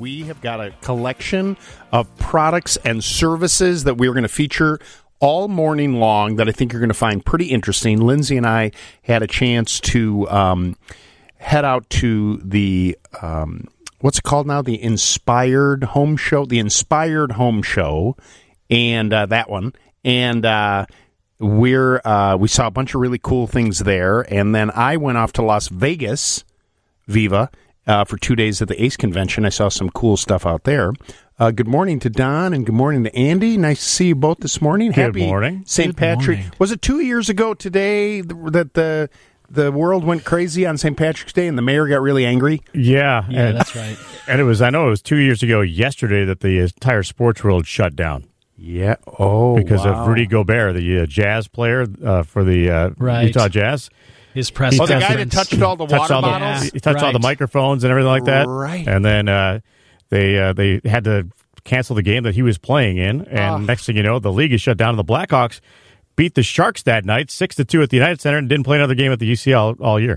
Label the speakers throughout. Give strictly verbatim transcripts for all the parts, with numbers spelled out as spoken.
Speaker 1: we have got a collection of products and services that we're going to feature all morning long that I think you're going to find pretty interesting. Lindsay and I had a chance to um, head out to the, um, what's it called now? The Inspired Home Show? The Inspired Home Show, and uh, that one. And uh, we're uh, we saw a bunch of really cool things there. And then I went off to Las Vegas, Viva, uh, for two days at the ACE convention. I saw some cool stuff out there. Uh, good morning to Don, and good morning to Andy. Nice to see you both this morning.
Speaker 2: Good
Speaker 1: Happy
Speaker 2: morning.
Speaker 1: Saint
Speaker 2: Good
Speaker 1: Patrick.
Speaker 2: morning.
Speaker 1: Was it two years ago today that the the world went crazy on Saint Patrick's Day and the mayor got really angry?
Speaker 2: Yeah.
Speaker 3: Yeah,
Speaker 2: and,
Speaker 3: that's right.
Speaker 2: And it was, I know it was two years ago yesterday that the entire sports world shut down.
Speaker 1: Yeah. Oh,
Speaker 2: Because
Speaker 1: wow.
Speaker 2: of Rudy Gobert, the uh, jazz player uh, for the uh,
Speaker 3: Right.
Speaker 2: Utah Jazz.
Speaker 3: His press
Speaker 1: Oh, the guy that
Speaker 3: conference.
Speaker 1: touched all the
Speaker 2: Touched
Speaker 1: water
Speaker 2: all the,
Speaker 1: bottles?
Speaker 2: he touched all the
Speaker 3: Right.
Speaker 2: microphones and everything like that.
Speaker 1: Right.
Speaker 2: And then uh, they uh, they had to cancel the game that he was playing in. And
Speaker 1: Oh.
Speaker 2: next thing you know, the league is shut down. And the Blackhawks beat the Sharks that night, six to two at the United Center, and didn't play another game at the U C L all year.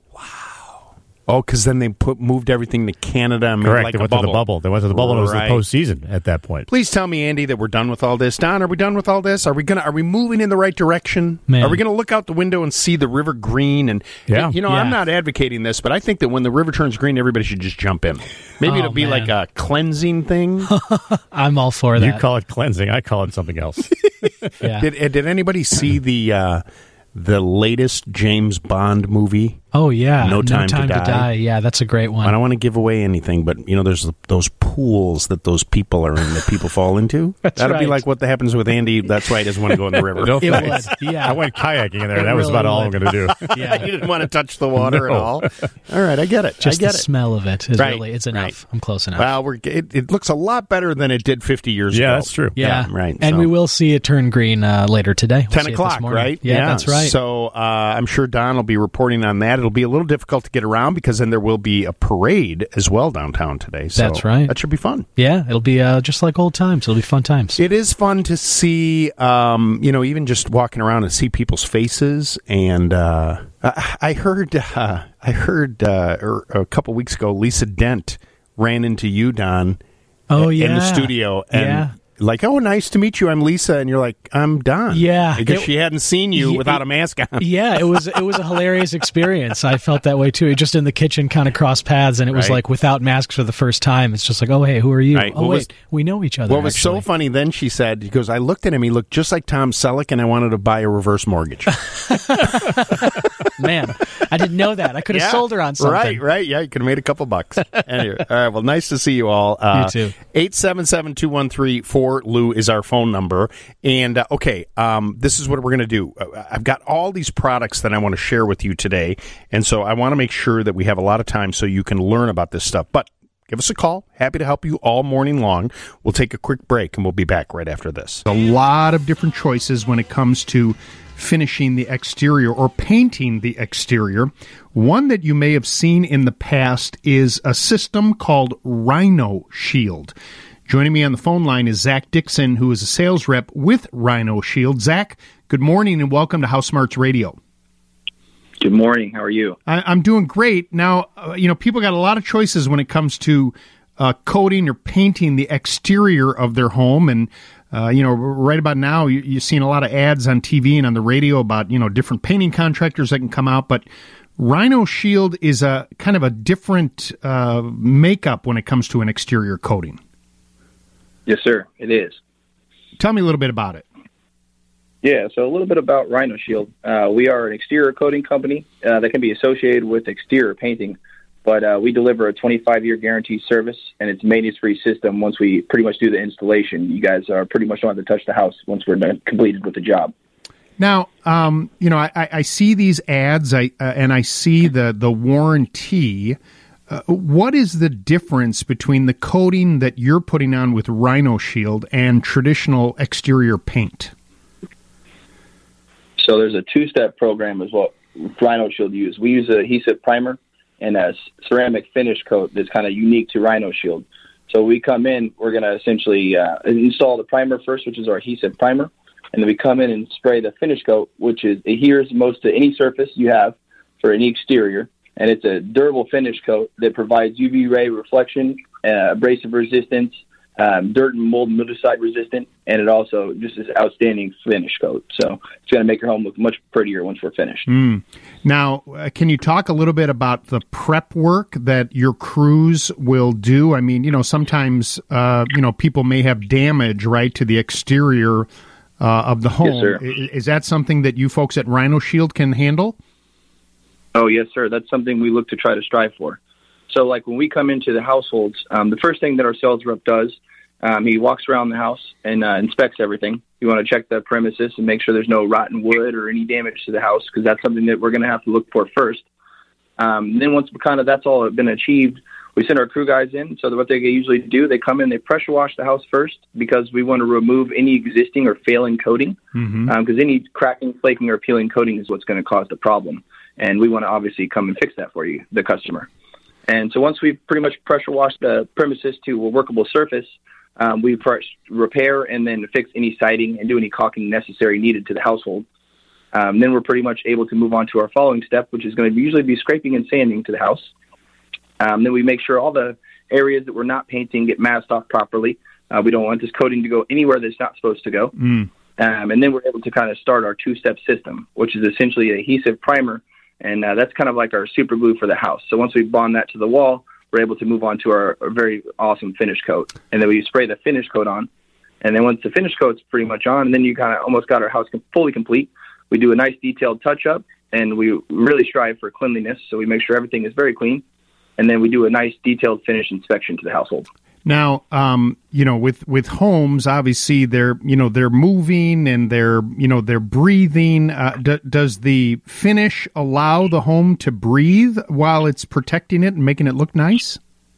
Speaker 1: Oh, because then they put moved everything to Canada and made
Speaker 2: Correct.
Speaker 1: like
Speaker 2: they
Speaker 1: a
Speaker 2: went
Speaker 1: bubble.
Speaker 2: to the bubble. They went to the bubble, and it was
Speaker 1: Right.
Speaker 2: the postseason at that point.
Speaker 1: Please tell me, Andy, that we're done with all this. Don, are we done with all this? Are we gonna? Are we moving in the right direction?
Speaker 3: Man.
Speaker 1: Are we going to look out the window and see the river green? And
Speaker 2: Yeah.
Speaker 1: you know,
Speaker 3: Yeah.
Speaker 1: I'm not advocating this, but I think that when the river turns green, everybody should just jump in. Maybe
Speaker 3: Oh,
Speaker 1: it'll be
Speaker 3: man.
Speaker 1: like a cleansing thing.
Speaker 3: I'm all for
Speaker 2: You
Speaker 3: that.
Speaker 2: call it cleansing. I call it something else.
Speaker 3: yeah.
Speaker 1: Did uh, Did anybody see the uh, the latest James Bond movie?
Speaker 3: oh, yeah.
Speaker 1: No Time to Die.
Speaker 3: Yeah, that's a great one.
Speaker 1: I don't want to give away anything, but you know, there's those pools that those people are in that people fall into.
Speaker 3: That's
Speaker 1: That'll be
Speaker 3: right.
Speaker 1: like what happens with Andy. That's why he doesn't want to go in the river.
Speaker 2: No
Speaker 3: It
Speaker 2: thanks.
Speaker 3: would, yeah.
Speaker 2: I went kayaking in there.
Speaker 3: It
Speaker 2: That was
Speaker 3: really
Speaker 2: about all I'm
Speaker 3: would.
Speaker 2: going to do.
Speaker 3: yeah.
Speaker 1: You didn't want to touch the water at
Speaker 2: No.
Speaker 1: all. All right, I get it.
Speaker 3: Just
Speaker 1: I get
Speaker 3: the
Speaker 1: it.
Speaker 3: smell of it is
Speaker 1: Right,
Speaker 3: really, it's enough.
Speaker 1: right.
Speaker 3: I'm close enough.
Speaker 1: Well, we're it, it looks a lot better than it did fifty years ago.
Speaker 2: Yeah, that's true.
Speaker 3: yeah.
Speaker 1: right,
Speaker 3: And
Speaker 1: so.
Speaker 3: we will see it turn green uh, later today. We'll
Speaker 1: Ten
Speaker 3: see it this
Speaker 1: o'clock,
Speaker 3: morning.
Speaker 1: right?
Speaker 3: Yeah, that's right.
Speaker 1: So uh, I'm sure Don will be reporting on that. It'll be a little difficult to get around because then there will be a parade as well downtown today. So
Speaker 3: That's right.
Speaker 1: That should be fun.
Speaker 3: yeah, it'll be uh, just like old times. It'll be fun times.
Speaker 1: It is fun to see, um, you know, even just walking around and see people's faces. And uh, I, I heard, uh, I heard uh, er, a couple weeks ago, Lisa Dent ran into you, Don,
Speaker 3: oh,
Speaker 1: in
Speaker 3: yeah.
Speaker 1: the studio, and
Speaker 3: Yeah.
Speaker 1: like, oh, nice to meet you. I'm Lisa, and you're like, I'm Don.
Speaker 3: Yeah.
Speaker 1: because
Speaker 3: It-
Speaker 1: she hadn't seen you
Speaker 3: Ye-
Speaker 1: without a mask on.
Speaker 3: Yeah, it was it was a hilarious experience. I felt that way too. Just in the kitchen, kind of crossed paths, and it was
Speaker 1: Right.
Speaker 3: like without masks for the first time. It's just like, oh hey, who are you?
Speaker 1: Right.
Speaker 3: Oh
Speaker 1: What
Speaker 3: wait,
Speaker 1: was-
Speaker 3: we know each other.
Speaker 1: What was so
Speaker 3: actually.
Speaker 1: funny then, she said, he goes, I looked at him, he looked just like Tom Selleck, and I wanted to buy a reverse mortgage.
Speaker 3: Man, I didn't know that. I could have
Speaker 1: Yeah.
Speaker 3: sold her on something.
Speaker 1: Right, right. Yeah, you could have made a couple bucks. Anyway, all right, well, nice to see you all. Uh,
Speaker 3: You too.
Speaker 1: eight seven seven, two one three, four L U is our phone number. And, uh, okay, um, this is what we're going to do. Uh, I've got all these products that I want to share with you today, and so I want to make sure that we have a lot of time so you can learn about this stuff. But give us a call. Happy to help you all morning long. We'll take a quick break, and we'll be back right after this. A lot of different choices when it comes to finishing the exterior or painting the exterior. One that you may have seen in the past is a system called Rhino Shield. Joining me on the phone line is Zach Dixon, who is a sales rep with Rhino Shield. Zach, good morning and welcome to House Smarts Radio.
Speaker 4: Good morning. How are you?
Speaker 1: I, I'm doing great. Now, uh, you know, people got a lot of choices when it comes to uh, coating or painting the exterior of their home. And, uh, you know, right about now, you, you're seeing a lot of ads on T V and on the radio about, you know, different painting contractors that can come out. But Rhino Shield is a kind of a different uh, makeup when it comes to an exterior coating.
Speaker 4: Yes, sir. It is.
Speaker 1: Tell me a little bit about it.
Speaker 4: Yeah, so a little bit about Rhino Shield. Uh, we are an exterior coating company uh, that can be associated with exterior painting, but uh, we deliver a twenty-five year guarantee service, and it's a maintenance-free system. Once we pretty much do the installation, you guys are pretty much don't have to touch the house once we're done, completed with the job.
Speaker 1: Now, um, you know, I, I see these ads, I uh, and I see the the warranty. Uh, what is the difference between the coating that you're putting on with Rhino Shield and traditional exterior paint?
Speaker 4: So there's a two-step program is what Rhino Shield uses. We use a adhesive primer and a ceramic finish coat that's kind of unique to Rhino Shield. So we come in, we're going to essentially uh, install the primer first, which is our adhesive primer, and then we come in and spray the finish coat, which is adheres most to any surface you have for any exterior, and it's a durable finish coat that provides U V ray reflection uh, abrasive resistance, um, dirt and mold and mildewcide resistant, and it also just is outstanding finish coat. So it's going to make your home look much prettier once we're finished.
Speaker 1: Mm. Now, uh, can you talk a little bit about the prep work that your crews will do? I mean, you know, sometimes, uh, you know, people may have damage, right, to the exterior uh, of the home.
Speaker 4: Yes, sir.
Speaker 1: Is, is that something that you folks at Rhino Shield can handle?
Speaker 4: Oh, yes, sir. That's something we look to try to strive for. So, like, when we come into the households, um, the first thing that our sales rep does, um, he walks around the house and uh, inspects everything. You want to check the premises and make sure there's no rotten wood or any damage to the house, because that's something that we're going to have to look for first. Um, then once kind of that's all been achieved, we send our crew guys in. So what they usually do, they come in, they pressure wash the house first, because we want to remove any existing or failing coating, because mm-hmm. um, any cracking, flaking, or peeling coating is what's going to cause the problem. And we want to obviously come and fix that for you, the customer. And so once we've pretty much pressure washed the premises to a workable surface, um, we first repair and then fix any siding and do any caulking necessary needed to the household. Um, then we're pretty much able to move on to our following step, which is going to usually be scraping and sanding to the house. Um, then we make sure all the areas that we're not painting get masked off properly. Uh, we don't want this coating to go anywhere that's not supposed to go. Mm. Um, and then we're able to kind of start our two-step system, which is essentially an adhesive primer. And uh, that's kind of like our super glue for the house. So once we bond that to the wall, we're able to move on to our, our very awesome finish coat. And then we spray the finish coat on. And then once the finish coat's pretty much on, and then you kind of almost got our house fully complete, we do a nice detailed touch-up, and we really strive for cleanliness. So we make sure everything is very clean. And then we do a nice detailed finish inspection to the household.
Speaker 1: Now, um, you know, with, with homes, obviously they're, you know, they're moving and they're, you know, they're breathing. Uh, d- does the finish allow the home to breathe while it's protecting it and making it look nice?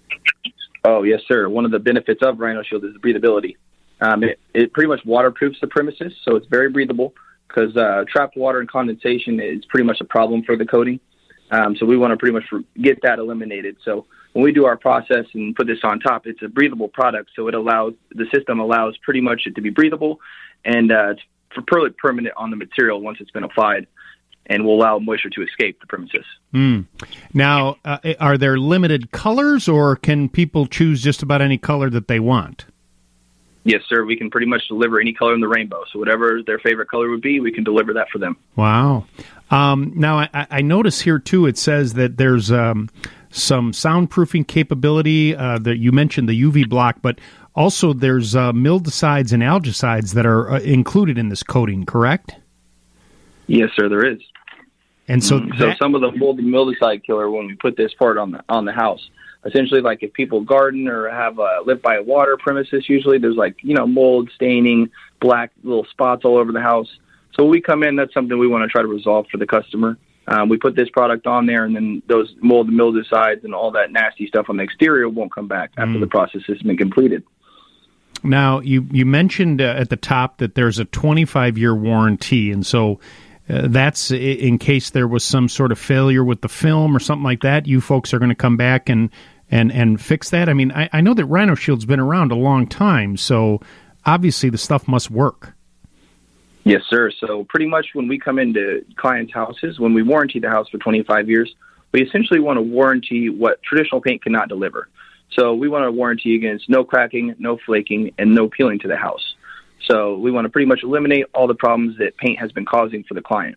Speaker 4: Oh, yes, sir. One of the benefits of Rhino Shield is the breathability. Um, it, it pretty much waterproofs the premises, so it's very breathable, because uh, trapped water and condensation is pretty much a problem for the coating. Um, so we want to pretty much get that eliminated. So when we do our process and put this on top, it's a breathable product, so it allows the system allows pretty much it to be breathable and uh, for permanent on the material once it's been applied, and will allow moisture to escape the premises.
Speaker 1: Mm. Now, uh, are there limited colors, or can people choose just about any color that they want?
Speaker 4: Yes, sir. We can pretty much deliver any color in the rainbow. So whatever their favorite color would be, we can deliver that for them.
Speaker 1: Wow. Um, now, I, I notice here, too, it says that there's um, some soundproofing capability. Uh, that you mentioned the U V block, but also there's uh, mildewcides and algicides that are uh, included in this coating, correct?
Speaker 4: Yes, sir, there is.
Speaker 1: And so,
Speaker 4: mm-hmm. so
Speaker 1: that-
Speaker 4: some of the mold and mildewcide killer, when we put this part on the on the house, essentially, like if people garden or have uh, live by a water premises, usually there's like, you know, mold, staining, black little spots all over the house. So when we come in, that's something we want to try to resolve for the customer. Um, we put this product on there, and then those mold and mildewcides and all that nasty stuff on the exterior won't come back after mm. the process has been completed.
Speaker 1: Now, you, you mentioned uh, at the top that there's a twenty-five year warranty, and so uh, that's in case there was some sort of failure with the film or something like that. You folks are going to come back and and and fix that? I mean, I, I know that Rhino Shield's been around a long time, so obviously the stuff must work.
Speaker 4: Yes, sir. So pretty much when we come into clients' houses, when we warranty the house for twenty-five years, we essentially want to warranty what traditional paint cannot deliver. So we want to warranty against no cracking, no flaking, and no peeling to the house. So we want to pretty much eliminate all the problems that paint has been causing for the client.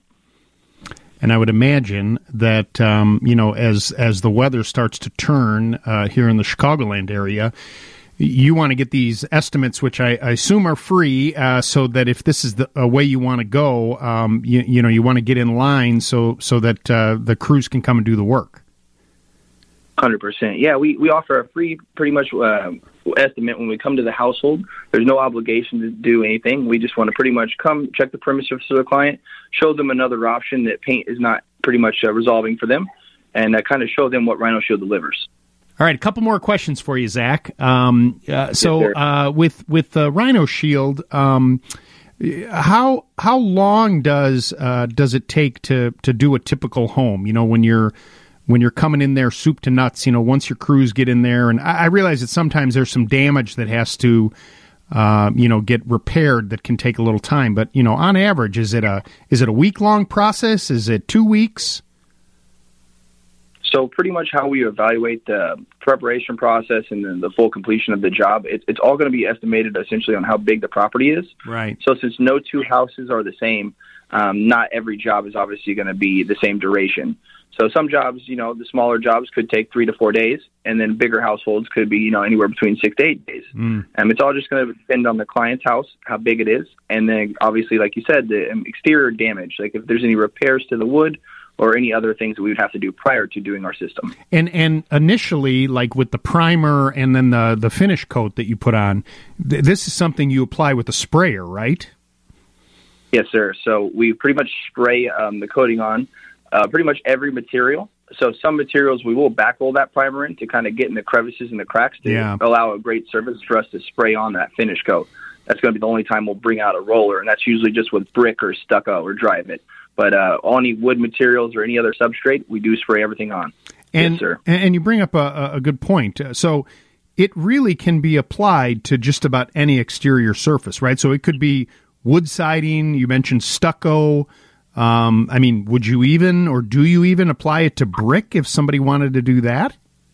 Speaker 1: And I would imagine that, um, you know, as as the weather starts to turn uh, here in the Chicagoland area, you want to get these estimates, which I, I assume are free, uh, so that if this is the a way you want to go, um, you, you know, you want to get in line so so that uh, the crews can come and do the work.
Speaker 4: one hundred percent. Yeah, we, we offer a free pretty much uh, estimate when we come to the household. There's no obligation to do anything. We just want to pretty much come check the premises for the client, show them another option that paint is not pretty much uh, resolving for them, and uh, kind of show them what Rhino Shield delivers.
Speaker 1: All right, a couple more questions for you, Zach. Um, uh, so
Speaker 4: yes,
Speaker 1: uh, with with uh, Rhino Shield, um, how how long does uh, does it take to, to do a typical home? You know, when you're when you're coming in there soup to nuts, you know, once your crews get in there, and I, I realize that sometimes there's some damage that has to, uh, you know, get repaired that can take a little time. But you know, on average, is it a is it a week long process? Is it two weeks?
Speaker 4: So pretty much how we evaluate the preparation process and then the full completion of the job, it, it's all going to be estimated essentially on how big the property is.
Speaker 1: Right.
Speaker 4: So since no two houses are the same, um, not every job is obviously going to be the same duration. So some jobs, you know, the smaller jobs could take three to four days, and then bigger households could be, you know, anywhere between six to eight days.
Speaker 1: Mm.
Speaker 4: And it's all just going to depend on the client's house, how big it is, and then obviously, like you said, the exterior damage, like if there's any repairs to the wood or any other things that we would have to do prior to doing our system.
Speaker 1: And and initially, like with the primer and then the, the finish coat that you put on, th- this is something you apply with a sprayer, right?
Speaker 4: Yes, sir. So we pretty much spray um, the coating on uh, pretty much every material. So some materials we will back roll that primer in to kind of get in the crevices and the cracks to
Speaker 1: yeah.
Speaker 4: allow a great surface for us to spray on that finish coat. That's going to be the only time we'll bring out a roller, and that's usually just with brick or stucco or drive it. But uh, all any wood materials or any other substrate, we do spray everything on.
Speaker 1: And,
Speaker 4: yes, sir.
Speaker 1: And you bring up a, a good point. Uh, so it really can be applied to just about any exterior surface, right? So it could be wood siding. You mentioned stucco. Um, I mean, would you even or do you even apply it to brick if somebody wanted to do that?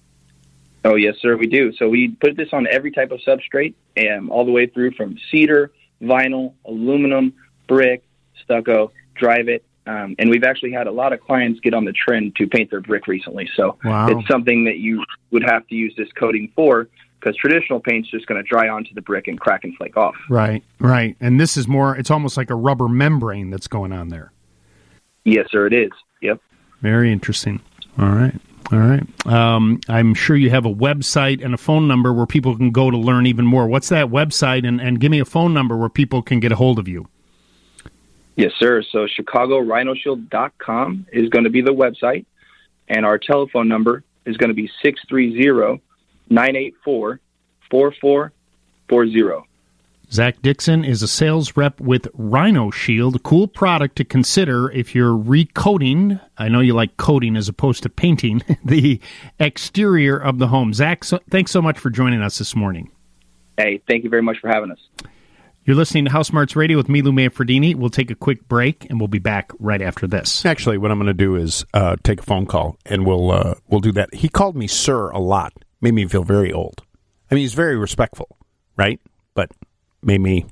Speaker 4: Oh, yes, sir, we do. So we put this on every type of substrate, and all the way through from cedar, vinyl, aluminum, brick, stucco, drive it. Um, and we've actually had a lot of clients get on the trend to paint their brick recently. So
Speaker 1: wow.
Speaker 4: It's something that you would have to use this coating for, because traditional paint's just going to dry onto the brick and crack and flake off.
Speaker 1: Right, right. And this is more, it's almost like a rubber membrane that's going on there.
Speaker 4: Yes, sir, it is. Yep.
Speaker 1: Very interesting. All right. All right. Um, I'm sure you have a website and a phone number where people can go to learn even more. What's that website? And, and give me a phone number where people can get a hold of you.
Speaker 4: Yes, sir. So Chicago Rhino Shield dot com is going to be the website, and our telephone number is going to be six three zero, nine eight four, four four four zero.
Speaker 1: Zach Dixon is a sales rep with Rhino Shield, a cool product to consider if you're recoating. I know you like coating as opposed to painting the exterior of the home. Zach, so, thanks so much for joining us this morning.
Speaker 4: Hey, thank you very much for having us.
Speaker 1: You're listening to House Smarts Radio with me, Lou Manfredini. We'll take a quick break, and we'll be back right after this. Actually, what I'm going to do is uh, take a phone call, and we'll uh, we'll do that. He called me sir a lot. Made me feel very old. I mean, he's very respectful, right? But made me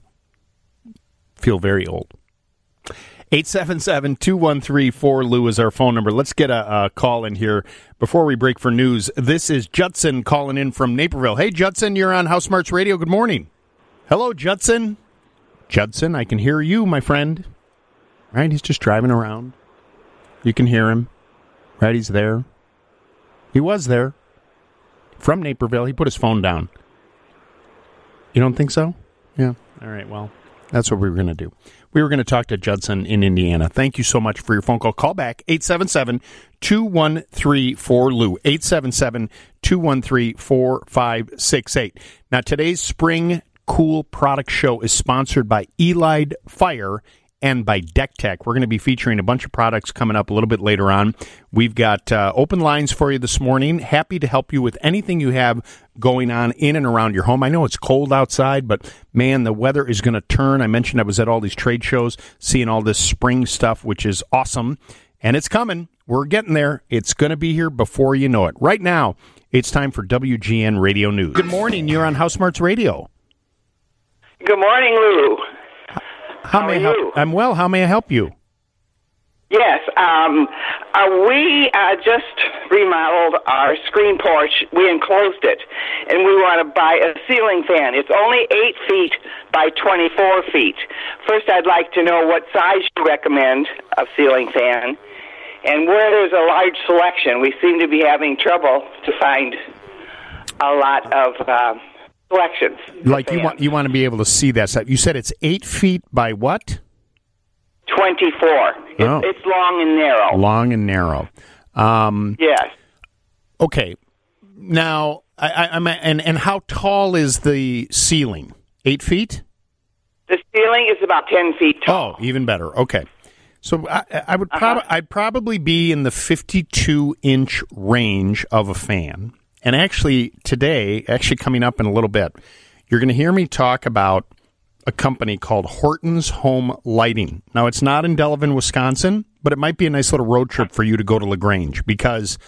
Speaker 1: feel very old. eight seven seven, two one three, four Lou is our phone number. Let's get a, a call in here before we break for news. This is Judson calling in from Naperville. Hey, Judson, you're on House Smarts Radio. Good morning. Hello, Judson. Judson, I can hear you, my friend. Right, he's just driving around. You can hear him. Right, he's there. He was there. From Naperville. He put his phone down. You don't think so? Yeah. All right, well, that's what we were going to do. We were going to talk to Judson in Indiana. Thank you so much for your phone call. Call back, eight seven seven, two one three, four Lou, eight seven seven, two one three, four five six eight. Now, today's Spring Cool Product Show is sponsored by Elide Fire and by Deck Tech. We're going to be featuring a bunch of products coming up a little bit later on. We've got uh, open lines for you this morning. Happy to help you with anything you have going on in and around your home. I know it's cold outside, but man, the weather is going to turn. I mentioned I was at all these trade shows, seeing all this spring stuff, which is awesome. And it's coming. We're getting there. It's going to be here before you know it. Right now, it's time for W G N Radio News. Good morning. You're on House Smarts Radio.
Speaker 5: Good morning, Lou.
Speaker 1: How, How may I help? You? I'm well. How may I help you?
Speaker 5: Yes, um, uh, we uh, just remodeled our screen porch. We enclosed it, and we want to buy a ceiling fan. It's only eight feet by twenty-four feet. First, I'd like to know what size you recommend of ceiling fan, and where there's a large selection. We seem to be having trouble to find a lot of uh, selections.
Speaker 1: Like you want, you want to be able to see that stuff. You said it's eight feet by what?
Speaker 5: twenty-four. It's,
Speaker 1: oh.
Speaker 5: it's long and narrow.
Speaker 1: Long and narrow. Um,
Speaker 5: yes.
Speaker 1: Okay. Now, I, I, I'm and and how tall is the ceiling? Eight feet.
Speaker 5: The ceiling is about ten feet tall.
Speaker 1: Oh, even better. Okay. So I, I would prob- uh-huh. I'd probably be in the fifty-two inch range of a fan. And actually, today, actually coming up in a little bit, you're going to hear me talk about a company called Horton's Home Lighting. Now, it's not in Delavan, Wisconsin, but it might be a nice little road trip for you to go to LaGrange, because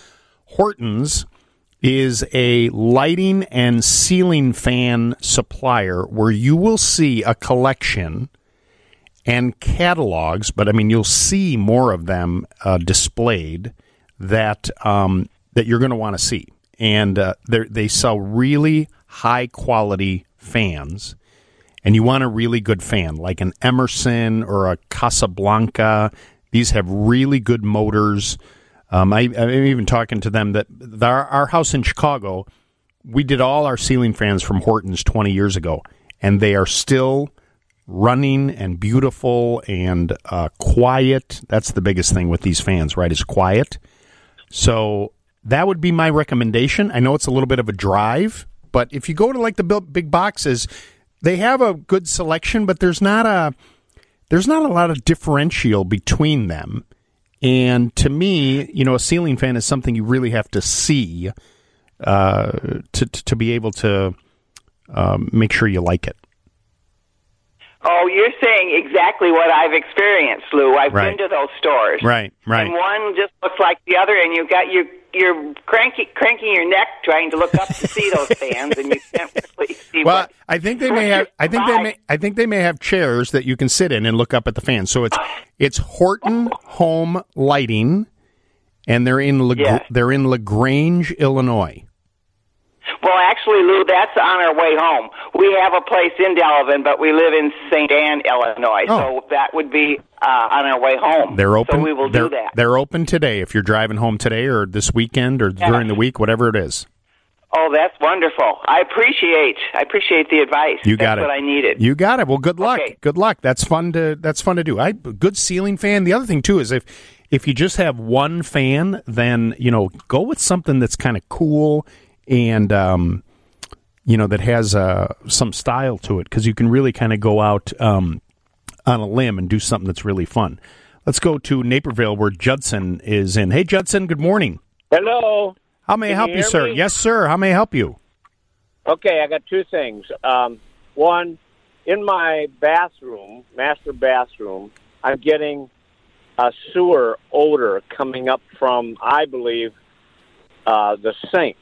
Speaker 1: Hortons is a lighting and ceiling fan supplier where you will see a collection and catalogs, but I mean, you'll see more of them uh, displayed that um, that you're going to want to see. And uh, they sell really high-quality fans, and you want a really good fan, like an Emerson or a Casablanca. These have really good motors. Um, I, I'm even talking to them that the, our, our house in Chicago, we did all our ceiling fans from Hortons twenty years ago, and they are still running and beautiful and uh, quiet. That's the biggest thing with these fans, right, is quiet. So that would be my recommendation. I know it's a little bit of a drive, but if you go to like the big boxes, they have a good selection, but there's not a there's not a lot of differential between them. And to me, you know, a ceiling fan is something you really have to see uh, to to be able to um, make sure you like it.
Speaker 5: Oh, you're saying exactly what I've experienced, Lou. I've
Speaker 1: Right.
Speaker 5: been to those stores.
Speaker 1: Right, right.
Speaker 5: And one just looks like the other, and you got you you're cranking cranking your neck trying to look up to see those fans, and you can't really see.
Speaker 1: Well,
Speaker 5: what,
Speaker 1: I think they may have. I think they may. I think they may have chairs that you can sit in and look up at the fans. So it's it's Horton Home Lighting, and they're in La,
Speaker 5: Yes.
Speaker 1: they're in LaGrange, Illinois.
Speaker 5: Well, actually, Lou, that's on our way home. We have a place in Delavan, but we live in Saint Anne, Illinois,
Speaker 1: Oh.
Speaker 5: so that would be uh, on our way home.
Speaker 1: They're open.
Speaker 5: So we will
Speaker 1: they're,
Speaker 5: do that.
Speaker 1: They're open today if you're driving home today or this weekend or during the week, whatever it is.
Speaker 5: Oh, that's wonderful. I appreciate I appreciate the advice.
Speaker 1: You got
Speaker 5: that's
Speaker 1: it.
Speaker 5: what I needed.
Speaker 1: You got it. Well, good luck.
Speaker 5: Okay.
Speaker 1: Good luck. That's fun to that's fun to do. I good ceiling fan. The other thing too is if if you just have one fan, then you know go with something that's kind of cool and um, you know that has uh, some style to it because you can really kind of go out um, on a limb and do something that's really fun. Let's go to Naperville where Judson is in. Hey, Judson. Good morning.
Speaker 6: Hello.
Speaker 1: How may I
Speaker 6: Can
Speaker 1: help
Speaker 6: you
Speaker 1: you,
Speaker 6: hear
Speaker 1: sir?
Speaker 6: me?
Speaker 1: Yes, sir. How may I help you?
Speaker 6: Okay, I got two things. Um, one, in my bathroom, master bathroom, I'm getting a sewer odor coming up from, I believe, uh, the sink.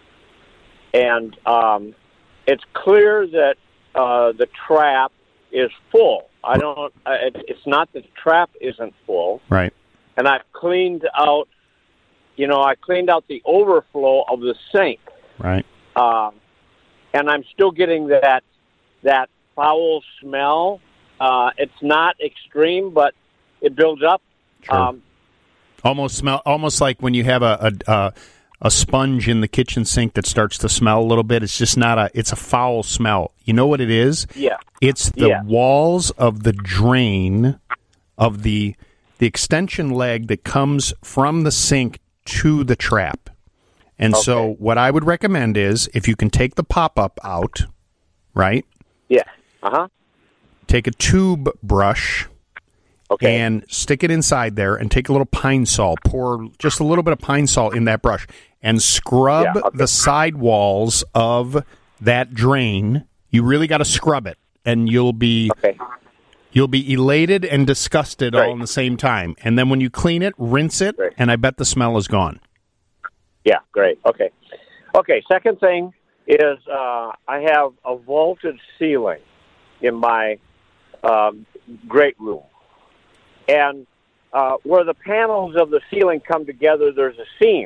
Speaker 6: And um, it's clear that uh, the trap is full. I don't, uh, it, it's not that the trap isn't full.
Speaker 1: Right.
Speaker 6: And I've cleaned out, you know, I cleaned out the overflow of the sink.
Speaker 1: Right.
Speaker 6: Um, and I'm still getting that that foul smell. Uh, it's not extreme, but it builds up.
Speaker 1: Sure.
Speaker 6: Um,
Speaker 1: Almost smell, almost like when you have a, a a a sponge in the kitchen sink that starts to smell a little bit. It's just not a. It's a foul smell. You know what it is?
Speaker 6: yeah.
Speaker 1: It's the
Speaker 6: Yeah.
Speaker 1: walls of the drain of the the extension leg that comes from the sink to the trap. And so,
Speaker 6: Okay.
Speaker 1: what I would recommend is if you can take the pop up out, right?
Speaker 6: Yeah. Uh huh.
Speaker 1: Take a tube brush.
Speaker 6: Okay.
Speaker 1: And stick it inside there and take a little pine sol, pour just a little bit of pine sol in that brush and scrub
Speaker 6: Yeah, okay.
Speaker 1: the side walls of that drain. You really got to scrub it and you'll be
Speaker 6: okay.
Speaker 1: you'll be elated and disgusted all
Speaker 6: Great.
Speaker 1: in the same time. And then when you clean it, rinse it
Speaker 6: Great.
Speaker 1: and I bet the smell is gone.
Speaker 6: Yeah. Great. Okay. Okay. Second thing is uh, I have a vaulted ceiling in my um, great room. And uh, where the panels of the ceiling come together, there's a seam.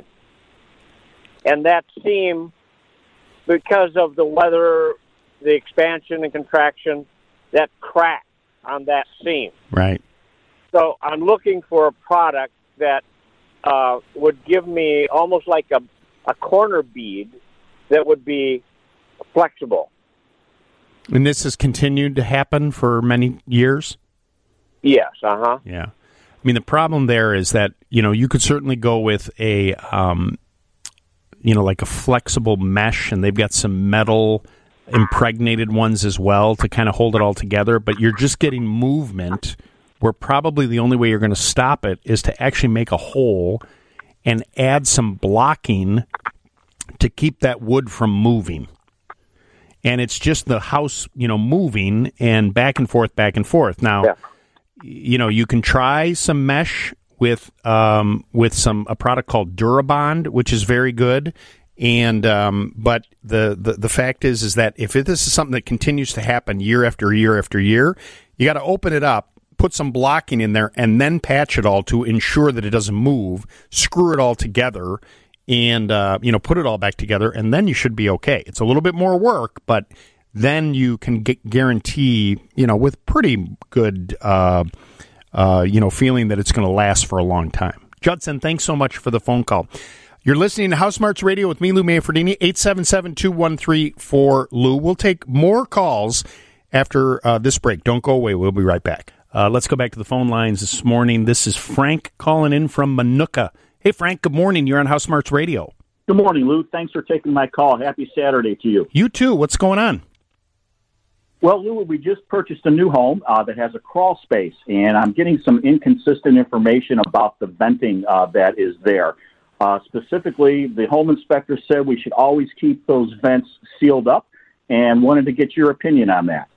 Speaker 6: And that seam, because of the weather, the expansion and contraction, that crack on that seam.
Speaker 1: Right.
Speaker 6: So I'm looking for a product that uh, would give me almost like a, a corner bead that would be flexible.
Speaker 1: And this has continued to happen for many years?
Speaker 6: Yes, uh-huh.
Speaker 1: Yeah. I mean, the problem there is that, you know, you could certainly go with a, um, you know, like a flexible mesh, and they've got some metal impregnated ones as well to kind of hold it all together, but you're just getting movement where probably the only way you're going to stop it is to actually make a hole and add some blocking to keep that wood from moving. And it's just the house, you know, moving and back and forth, back and forth. Now,
Speaker 6: Yeah.
Speaker 1: you know, you can try some mesh with um, with some a product called Durabond, which is very good. And um, but the, the the fact is is that if it, this is something that continues to happen year after year after year, you got to open it up, put some blocking in there, and then patch it all to ensure that it doesn't move. Screw it all together, and uh, you know put it all back together, and then you should be okay. It's a little bit more work, but then you can get guarantee you know with pretty good uh, uh, you know feeling that it's going to last for a long time. Judson, thanks so much for the phone call. You're listening to House Smarts Radio with me, Lou Manfredini, eight seven seven, two one three, four Lou. We'll take more calls after uh, this break. Don't go away. We'll be right back. Uh, let's go back to the phone lines this morning. This is Frank calling in from Minooka. Hey, Frank, good morning. You're on House Smarts Radio.
Speaker 7: Good morning, Lou. Thanks for taking my call. Happy Saturday to you.
Speaker 1: You too. What's going on?
Speaker 7: Well, Lou, we just purchased a new home uh, that has a crawl space, and I'm getting some inconsistent information about the venting uh, that is there. Uh, specifically, the home inspector said we should always keep those vents sealed up, and wanted to get your opinion on that.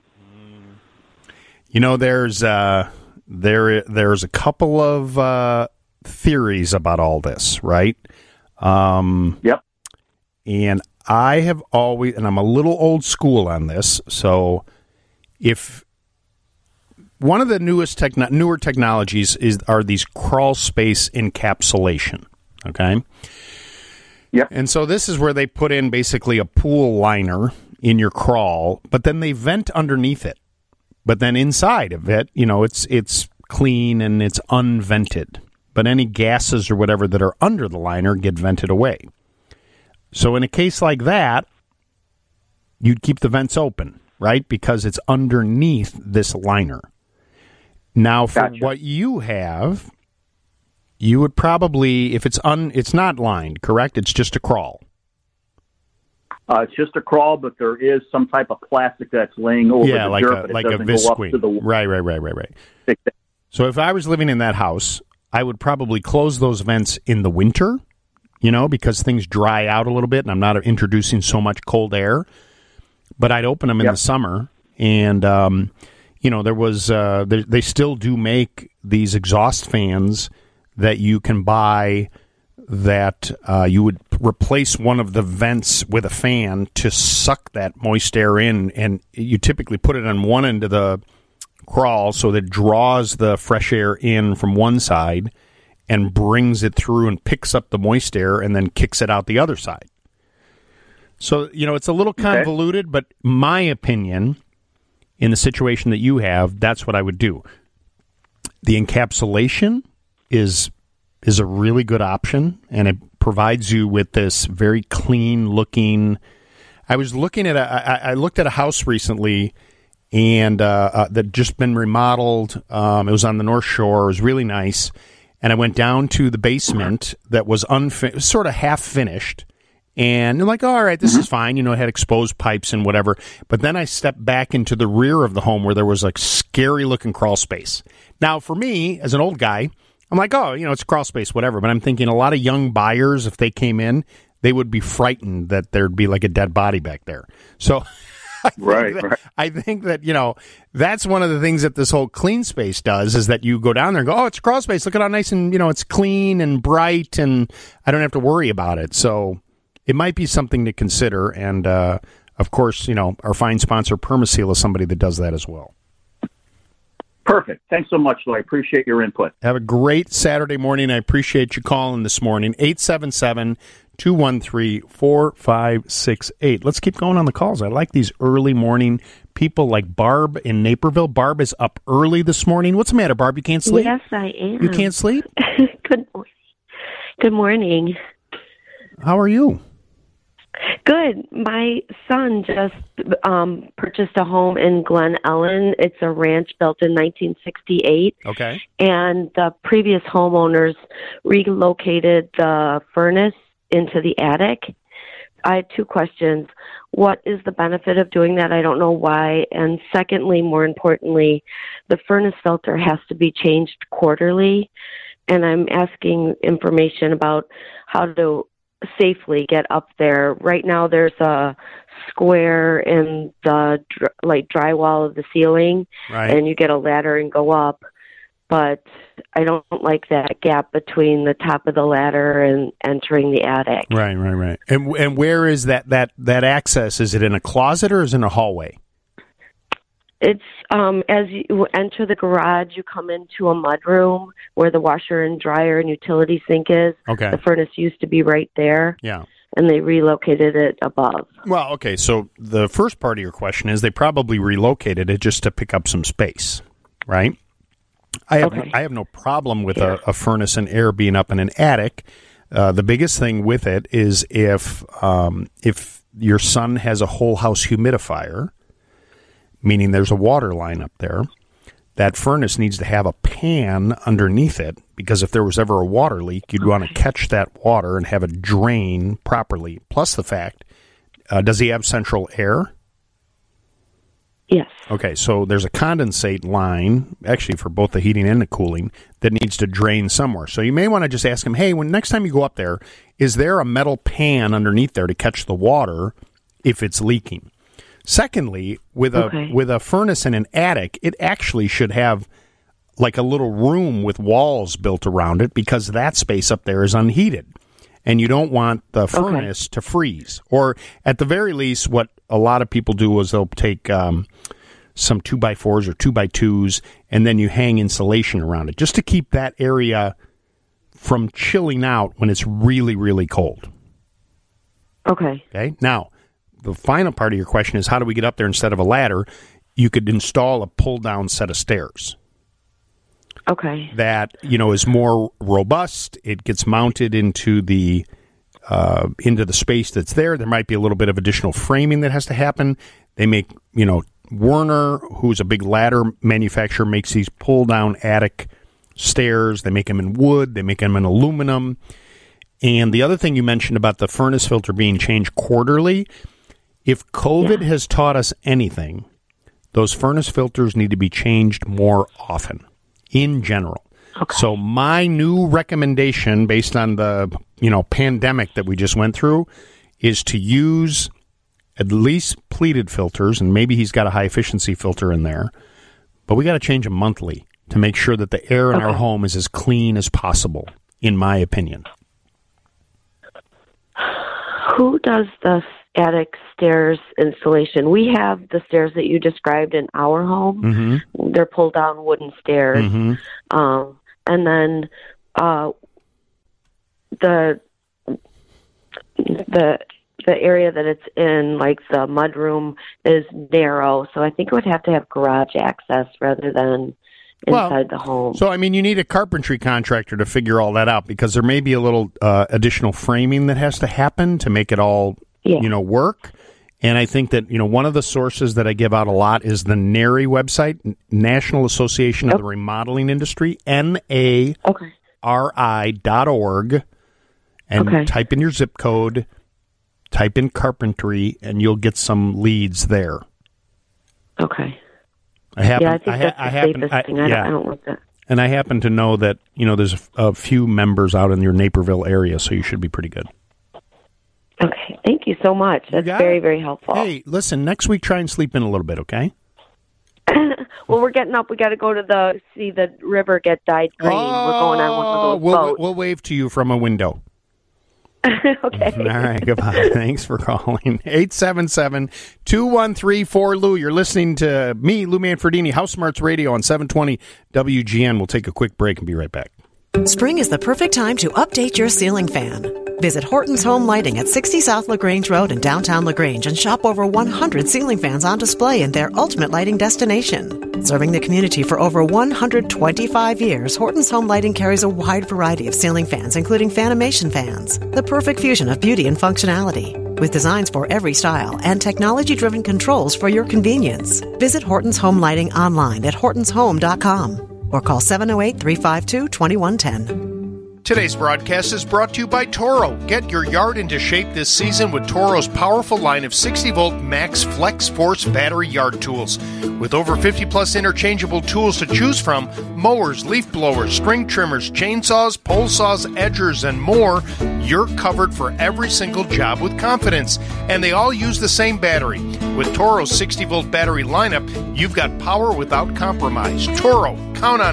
Speaker 1: You know, there's uh, there there's a couple of uh, theories about all this, right? Um,
Speaker 7: yep.
Speaker 1: And I have always, and I'm a little old school on this, so if one of the newest techno- newer technologies is are these crawl space encapsulation. Okay.
Speaker 7: Yep.
Speaker 1: And so this is where they put in basically a pool liner in your crawl, but then they vent underneath it. But then inside of it, you know, it's it's clean and it's unvented. But any gases or whatever that are under the liner get vented away. So in a case like that, you'd keep the vents open, right? Because it's underneath this liner. Now, for
Speaker 7: Gotcha.
Speaker 1: what you have, you would probably, if it's un, it's not lined, correct? It's just a crawl.
Speaker 7: Uh, it's just a crawl, but there is some type of plastic that's laying over
Speaker 1: yeah,
Speaker 7: the
Speaker 1: like
Speaker 7: dirt,
Speaker 1: a
Speaker 7: but it
Speaker 1: like a
Speaker 7: doesn't go up
Speaker 1: visqueen.
Speaker 7: to the
Speaker 1: Right, right, right, right, right. So if I was living in that house, I would probably close those vents in the winter, you know, because things dry out a little bit, and I'm not introducing so much cold air. But I'd open them in
Speaker 7: Yep.
Speaker 1: the summer, and um, you know, there was uh, they, they still do make these exhaust fans that you can buy that uh, you would replace one of the vents with a fan to suck that moist air in, and you typically put it on one end of the crawl so that it draws the fresh air in from one side and brings it through and picks up the moist air and then kicks it out the other side. So, you know, it's a little convoluted, okay. But my opinion, in the situation that you have, that's what I would do. The encapsulation is is a really good option, and it provides you with this very clean-looking... I was looking at a... I, I looked at a house recently, and uh, uh, that just been remodeled. Um, it was on the North Shore. It was really nice. And I went down to the basement that was unfi- sort of half-finished. And I'm like, oh, all right, this mm-hmm. is fine. You know, it had exposed pipes and whatever. But then I stepped back into the rear of the home where there was like scary-looking crawl space. Now, for me, as an old guy, I'm like, oh, you know, it's crawl space, whatever. But I'm thinking a lot of young buyers, if they came in, they would be frightened that there'd be like a dead body back there. So I
Speaker 7: right,
Speaker 1: that,
Speaker 7: right.
Speaker 1: I think that, you know, that's one of the things that this whole clean space does is that you go down there and go, oh, it's a crawl space. Look at how nice and, you know, it's clean and bright and I don't have to worry about it. So it might be something to consider. And, uh, of course, you know, our fine sponsor, Permaseal, is somebody that does that as well.
Speaker 7: Perfect. Thanks so much, Lou. I appreciate your input.
Speaker 1: Have a great Saturday morning. I appreciate you calling this morning. eight seven seven, two one three, four five six eight. Let's keep going on the calls. I like these early morning people like Barb in Naperville. Barb is up early this morning. What's the matter, Barb? You can't sleep?
Speaker 8: Yes, I am.
Speaker 1: You can't sleep?
Speaker 8: Good morning. Good morning.
Speaker 1: How are you?
Speaker 8: Good. My son just um, purchased a home in Glen Ellen. It's a ranch built in nineteen sixty-eight.
Speaker 1: Okay.
Speaker 8: And the previous homeowners relocated the furnace into the attic. I had two questions. What is the benefit of doing that? I don't know why. And secondly, more importantly, the furnace filter has to be changed quarterly. And I'm asking information about how to safely get up there. Right now there's a square in the like drywall of the ceiling,
Speaker 1: right.
Speaker 8: And you get a ladder and go up. but I don't like that gap between the top of the ladder and entering the attic.
Speaker 1: Right, right, right. And and where is that, that, that access? Is it in a closet or is it in a hallway?
Speaker 8: It's um, as you enter the garage, you come into a mudroom where the washer and dryer and utility sink is.
Speaker 1: Okay.
Speaker 8: The furnace used to be right there.
Speaker 1: Yeah.
Speaker 8: And they relocated it above.
Speaker 1: Well, okay, so the first part of your question is they probably relocated it just to pick up some space, right? I have,
Speaker 8: okay.
Speaker 1: I have no problem with a, a furnace and air being up in an attic. Uh, the biggest thing with it is if um, if your son has a whole house humidifier, meaning there's a water line up there, that furnace needs to have a pan underneath it, because if there was ever a water leak, you'd okay. want to catch that water and have it drain properly. Plus the fact, uh, does he have central air?
Speaker 8: Yes.
Speaker 1: Okay, so there's a condensate line, actually for both the heating and the cooling, that needs to drain somewhere. So you may want to just ask him, hey, when next time you go up there, is there a metal pan underneath there to catch the water if it's leaking? Secondly, with a
Speaker 8: okay.
Speaker 1: with a furnace in an attic, it actually should have like a little room with walls built around it, because that space up there is unheated. And you don't want the furnace okay. to freeze. Or at the very least, what a lot of people do is they'll take um, some two by fours or two by twos, and then you hang insulation around it, just to keep that area from chilling out when it's really, really cold.
Speaker 8: Okay.
Speaker 1: Okay. Now, the final part of your question is, how do we get up there instead of a ladder? You could install a pull-down set of stairs.
Speaker 8: Okay.
Speaker 1: That, you know, is more robust. It gets mounted into the uh, into the space that's there. There might be a little bit of additional framing that has to happen. They make, you know, Werner, who's a big ladder manufacturer, makes these pull-down attic stairs. They make them in wood. They make them in aluminum. And the other thing you mentioned about the furnace filter being changed quarterly, if COVID
Speaker 8: yeah.
Speaker 1: has taught us anything, those furnace filters need to be changed more often in general.
Speaker 8: Okay.
Speaker 1: So my new recommendation, based on the, you know, pandemic that we just went through, is to use at least pleated filters, and maybe he's got a high-efficiency filter in there, but we got to change them monthly to make sure that the air in
Speaker 8: okay.
Speaker 1: our home is as clean as possible, in my opinion.
Speaker 8: Who does the attic stairs installation? We have the stairs that you described in our home.
Speaker 1: Mm-hmm.
Speaker 8: They're pull-down wooden stairs.
Speaker 1: Mm-hmm.
Speaker 8: Um, and then uh, the the the area that it's in, like the mudroom, is narrow. So I think it would have to have garage access rather than inside well, the home.
Speaker 1: So, I mean, you need a carpentry contractor to figure all that out, because there may be a little uh, additional framing that has to happen to make it all,
Speaker 8: yeah.
Speaker 1: you know, work. And I think that, you know, one of the sources that I give out a lot is the N A R I website, National Association of
Speaker 8: okay.
Speaker 1: the Remodeling Industry, N A R I dot org, and
Speaker 8: okay.
Speaker 1: type in your zip code, type in carpentry, and you'll get some leads there.
Speaker 8: Okay.
Speaker 1: I happen,
Speaker 8: yeah, I think
Speaker 1: I,
Speaker 8: that's
Speaker 1: I
Speaker 8: the
Speaker 1: happen,
Speaker 8: safest
Speaker 1: I,
Speaker 8: thing. I,
Speaker 1: yeah.
Speaker 8: don't, I don't want that.
Speaker 1: And I happen to know that, you know, there's a, a few members out in your Naperville area, so you should be pretty good.
Speaker 8: Okay. Thank you so much. That's very,
Speaker 1: it.
Speaker 8: very helpful.
Speaker 1: Hey, listen, next week try and sleep in a little bit, okay?
Speaker 8: Well, we're getting up. We got to go to the, see the river get dyed green.
Speaker 1: Oh,
Speaker 8: we're going on one of those
Speaker 1: we'll,
Speaker 8: boats.
Speaker 1: We'll wave to you from a window.
Speaker 8: Okay.
Speaker 1: All right, goodbye. Thanks for calling. eight seven seven, two one three, four L U. You're listening to me, Lou Manfredini, House Smarts Radio on seven twenty W G N. We'll take a quick break and be right back.
Speaker 9: Spring is the perfect time to update your ceiling fan. Visit Horton's Home Lighting at sixty South LaGrange Road in downtown LaGrange and shop over one hundred ceiling fans on display in their ultimate lighting destination. Serving the community for over one hundred twenty-five years, Horton's Home Lighting carries a wide variety of ceiling fans, including Fanimation fans, the perfect fusion of beauty and functionality, with designs for every style and technology-driven controls for your convenience. Visit Horton's Home Lighting online at hortons home dot com or call seven oh eight, three five two, two one one zero.
Speaker 1: Today's broadcast is brought to you by Toro. Get your yard into shape this season with Toro's powerful line of sixty volt Max Flex Force battery yard tools. With over fifty plus interchangeable tools to choose from, mowers, leaf blowers, string trimmers, chainsaws, pole saws, edgers, and more, you're covered for every single job with confidence. And they all use the same battery. With Toro's sixty volt battery lineup, you've got power without compromise. Toro, count on it.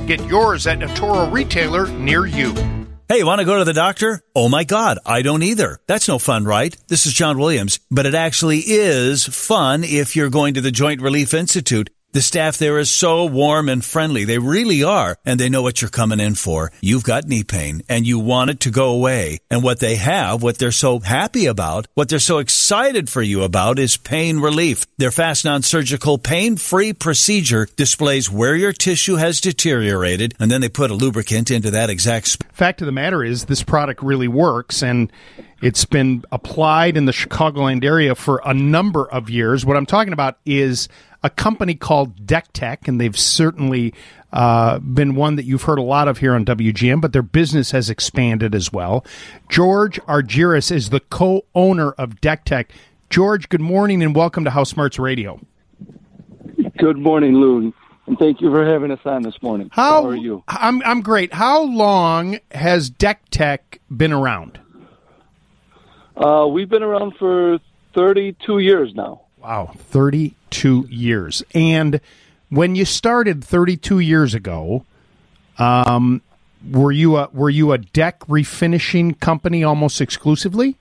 Speaker 1: Get yours at a Toro retailer near you.
Speaker 10: Hey, want to go to the doctor? Oh my God, I don't either. That's no fun, right? This is John Williams, but it actually is fun if you're going to the Joint Relief Institute. The staff there is so warm and friendly. They really are. And they know what you're coming in for. You've got knee pain and you want it to go away. And what they have, what they're so happy about, what they're so excited for you about is pain relief. Their fast non-surgical pain-free procedure displays where your tissue has deteriorated, and then they put a lubricant into that exact spot.
Speaker 1: Fact of the matter is this product really works, and it's been applied in the Chicagoland area for a number of years. What I'm talking about is a company called Deck Tech, and they've certainly uh, been one that you've heard a lot of here on W G M, but their business has expanded as well. George Argyris is the co-owner of Deck Tech. George, good morning and welcome to House Smarts Radio.
Speaker 11: Good morning, Lou, and thank you for having us on this morning.
Speaker 1: How,
Speaker 11: How are you?
Speaker 1: I'm, I'm great. How long has Deck Tech been around?
Speaker 11: Uh, we've been around for thirty-two years now.
Speaker 1: Wow, thirty-two years. And when you started thirty-two years ago, um, were you a were you a deck refinishing company almost exclusively?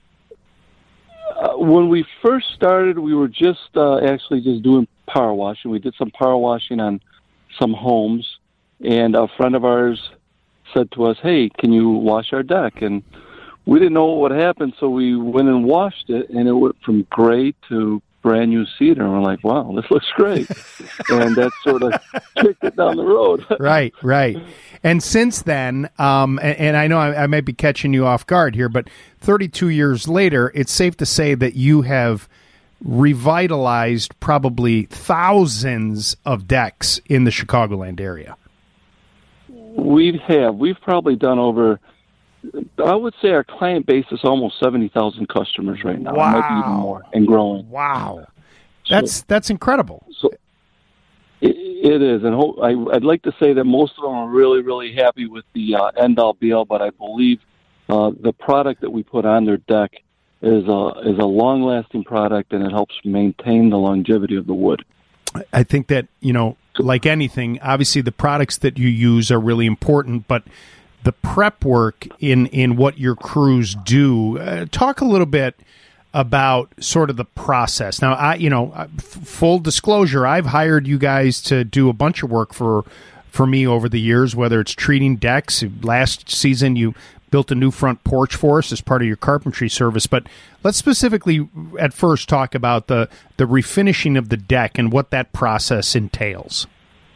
Speaker 11: Uh, when we first started, we were just uh, actually just doing power washing. We did some power washing on some homes, and a friend of ours said to us, "Hey, can you wash our deck?" And we didn't know what would happen, so we went and washed it, and it went from gray to brand new cedar, and we're like, wow, this looks great. And that sort of kicked it down the road.
Speaker 1: Right, right. And since then, um, and, and I know I, I might be catching you off guard here, but thirty-two years later, it's safe to say that you have revitalized probably thousands of decks in the Chicagoland area.
Speaker 11: We have. We've probably done over, I would say our client base is almost seventy thousand customers right now.
Speaker 1: Wow.
Speaker 11: It might be even more and growing.
Speaker 1: Wow. That's so, that's incredible.
Speaker 11: So it, it is. And hope, I, I'd like to say that most of them are really, really happy with the uh, end-all be-all, but I believe uh, the product that we put on their deck is a, is a long-lasting product, and it helps maintain the longevity of the wood.
Speaker 1: I think that, you know, like anything, obviously the products that you use are really important, but the prep work in, in what your crews do, uh, talk a little bit about sort of the process. Now, I, you know, f- full disclosure, I've hired you guys to do a bunch of work for for me over the years, whether it's treating decks. Last season, you built a new front porch for us as part of your carpentry service. But let's specifically at first talk about the, the refinishing of the deck and what that process entails.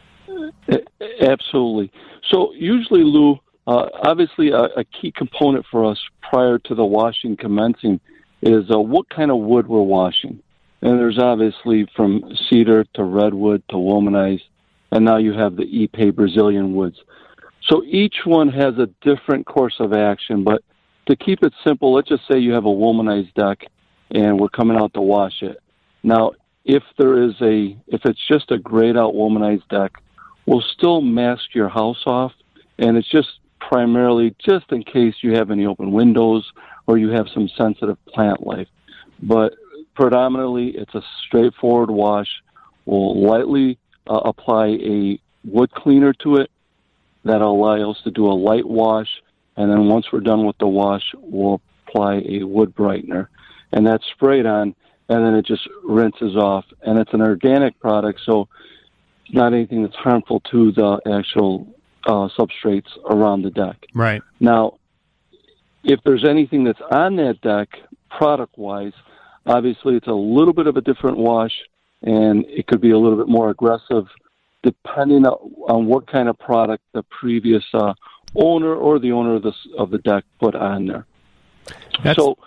Speaker 11: Absolutely. So usually, Lou, Uh, obviously, a, a key component for us prior to the washing commencing is uh, what kind of wood we're washing. And there's obviously from cedar to redwood to womanized, and now you have the Ipe Brazilian woods. So each one has a different course of action, but to keep it simple, let's just say you have a womanized deck and we're coming out to wash it. Now, if there is a, if it's just a grayed out womanized deck, we'll still mask your house off, and it's just primarily just in case you have any open windows or you have some sensitive plant life. But predominantly, it's a straightforward wash. We'll lightly uh, apply a wood cleaner to it. That'll allow us to do a light wash, and then once we're done with the wash, we'll apply a wood brightener. And that's sprayed on, and then it just rinses off. And it's an organic product, so it's not anything that's harmful to the actual Uh, substrates around the deck.
Speaker 1: Right.
Speaker 11: Now, if there's anything that's on that deck, product-wise, obviously it's a little bit of a different wash, and it could be a little bit more aggressive depending on what kind of product the previous uh, owner or the owner of the, of the deck put on there.
Speaker 1: That's,
Speaker 11: so,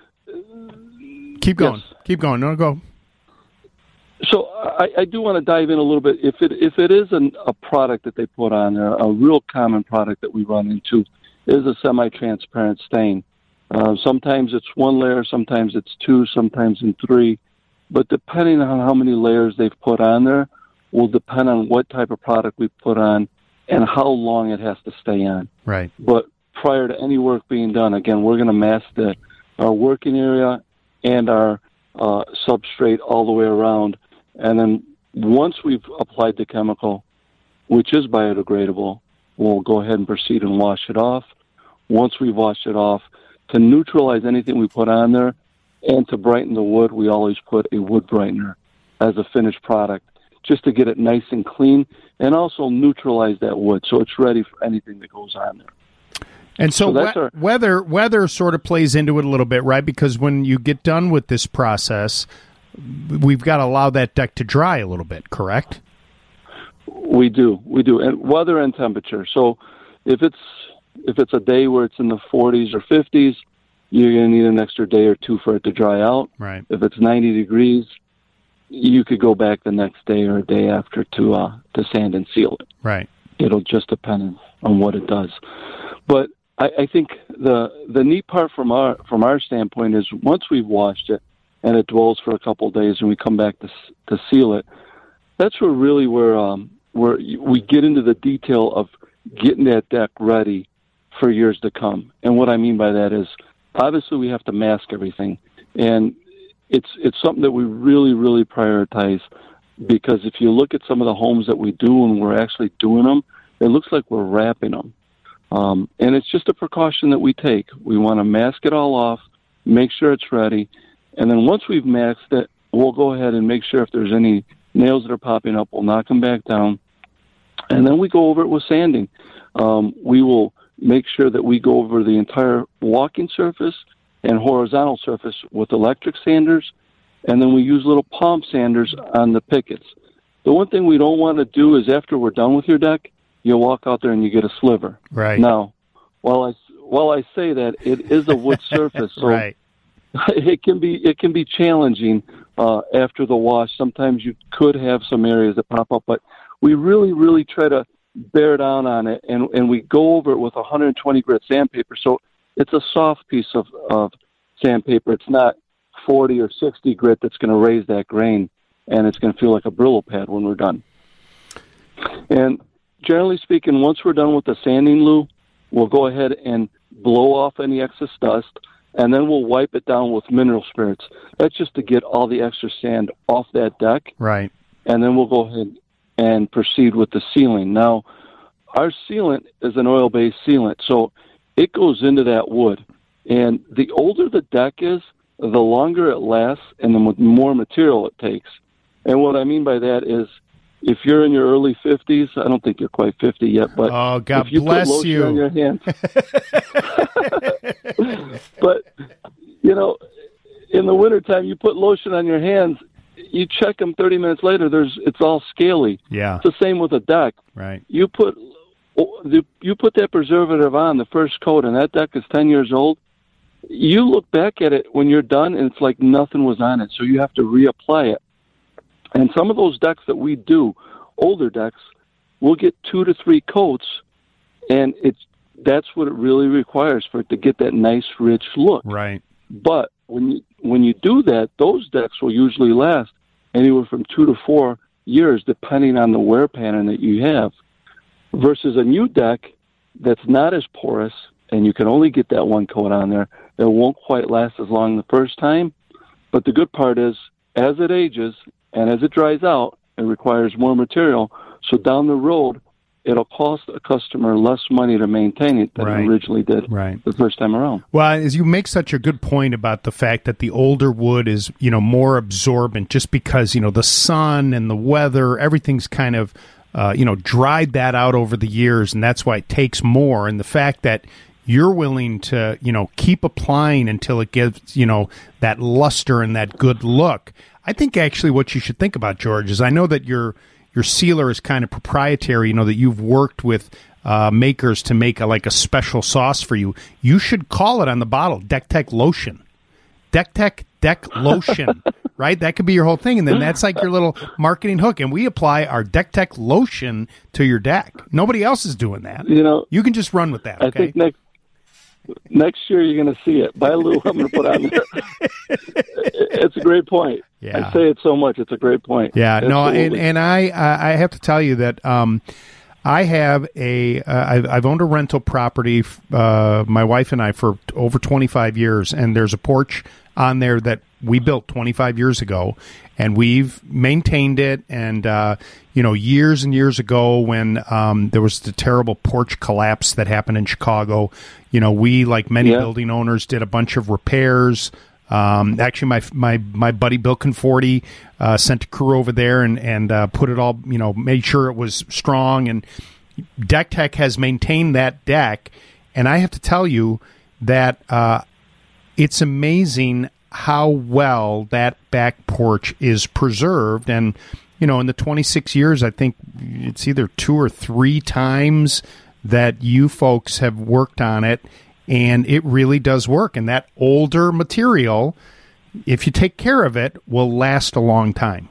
Speaker 1: keep going.
Speaker 11: Yes.
Speaker 1: Keep going. No, go.
Speaker 11: So I, I do want to dive in a little bit. If it if it is an, a product that they put on there, a real common product that we run into is a semi-transparent stain. Uh, sometimes it's one layer, sometimes it's two, sometimes in three. But depending on how many layers they've put on there will depend on what type of product we put on and how long it has to stay on.
Speaker 1: Right.
Speaker 11: But prior to any work being done, again, we're going to mask the, our working area and our uh, substrate all the way around. And then once we've applied the chemical, which is biodegradable, we'll go ahead and proceed and wash it off. Once we've washed it off, to neutralize anything we put on there and to brighten the wood, we always put a wood brightener as a finished product just to get it nice and clean and also neutralize that wood so it's ready for anything that goes on there.
Speaker 1: And so,
Speaker 11: so that's
Speaker 1: we-
Speaker 11: our-
Speaker 1: weather weather sort of plays into it a little bit, right? Because when you get done with this process, we've got to allow that deck to dry a little bit, correct?
Speaker 11: We do, we do, and weather and temperature. So if it's if it's a day where it's in the forties or fifties, you're going to need an extra day or two for it to dry out.
Speaker 1: Right.
Speaker 11: If it's ninety degrees, you could go back the next day or a day after to uh, to sand and seal it.
Speaker 1: Right.
Speaker 11: It'll just depend on what it does. But I, I think the the neat part from our from our standpoint is once we've washed it and it dwells for a couple of days and we come back to to seal it, that's where really where um where we get into the detail of getting that deck ready for years to come. And what I mean by that is obviously we have to mask everything, and it's it's something that we really really prioritize, because if you look at some of the homes that we do and we're actually doing them, it looks like we're wrapping them. Um, and it's just a precaution that we take. We want to mask it all off, make sure it's ready, and then once we've masked it, we'll go ahead and make sure if there's any nails that are popping up, we'll knock them back down, and then we go over it with sanding. Um, we will make sure that we go over the entire walking surface and horizontal surface with electric sanders, and then we use little palm sanders on the pickets. The one thing we don't want to do is after we're done with your deck, you walk out there and you get a sliver.
Speaker 1: Right.
Speaker 11: Now, while I while I say that, it is a wood surface, so
Speaker 1: right.
Speaker 11: it can be it can be challenging uh, after the wash. Sometimes you could have some areas that pop up, but we really, really try to bear down on it, and, and we go over it with one hundred twenty grit sandpaper. So it's a soft piece of, of sandpaper. It's not forty or sixty grit that's going to raise that grain, and it's going to feel like a Brillo pad when we're done. And generally speaking, once we're done with the sanding, Lou, we'll go ahead and blow off any excess dust, and then we'll wipe it down with mineral spirits. That's just to get all the extra sand off that deck.
Speaker 1: Right.
Speaker 11: And then we'll go ahead and proceed with the sealing. Now, our sealant is an oil-based sealant, so it goes into that wood. And the older the deck is, the longer it lasts and the more material it takes. And what I mean by that is, if you're in your early fifties, I don't think you're quite fifty yet, but
Speaker 1: oh, God
Speaker 11: if you
Speaker 1: bless
Speaker 11: put lotion
Speaker 1: you.
Speaker 11: on your hands, but you know, in the wintertime, you put lotion on your hands, you check them thirty minutes later, there's it's all scaly.
Speaker 1: Yeah.
Speaker 11: It's the same with a deck.
Speaker 1: Right.
Speaker 11: You put you put that preservative on the first coat, and that deck is ten years old. You look back at it when you're done, and it's like nothing was on it. So you have to reapply it. And some of those decks that we do, older decks, we'll get two to three coats, and it's that's what it really requires for it to get that nice, rich look.
Speaker 1: Right.
Speaker 11: But when you when you do that, those decks will usually last anywhere from two to four years, depending on the wear pattern that you have. Versus a new deck that's not as porous, and you can only get that one coat on there, that won't quite last as long the first time. But the good part is, as it ages and as it dries out, it requires more material. So down the road, it'll cost a customer less money to maintain it than
Speaker 1: Right.
Speaker 11: it originally did
Speaker 1: Right.
Speaker 11: the first time around.
Speaker 1: Well, as you make such a good point about the fact that the older wood is, you know, more absorbent, just because, you know, the sun and the weather, everything's kind of, uh, you know, dried that out over the years, and that's why it takes more. And the fact that you're willing to, you know, keep applying until it gives, you know, that luster and that good look. I think actually what you should think about, George, is I know that your your sealer is kind of proprietary, you know, that you've worked with uh, makers to make a, like a special sauce for you. You should call it on the bottle, Deck Tech Lotion. Deck Tech Deck Lotion, right? That could be your whole thing, and then that's like your little marketing hook. And we apply our Deck Tech Lotion to your deck. Nobody else is doing that.
Speaker 11: You know,
Speaker 1: you can just run with that,
Speaker 11: I
Speaker 1: okay?
Speaker 11: think next next year you're going to see it. Buy a Lou, I'm going to put on there. It's a great point.
Speaker 1: Yeah.
Speaker 11: I say it so much. It's a great point.
Speaker 1: Yeah, no, and,
Speaker 11: Absolutely.
Speaker 1: and I I have to tell you that um, I have a uh, I've, I've owned a rental property, uh, my wife and I, for over twenty-five years, and there's a porch on there that we built twenty-five years ago, and we've maintained it. And, uh, you know, years and years ago when um, there was the terrible porch collapse that happened in Chicago, you know, we, like many
Speaker 11: Yeah.
Speaker 1: building owners, did a bunch of repairs. Um, actually, my my my buddy Bill Conforti uh, sent a crew over there and and uh, put it all, you know, made sure it was strong. And Deck Tech has maintained that deck, and I have to tell you that uh, it's amazing how well that back porch is preserved. And you know, in the twenty-six years, I think it's either two or three times that you folks have worked on it. And it really does work. And that older material, if you take care of it, will last a long time.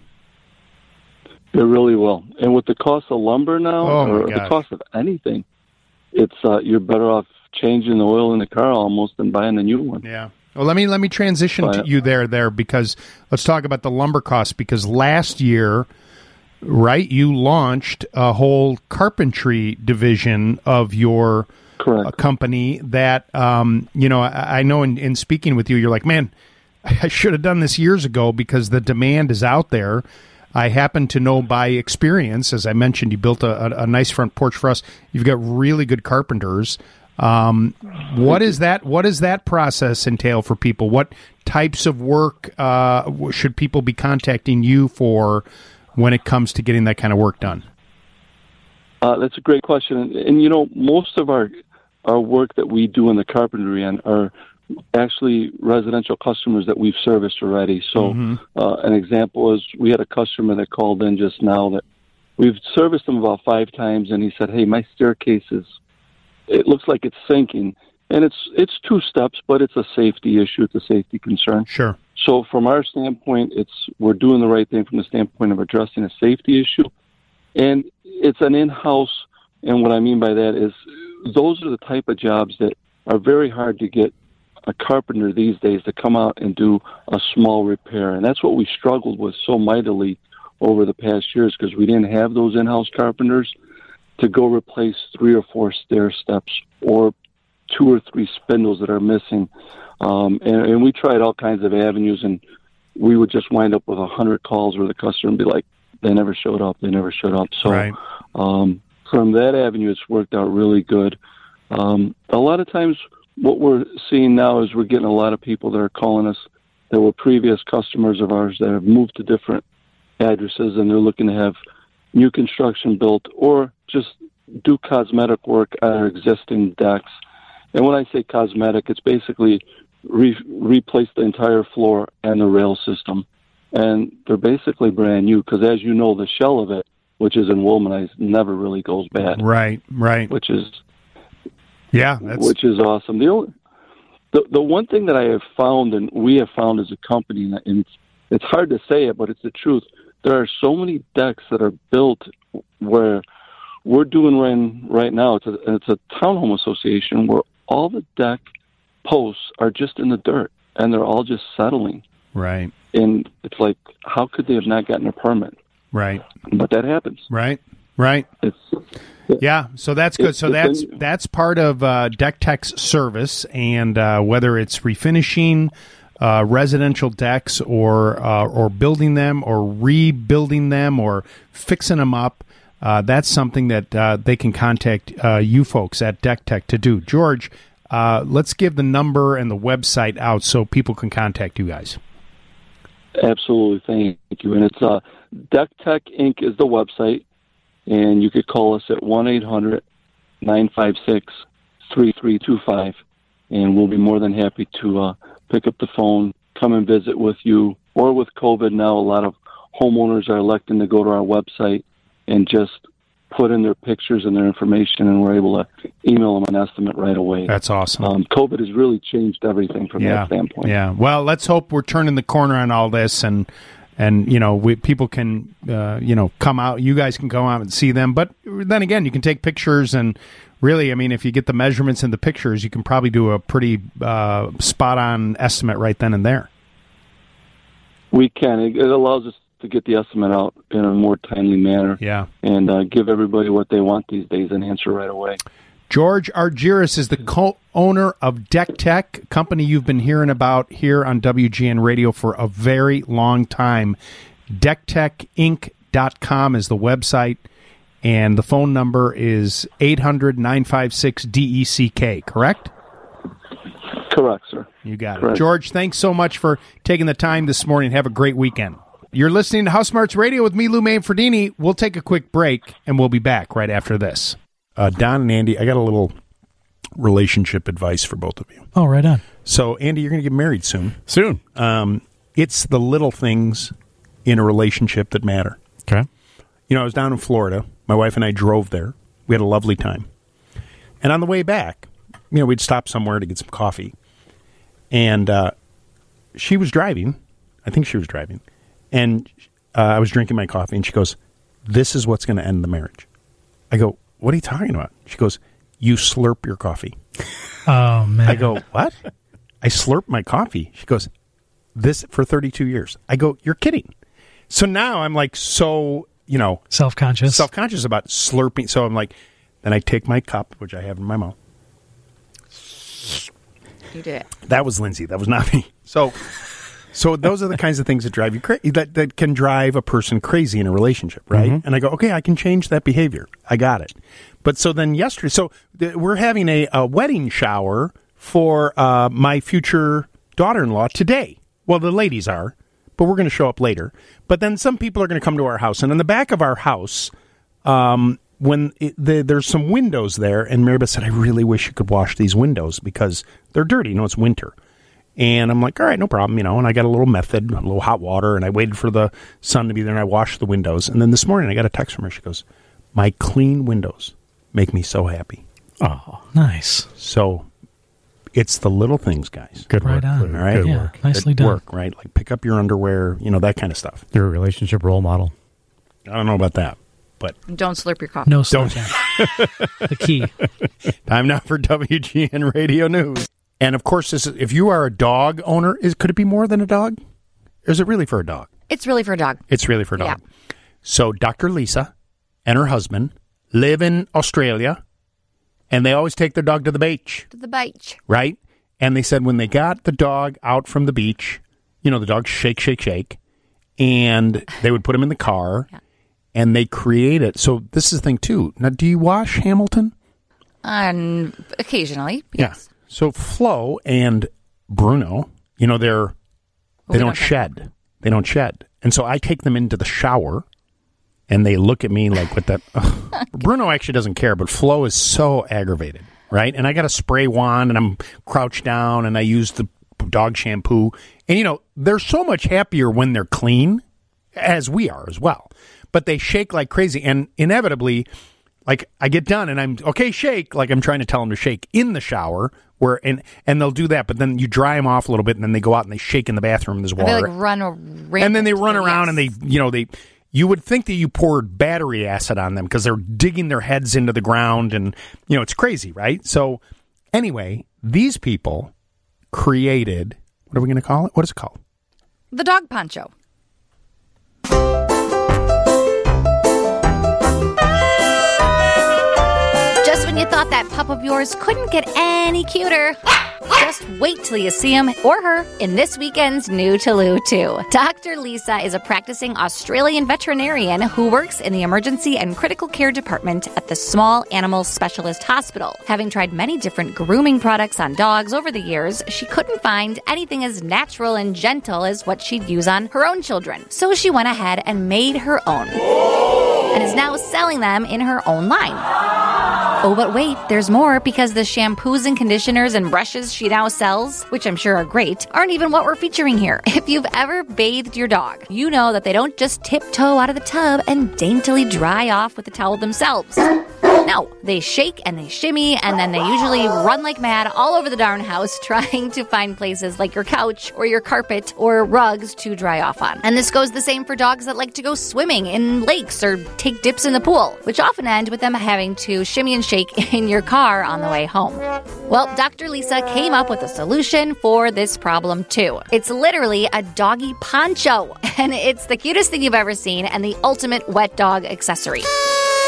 Speaker 11: It really will. And with the cost of lumber now,
Speaker 1: Oh, my
Speaker 11: or the
Speaker 1: gosh.
Speaker 11: cost of anything, it's uh, you're better off changing the oil in the car almost than buying a new one.
Speaker 1: Yeah. Well, let me let me transition to you there, there, because let's talk about the lumber costs. Because last year, right, you launched a whole carpentry division of your a company that, um, you know, I, I know in, in speaking with you, you're like, man, I should have done this years ago because the demand is out there. I happen to know by experience, as I mentioned, you built a, a, a nice front porch for us. You've got really good carpenters. Um, what is that? What does that process entail for people? What types of work uh, should people be contacting you for when it comes to getting that kind of work done?
Speaker 11: Uh, that's a great question. And, and, you know, most of our our work that we do in the carpentry end are actually residential customers that we've serviced already. So
Speaker 1: Mm-hmm.
Speaker 11: uh, an example is we had a customer that called in just now that we've serviced him about five times, and he said, hey, my staircase is, it looks like it's sinking. And it's it's two steps, but it's a safety issue. It's a safety concern.
Speaker 1: Sure.
Speaker 11: So from our standpoint, it's we're doing the right thing from the standpoint of addressing a safety issue. And it's an in-house, and what I mean by that is those are the type of jobs that are very hard to get a carpenter these days to come out and do a small repair. And that's what we struggled with so mightily over the past years because we didn't have those in-house carpenters to go replace three or four stair steps or two or three spindles that are missing. Um, and, and we tried all kinds of avenues, and we would just wind up with a hundred calls where the customer would be like, they never showed up, they never showed up. So
Speaker 1: Right.
Speaker 11: um, from that avenue, it's worked out really good. Um, a lot of times what we're seeing now is we're getting a lot of people that are calling us that were previous customers of ours that have moved to different addresses, and they're looking to have new construction built or just do cosmetic work on our existing decks. And when I say cosmetic, it's basically re- replace the entire floor and the rail system. And they're basically brand new because, as you know, the shell of it, which is in womanized, never really goes bad.
Speaker 1: Right, right.
Speaker 11: Which is
Speaker 1: yeah, that's...
Speaker 11: which is awesome. The only, the the one thing that I have found, and we have found as a company, and it's it's hard to say it, but it's the truth. There are so many decks that are built where we're doing right, right now. It's a, it's a townhome association where all the deck posts are just in the dirt, and they're all just settling.
Speaker 1: Right.
Speaker 11: And it's like, how could they have not gotten a permit?
Speaker 1: Right.
Speaker 11: But that happens.
Speaker 1: Right. Right.
Speaker 11: It's,
Speaker 1: yeah, so that's good. So that's that's part of uh, Deck Tech's service, and uh, whether it's refinishing uh, residential decks or uh, or building them or rebuilding them or fixing them up, uh, that's something that uh, they can contact uh, you folks at Deck Tech to do. George, uh, let's give the number and the website out so people can contact you guys.
Speaker 11: Absolutely, thank you. And it's uh, Deck Tech Incorporated is the website, and you could call us at one eight hundred nine five six three three two five, and we'll be more than happy to uh, pick up the phone, come and visit with you. Or with COVID now, a lot of homeowners are electing to go to our website and just put in their pictures and their information, and we're able to email them an estimate right away.
Speaker 1: That's awesome.
Speaker 11: Um, COVID has really changed everything from
Speaker 1: yeah.
Speaker 11: that standpoint.
Speaker 1: Yeah. Well, let's hope we're turning the corner on all this, and and you know, we, people can uh, you know come out. You guys can go out and see them, but then again, you can take pictures, and really, I mean, if you get the measurements and the pictures, you can probably do a pretty uh, spot on estimate right then and there.
Speaker 11: We can. It, it allows us to get the estimate out in a more timely manner.
Speaker 1: Yeah.
Speaker 11: And uh, give everybody what they want these days and answer right away.
Speaker 1: George Argyris is the co-owner of Deck Tech, company you've been hearing about here on W G N Radio for a very long time. deck tech inc dot com is the website, and the phone number is eight hundred, nine five six, D E C K, correct?
Speaker 11: Correct, sir.
Speaker 1: You got
Speaker 11: Correct.
Speaker 1: it. George, thanks so much for taking the time this morning. Have a great weekend. You're listening to House Smarts Radio with me, Lou Manfredini. We'll take a quick break, and we'll be back right after this. Uh, Don and Andy, I got a little relationship advice for both of you.
Speaker 3: Oh, right on.
Speaker 1: So, Andy, you're going to get married soon.
Speaker 2: Soon.
Speaker 1: Um, it's the little things in a relationship that matter.
Speaker 2: Okay.
Speaker 1: You know, I was down in Florida. My wife and I drove there. We had a lovely time. And on the way back, you know, we'd stop somewhere to get some coffee. And uh, she was driving. I think she was driving. And uh, I was drinking my coffee, and she goes, "This is what's going to end the marriage." I go, "What are you talking about?" She goes, "You slurp your coffee."
Speaker 3: Oh, man.
Speaker 1: I go, "What?" I slurp my coffee. She goes, "This for thirty-two years." I go, "You're kidding." So now I'm like so, you know.
Speaker 3: Self-conscious.
Speaker 1: Self-conscious about slurping. So I'm like, then I take my cup, which I have in my mouth.
Speaker 12: You did it.
Speaker 1: That was Lindsay. That was not me. So so those are the kinds of things that drive you crazy, that, that can drive a person crazy in a relationship, right?
Speaker 2: Mm-hmm.
Speaker 1: And I go, okay, I can change that behavior. I got it. But so then yesterday, so th- we're having a, a wedding shower for uh, my future daughter-in-law today. Well, the ladies are, but we're going to show up later. But then some people are going to come to our house. And in the back of our house, um, when it, the, there's some windows there, and Marybeth said, "I really wish you could wash these windows because they're dirty. You know, it's winter." And I'm like, all right, no problem, you know. And I got a little method, a little hot water, and I waited for the sun to be there, and I washed the windows. And then this morning I got a text from her. She goes, "My clean windows make me so happy."
Speaker 3: Oh, nice.
Speaker 1: So it's the little things, guys.
Speaker 2: Good
Speaker 3: Right
Speaker 2: work.
Speaker 3: on.
Speaker 2: Good,
Speaker 1: All right?
Speaker 2: good
Speaker 3: Yeah,
Speaker 2: work.
Speaker 3: nicely
Speaker 1: That
Speaker 3: done.
Speaker 1: work, right? Like pick up your underwear, you know, that kind of stuff.
Speaker 2: You're a relationship role model.
Speaker 1: I don't know about that, but
Speaker 12: Don't slurp your coffee.
Speaker 3: No
Speaker 1: Don't.
Speaker 3: slurping. The key.
Speaker 1: time now for W G N Radio News. And of course, this is, if you are a dog owner, is could it be more than a dog? Or is it really for a dog?
Speaker 12: It's really for a dog.
Speaker 1: It's really for a dog. So Doctor Lisa and her husband live in Australia, and they always take their dog to the beach,
Speaker 12: To the beach.
Speaker 1: right? And they said when they got the dog out from the beach, you know, the dog shake, shake, shake, and they would put him in the car,
Speaker 12: Yeah.
Speaker 1: and they created. So this is the thing, too. Now, do you wash Hamilton?
Speaker 12: Um, occasionally. Yes.
Speaker 1: Yeah. So Flo and Bruno, you know, they're they
Speaker 12: we
Speaker 1: don't
Speaker 12: don't
Speaker 1: shed. They don't shed. And so I take them into the shower, and they look at me like with that. Ugh. Bruno actually doesn't care, but Flo is so aggravated, right? And I got a spray wand, and I'm crouched down, and I use the dog shampoo. And, you know, they're so much happier when they're clean, as we are as well. But they shake like crazy, and inevitably, like, I get done, and I'm, okay, shake, like I'm trying to tell them to shake in the shower, where and and they'll do that, but then you dry them off a little bit, and then they go out and they shake in the bathroom, and there's
Speaker 12: They
Speaker 1: water.
Speaker 12: like run around.
Speaker 1: And then they run around,
Speaker 12: yes.
Speaker 1: and they, you know, they, you would think that you poured battery acid on them because they're digging their heads into the ground, and, you know, it's crazy, right? So, anyway, these people created, what are we going to call it? What is it called?
Speaker 12: The dog poncho. Just when you thought that pup of yours couldn't get any cuter, just wait till you see him or her in this weekend's New to Lou two. Doctor Lisa is a practicing Australian veterinarian who works in the emergency and critical care department at the Small Animal Specialist Hospital. Having tried many different grooming products on dogs over the years, she couldn't find anything as natural and gentle as what she'd use on her own children. So she went ahead and made her own and is now selling them in her own line. Oh, but wait, there's more, because the shampoos and conditioners and brushes she now sells, which I'm sure are great, aren't even what we're featuring here. If you've ever bathed your dog, you know that they don't just tiptoe out of the tub and daintily dry off with the towel themselves. No, they shake and they shimmy, and then they usually run like mad all over the darn house trying to find places like your couch or your carpet or rugs to dry off on. And this goes the same for dogs that like to go swimming in lakes or take dips in the pool, which often end with them having to shimmy and shake in your car on the way home. Well, Doctor Lisa came up with a solution for this problem too. It's literally a doggy poncho, and it's the cutest thing you've ever seen and the ultimate wet dog accessory.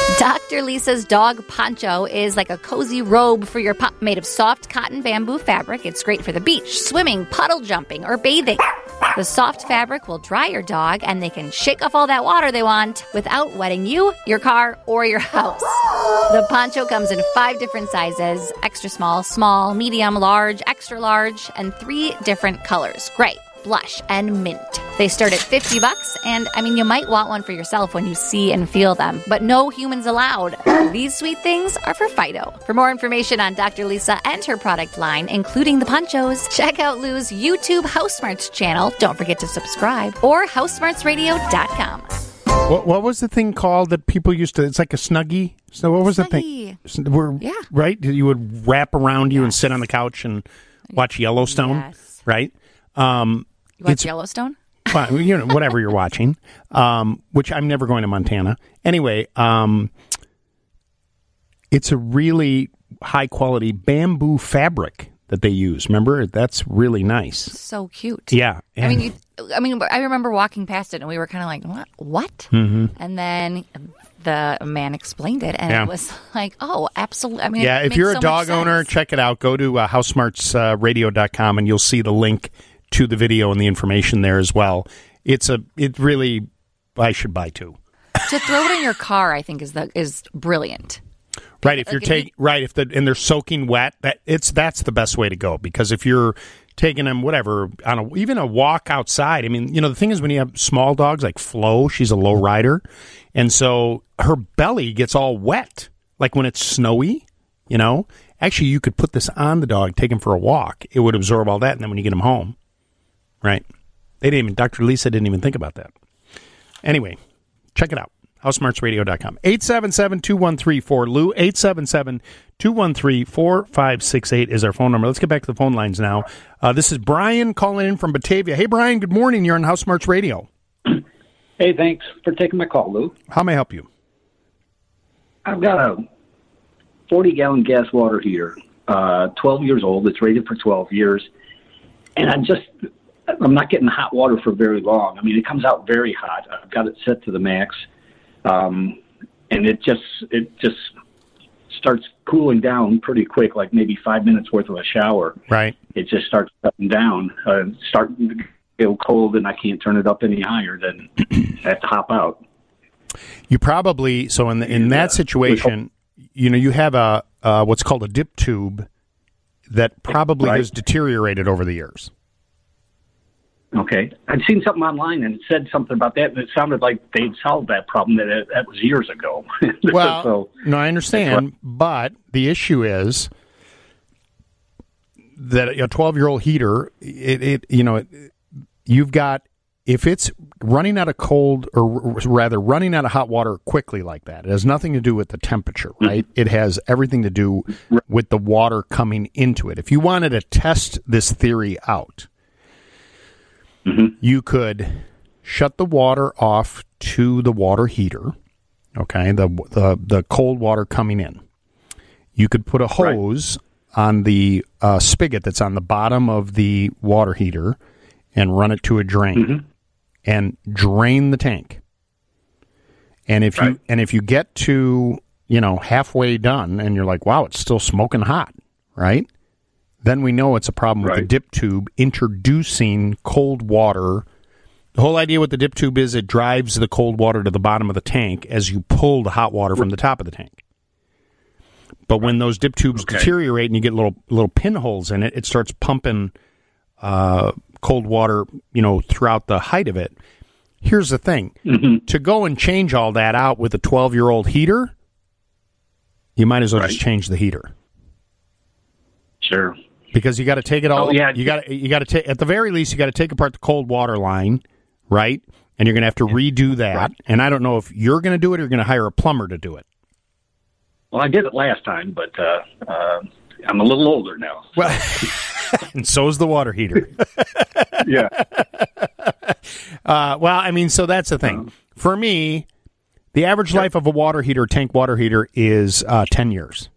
Speaker 12: Doctor Lisa's dog poncho is like a cozy robe for your pup made of soft cotton bamboo fabric. It's great for the beach, swimming, puddle jumping, or bathing. The soft fabric will dry your dog, and they can shake off all that water they want without wetting you, your car, or your house. The poncho comes in five different sizes: extra small, small, medium, large, extra large, and three different colors: gray, blush, and mint. They start at fifty bucks, and I mean, you might want one for yourself when you see and feel them, but no humans allowed. These sweet things are for Fido. For more information on Doctor Lisa and her product line, including the ponchos, check out Lou's YouTube HouseSmarts channel. Don't forget to subscribe, or house smarts radio dot com.
Speaker 1: What, what was the thing called that people used to? It's like a Snuggie. So what was
Speaker 12: Snuggie.
Speaker 1: the thing? Where,
Speaker 12: yeah.
Speaker 1: Right? You would wrap around you
Speaker 12: yes.
Speaker 1: and sit on the couch and watch Yellowstone.
Speaker 12: Yes.
Speaker 1: Right? Um,
Speaker 12: you watch
Speaker 1: it's,
Speaker 12: Yellowstone?
Speaker 1: Well, you know, whatever you're watching, um, which I'm never going to Montana. Anyway, um, it's a really high-quality bamboo fabric that they use. Remember? That's really nice.
Speaker 12: So cute.
Speaker 1: Yeah.
Speaker 12: I mean, you, I mean, I remember walking past it, and we were kind of like, what? What?
Speaker 1: Mm-hmm.
Speaker 12: And then the man explained it, and
Speaker 1: yeah.
Speaker 12: it was like, oh, absolutely. I mean,
Speaker 1: yeah,
Speaker 12: it
Speaker 1: if you're a
Speaker 12: so
Speaker 1: dog owner, check it out. Go to uh, house smarts radio dot com, and you'll see the link to the video and the information there as well. It's a, it really, I should buy two.
Speaker 12: To throw it in your car, I think is the is brilliant.
Speaker 1: Right, if
Speaker 12: like
Speaker 1: you're
Speaker 12: if
Speaker 1: taking
Speaker 12: you,
Speaker 1: right, if the and they're soaking wet, that it's that's the best way to go, because if you're taking them whatever on a even a walk outside, I mean, you know, the thing is when you have small dogs like Flo, she's a low rider, and so her belly gets all wet, like when it's snowy, you know. Actually, you could put this on the dog, take him for a walk. It would absorb all that, and then when you get him home. Right. They didn't even, Doctor Lisa didn't even think about that. Anyway, check it out. house smarts radio dot com. eight seven seven, two one three, four L U. eight seven seven, two one three, four five six eight is our phone number. Let's get back to the phone lines now. Uh, this is Brian calling in from Batavia. Hey, Brian, good morning. You're on House Smarts Radio.
Speaker 13: Hey, thanks for taking my call, Lou.
Speaker 1: How may I help you?
Speaker 13: I've got a forty-gallon gas water heater, uh, twelve years old. It's rated for twelve years. And I'm just... I'm not getting hot water for very long. I mean, it comes out very hot. I've got it set to the max, um, and it just it just starts cooling down pretty quick, like maybe five minutes worth of a shower.
Speaker 1: Right.
Speaker 13: It just starts cutting down, uh, starting to get cold, and I can't turn it up any higher. Then I have to hop out.
Speaker 1: You probably so in the, in that situation, you know, you have a uh, what's called a dip tube that probably
Speaker 13: right.
Speaker 1: has deteriorated over the years.
Speaker 13: Okay. I'd seen something online, and it said something about that, and it sounded like they'd solved that problem. That it, that was years ago.
Speaker 1: Well,
Speaker 13: so,
Speaker 1: no, I understand, but the issue is that a twelve-year-old heater, it, it you know, it, you've got, if it's running out of cold, or rather running out of hot water quickly like that, it has nothing to do with the temperature, right? Mm-hmm. It has everything to do with the water coming into it. If you wanted to test this theory out, mm-hmm. you could shut the water off to the water heater, okay, the the, the cold water coming in. You could put a hose right. on the uh, spigot that's on the bottom of the water heater and run it to a drain mm-hmm. and drain the tank. And if right. you and if you get to, you know, halfway done and you're like, wow, it's still smoking hot, right? Then we know it's a problem right. with the dip tube introducing cold water. The whole idea with the dip tube is it drives the cold water to the bottom of the tank as you pull the hot water from the top of the tank. But when those dip tubes okay. deteriorate and you get little little pinholes in it, it starts pumping uh, cold water, you know, throughout the height of it. Here's the thing. Mm-hmm. To go and change all that out with a twelve-year-old heater, you might as well right. just change the heater.
Speaker 13: Sure.
Speaker 1: Because you got to take it all.
Speaker 13: Oh, yeah.
Speaker 1: You got you got to take at the very least you got to take apart the cold water line, right? And you're going to have to redo that. Right. And I don't know if you're going to do it or you're going to hire a plumber to do it.
Speaker 13: Well, I did it last time, but uh, uh, I'm a little older now.
Speaker 1: Well, and so is the water heater.
Speaker 13: yeah.
Speaker 1: Uh, well, I mean, so that's the thing. Um, For me, the average sure. life of a water heater, tank water heater, is uh, ten years.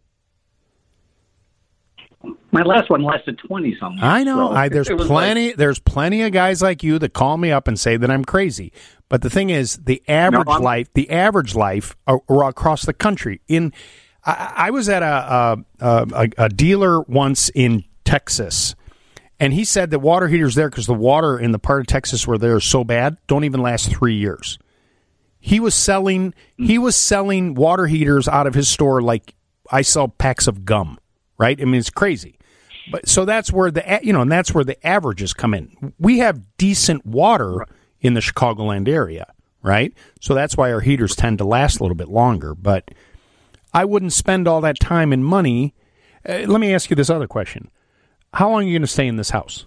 Speaker 13: My last one lasted twenty something.
Speaker 1: I know.
Speaker 13: So
Speaker 1: I, there's plenty.
Speaker 13: Like,
Speaker 1: there's plenty of guys like you that call me up and say that I'm crazy. But the thing is, the average
Speaker 7: No, I'm-
Speaker 1: life, the average life, are, are across the country. In, I, I was at a, a, a a dealer once in Texas, and he said that water heaters there because the water in the part of Texas where they're so bad don't even last three years. He was selling he was selling water heaters out of his store like I sell packs of gum, right? I mean, it's crazy. But so that's where the you know, and that's where the averages come in. We have decent water in the Chicagoland area, right? So that's why our heaters tend to last a little bit longer. But I wouldn't spend all that time and money. Uh, let me ask you this other question: how long are you going to stay in this house?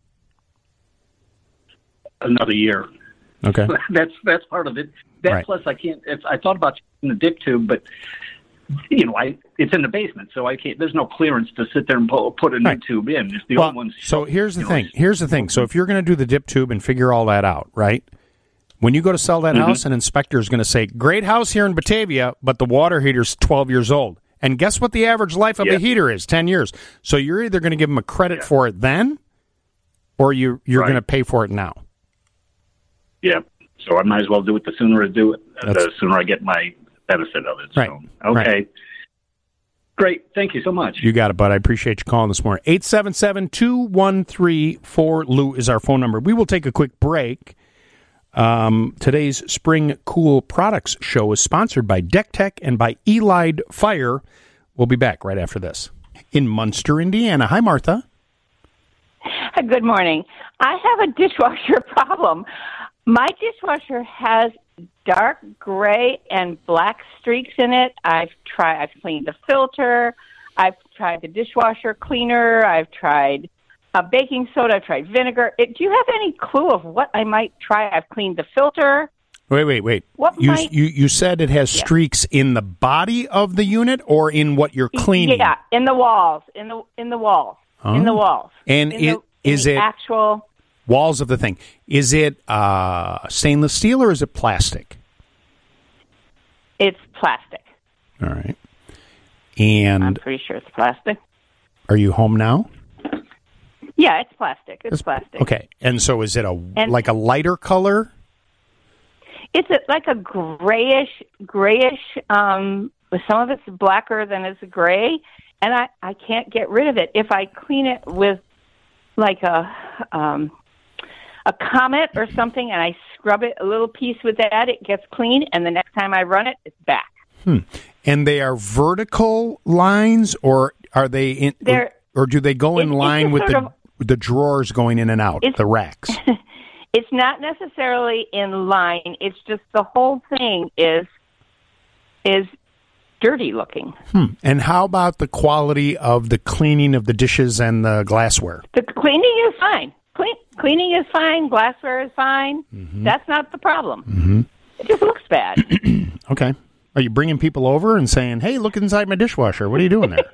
Speaker 13: Another year.
Speaker 1: Okay,
Speaker 13: that's that's part of it. That
Speaker 1: Right.
Speaker 13: plus I can't. If I thought about using the dip tube, but you know, I it's in the basement, so I can't. There's no clearance to sit there and pu- put a new
Speaker 1: Right.
Speaker 13: tube in. If the
Speaker 1: Well,
Speaker 13: old ones.
Speaker 1: so here's the
Speaker 13: you know,
Speaker 1: thing. Here's the thing. So if you're going to do the dip tube and figure all that out, right? When you go to sell that
Speaker 13: Mhm.
Speaker 1: house, an inspector is going to say, "Great house here in Batavia, but the water heater's twelve years old." And guess what the average life of
Speaker 13: Yeah.
Speaker 1: a heater is? ten years. So you're either going to give them a credit for it then, or you you're
Speaker 13: Right.
Speaker 1: going to pay for it now.
Speaker 13: Yeah. So I might as well do it the sooner I do it, uh, the
Speaker 1: That's-
Speaker 13: sooner I get my benefit of it.
Speaker 1: Right.
Speaker 13: So, okay.
Speaker 1: Right.
Speaker 13: Great. Thank you so much.
Speaker 1: You got it, bud. I appreciate you calling this morning. eight seven seven, two one three, four L U is our phone number. We will take a quick break. Um, today's Spring Cool Products show is sponsored by Deck Tech and by Elide Fire. We'll be back right after this. In Munster, Indiana. Hi, Martha.
Speaker 14: Good morning. I have a dishwasher problem. My dishwasher has dark gray and black streaks in it. I've tried. I've cleaned the filter. I've tried the dishwasher cleaner. I've tried uh, baking soda. I've tried vinegar. It, do you have any clue of what I might try? I've cleaned the filter.
Speaker 1: Wait, wait, wait.
Speaker 14: What
Speaker 1: you,
Speaker 14: might-
Speaker 1: you you said it has
Speaker 14: Yeah.
Speaker 1: streaks in the body of the unit or in what you're cleaning?
Speaker 14: Yeah, in the walls. In the in the walls. In the
Speaker 1: Oh.
Speaker 14: walls.
Speaker 1: And
Speaker 14: in
Speaker 1: it,
Speaker 14: the, in
Speaker 1: is
Speaker 14: the
Speaker 1: it
Speaker 14: actual?
Speaker 1: walls of the thing? Is it uh, stainless steel or is it plastic?
Speaker 14: It's plastic.
Speaker 1: All right. And
Speaker 14: I'm pretty sure it's plastic.
Speaker 1: are you home now?
Speaker 14: Yeah, it's plastic. It's plastic.
Speaker 1: Okay. And so is it a
Speaker 14: And-
Speaker 1: like a lighter color?
Speaker 14: It's a, like a grayish, grayish. Um, some of it's blacker than it's gray, and I I can't get rid of it. If I clean it with like a um, a Comet or something, and I scrub it a little piece with that, it gets clean, and the next time I run it, it's back.
Speaker 1: Hmm. And they are vertical lines, or are they in?
Speaker 14: They're-
Speaker 1: or do they go in
Speaker 14: It's- it's
Speaker 1: line
Speaker 14: a
Speaker 1: with
Speaker 14: sort
Speaker 1: the
Speaker 14: of-
Speaker 1: with the drawers going in and out,
Speaker 14: It's-
Speaker 1: the racks?
Speaker 14: It's not necessarily in line. It's just the whole thing is is dirty looking.
Speaker 1: Hmm. And how about the quality of the cleaning of the dishes and the glassware?
Speaker 14: The cleaning is fine. Clean, cleaning is fine. Glassware is fine.
Speaker 1: Mm-hmm.
Speaker 14: That's not the problem.
Speaker 1: Mm-hmm.
Speaker 14: It just looks bad.
Speaker 1: Okay. Are you bringing people over and saying, "Hey, look inside my dishwasher. What are you doing there?"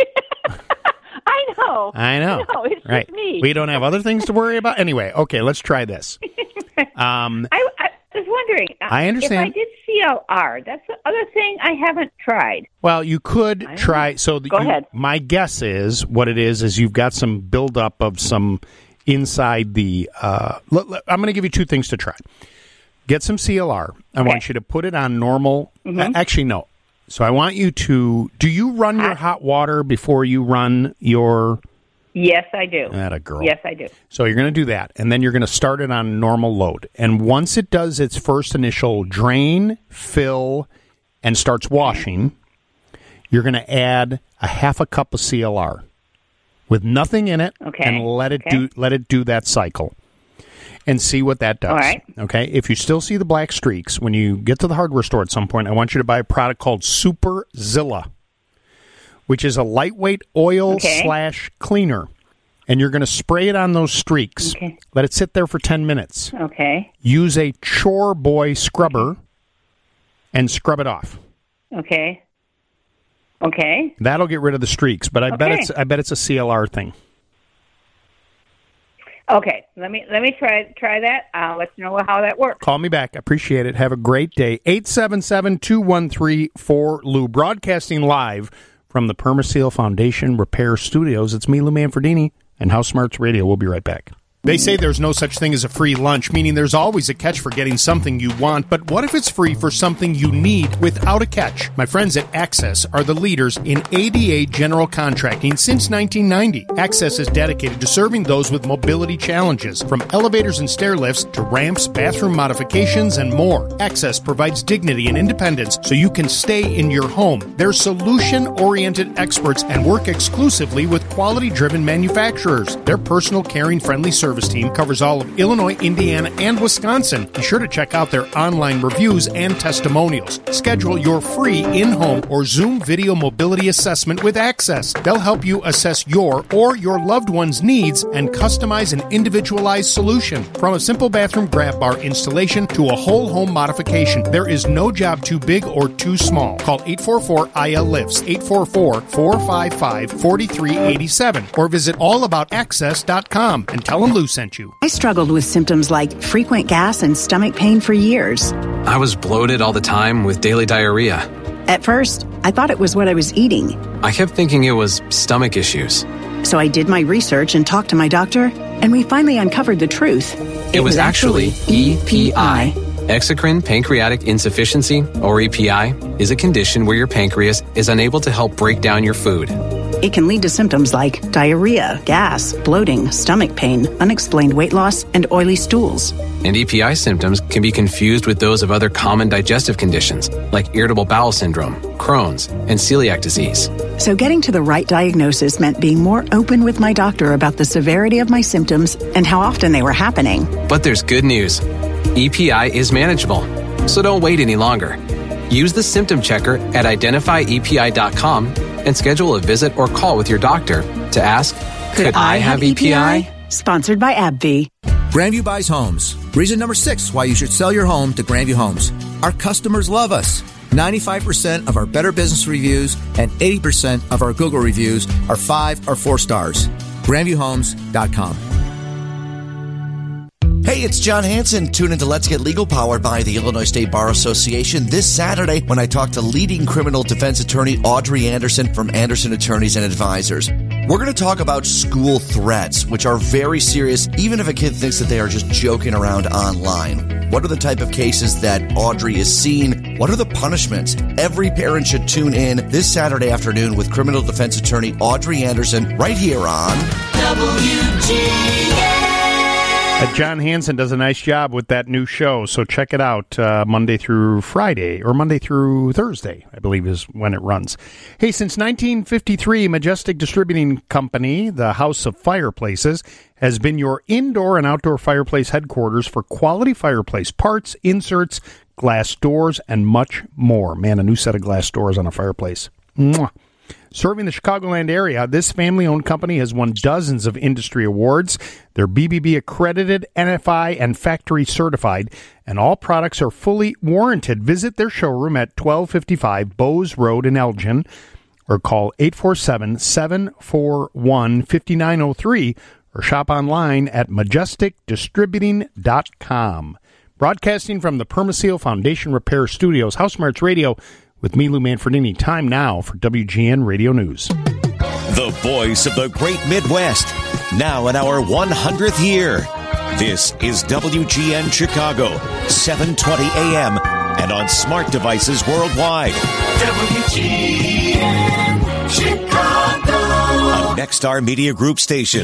Speaker 14: I know.
Speaker 1: I know.
Speaker 14: I know. It's
Speaker 1: right.
Speaker 14: just me.
Speaker 1: We don't have other things to worry about anyway. Okay, let's try this. Um,
Speaker 14: I, I was wondering. uh,
Speaker 1: I understand.
Speaker 14: If I did C L R, that's the other thing I haven't tried.
Speaker 1: Well, you could try. So the,
Speaker 14: Go
Speaker 1: you-
Speaker 14: ahead.
Speaker 1: My guess is what it is is you've got some buildup of some inside the. Uh, l- l- I'm going to give you two things to try. Get some C L R. I want you to put it on normal.
Speaker 14: Mhm.
Speaker 1: uh, actually, no. So I want you to. Do you run your hot water before you run your?
Speaker 14: Yes, I do.
Speaker 1: Atta girl.
Speaker 14: Yes, I do.
Speaker 1: So you're going to do that, and then you're going to start it on normal load. And once it does its first initial drain, fill, and starts washing, you're going to add a half a cup of C L R with nothing in it,
Speaker 14: Okay.
Speaker 1: and let it
Speaker 14: Okay.
Speaker 1: do let it do that cycle, and see what that does.
Speaker 14: All right.
Speaker 1: Okay. If you still see the black streaks when you get to the hardware store at some point, I want you to buy a product called Super Zilla, which is a lightweight oil
Speaker 14: Okay.
Speaker 1: slash cleaner. And you're going to spray it on those streaks.
Speaker 14: Okay.
Speaker 1: Let it sit there for ten minutes.
Speaker 14: Okay.
Speaker 1: Use a Chore Boy scrubber and scrub it off.
Speaker 14: Okay. Okay.
Speaker 1: That'll get rid of the streaks, but I bet
Speaker 14: Okay.
Speaker 1: it's I bet it's a C L R thing.
Speaker 14: Okay. Let me let me try try that. I'll let you know how that works.
Speaker 1: Call me back. I appreciate it. Have a great day. eight seven seven, two one three, four L U. Broadcasting live from the Permaseal Foundation Repair Studios. It's me, Lou Manfredini, and House Smarts Radio. We'll be right back.
Speaker 14: Okay.
Speaker 1: Call me back. I appreciate it. Have a great day. eight seven seven, two one three, four L U. Broadcasting live from the Permaseal Foundation Repair Studios. It's me, Lou Manfredini, and House Smarts Radio. We'll be right back. They say there's no such thing as a free lunch, meaning there's always a catch for getting something you want, but what if it's free for something you need without a catch? My friends at Access are the leaders in A D A general contracting since nineteen ninety. Access is dedicated to serving those with mobility challenges, from elevators and stair lifts to ramps, bathroom modifications, and more. Access provides dignity and independence so you can stay in your home. They're solution-oriented experts and work exclusively with quality-driven manufacturers. Their personal, caring, friendly service Service team covers all of Illinois, Indiana, and Wisconsin. Be sure to check out their online reviews and testimonials. Schedule your free in-home or Zoom video mobility assessment with Access. They'll help you assess your or your loved one's needs and customize an individualized solution. From a simple bathroom grab bar installation to a whole home modification, there is no job too big or too small. Call eight four four I L lifts, eight four four, four five five, four three eight seven, or visit all about access dot com and tell them Lou sent you.
Speaker 15: I struggled with symptoms like frequent gas and stomach pain for years.
Speaker 16: I was bloated all the time with daily diarrhea.
Speaker 15: At first, I thought it was what I was eating.
Speaker 16: I kept thinking it was stomach issues.
Speaker 15: So I did my research and talked to my doctor, and we finally uncovered the truth.
Speaker 16: It, it was, was actually E P I. Exocrine pancreatic insufficiency, or E P I, is a condition where your pancreas is unable to help break down your food.
Speaker 15: It can lead to symptoms like diarrhea, gas, bloating, stomach pain, unexplained weight loss, and oily stools.
Speaker 16: And E P I symptoms can be confused with those of other common digestive conditions, like irritable bowel syndrome, Crohn's, and celiac disease.
Speaker 15: So getting to the right diagnosis meant being more open with my doctor about the severity of my symptoms and how often they were happening.
Speaker 16: But there's good news. E P I is manageable, so don't wait any longer. Use the symptom checker at identify E P I dot com and schedule a visit or call with your doctor to ask, could, could I, I have E P I?
Speaker 15: E P I? Sponsored by AbbVie.
Speaker 17: Grandview buys homes. Reason number six why you should sell your home to Grandview Homes. Our customers love us. ninety-five percent of our Better Business reviews and eighty percent of our Google reviews are five or four stars. Grandview Homes dot com.
Speaker 18: Hey, it's John Hanson. Tune into Let's Get Legal, powered by the Illinois State Bar Association, this Saturday when I talk to leading criminal defense attorney Audrey Anderson from Anderson Attorneys and Advisors. We're going to talk about school threats, which are very serious, even if a kid thinks that they are just joking around online. What are the type of cases that Audrey is seeing? What are the punishments? Every parent should tune in this Saturday afternoon with criminal defense attorney Audrey Anderson right here on W G N.
Speaker 1: Uh, John Hanson does a nice job with that new show, so check it out uh, Monday through Friday, or Monday through Thursday, I believe is when it runs. Hey, since nineteen fifty-three, Majestic Distributing Company, the House of Fireplaces, has been your indoor and outdoor fireplace headquarters for quality fireplace parts, inserts, glass doors, and much more. Man, a new set of glass doors on a fireplace. Mwah. Serving the Chicagoland area, this family-owned company has won dozens of industry awards. They're B B B accredited, N F I, and factory certified, and all products are fully warranted. Visit their showroom at twelve fifty-five Bowes Road in Elgin, or call eight four seven, seven four one, five nine zero three, or shop online at majestic distributing dot com. Broadcasting from the Permaseal Foundation Repair Studios, House Smarts Radio, with me, Lou Manfredini. Time now for W G N Radio News.
Speaker 19: The voice of the great Midwest, now in our one hundredth year. This is W G N Chicago, seven twenty A M, and on smart devices worldwide. W G N Chicago, a Nexstar Media Group station.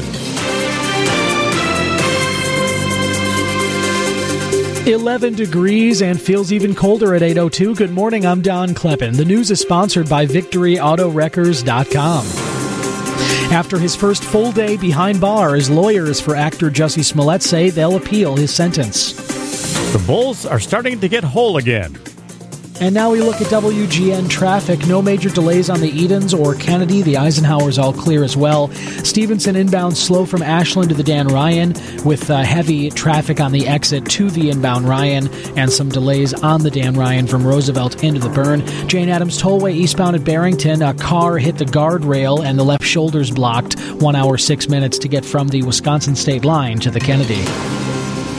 Speaker 3: eleven degrees and feels even colder at eight oh two. Good morning, I'm Don Kleppen. The news is sponsored by victory auto wreckers dot com. After his first full day behind bars, lawyers for actor Jussie Smollett say they'll appeal his sentence.
Speaker 2: The Bulls are starting to get whole again.
Speaker 3: And now we look at W G N traffic. No major delays on the Edens or Kennedy. The Eisenhower's all clear as well. Stevenson inbound slow from Ashland to the Dan Ryan, with uh, heavy traffic on the exit to the inbound Ryan, and some delays on the Dan Ryan from Roosevelt into the Burn. Jane Addams Tollway eastbound at Barrington. A car hit the guardrail and the left shoulder's blocked. One hour, six minutes to get from the Wisconsin state line to the Kennedy.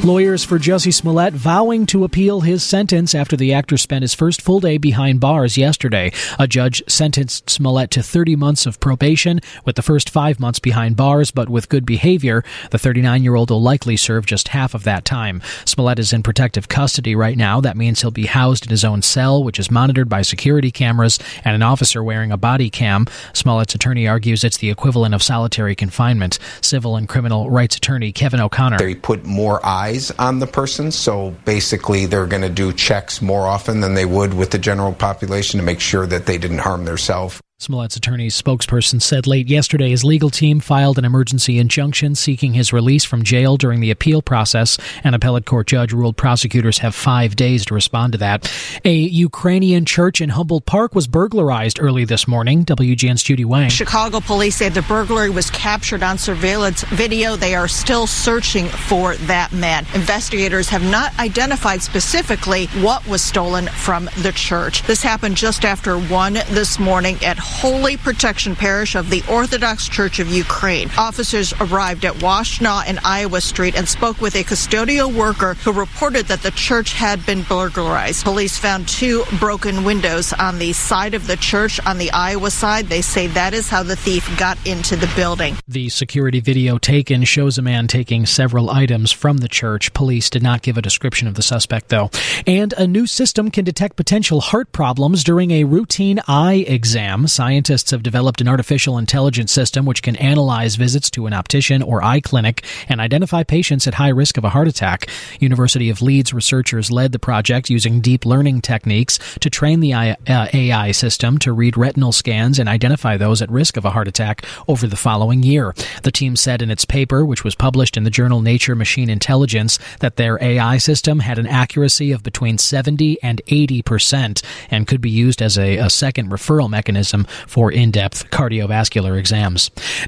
Speaker 3: Lawyers for Jussie Smollett vowing to appeal his sentence after the actor spent his first full day behind bars yesterday. A judge sentenced Smollett to thirty months of probation, with the first five months behind bars, but with good behavior. The thirty-nine-year-old will likely serve just half of that time. Smollett is in protective custody right now. That means he'll be housed in his own cell, which is monitored by security cameras and an officer wearing a body cam. Smollett's attorney argues it's the equivalent of solitary confinement. Civil and criminal rights attorney Kevin O'Connor.
Speaker 20: They put more eyes on the person, so basically they're going to do checks more often than they would with the general population to make sure that they didn't harm themselves.
Speaker 3: Smollett's attorney's spokesperson said late yesterday his legal team filed an emergency injunction seeking his release from jail during the appeal process. An appellate court judge ruled prosecutors have five days to respond to that. A Ukrainian church in Humboldt Park was burglarized early this morning. W G N's Judy Wang.
Speaker 21: Chicago police say the burglary was captured on surveillance video. They are still searching for that man. Investigators have not identified specifically what was stolen from the church. This happened just after one this morning at Holy Protection Parish of the Orthodox Church of Ukraine. Officers arrived at Washtenaw and Iowa Street and spoke with a custodial worker who reported that the church had been burglarized. Police found two broken windows on the side of the church. On the Iowa side, they say that is how the thief got into the building.
Speaker 3: The security video taken shows a man taking several items from the church. Police did not give a description of the suspect, though. And a new system can detect potential heart problems during a routine eye exam. Scientists have developed an artificial intelligence system which can analyze visits to an optician or eye clinic and identify patients at high risk of a heart attack. University of Leeds researchers led the project using deep learning techniques to train the A I system to read retinal scans and identify those at risk of a heart attack over the following year. The team said in its paper, which was published in the journal Nature Machine Intelligence, that their A I system had an accuracy of between seventy and eighty percent and could be used as a, a second referral mechanism for in-depth cardiovascular exams.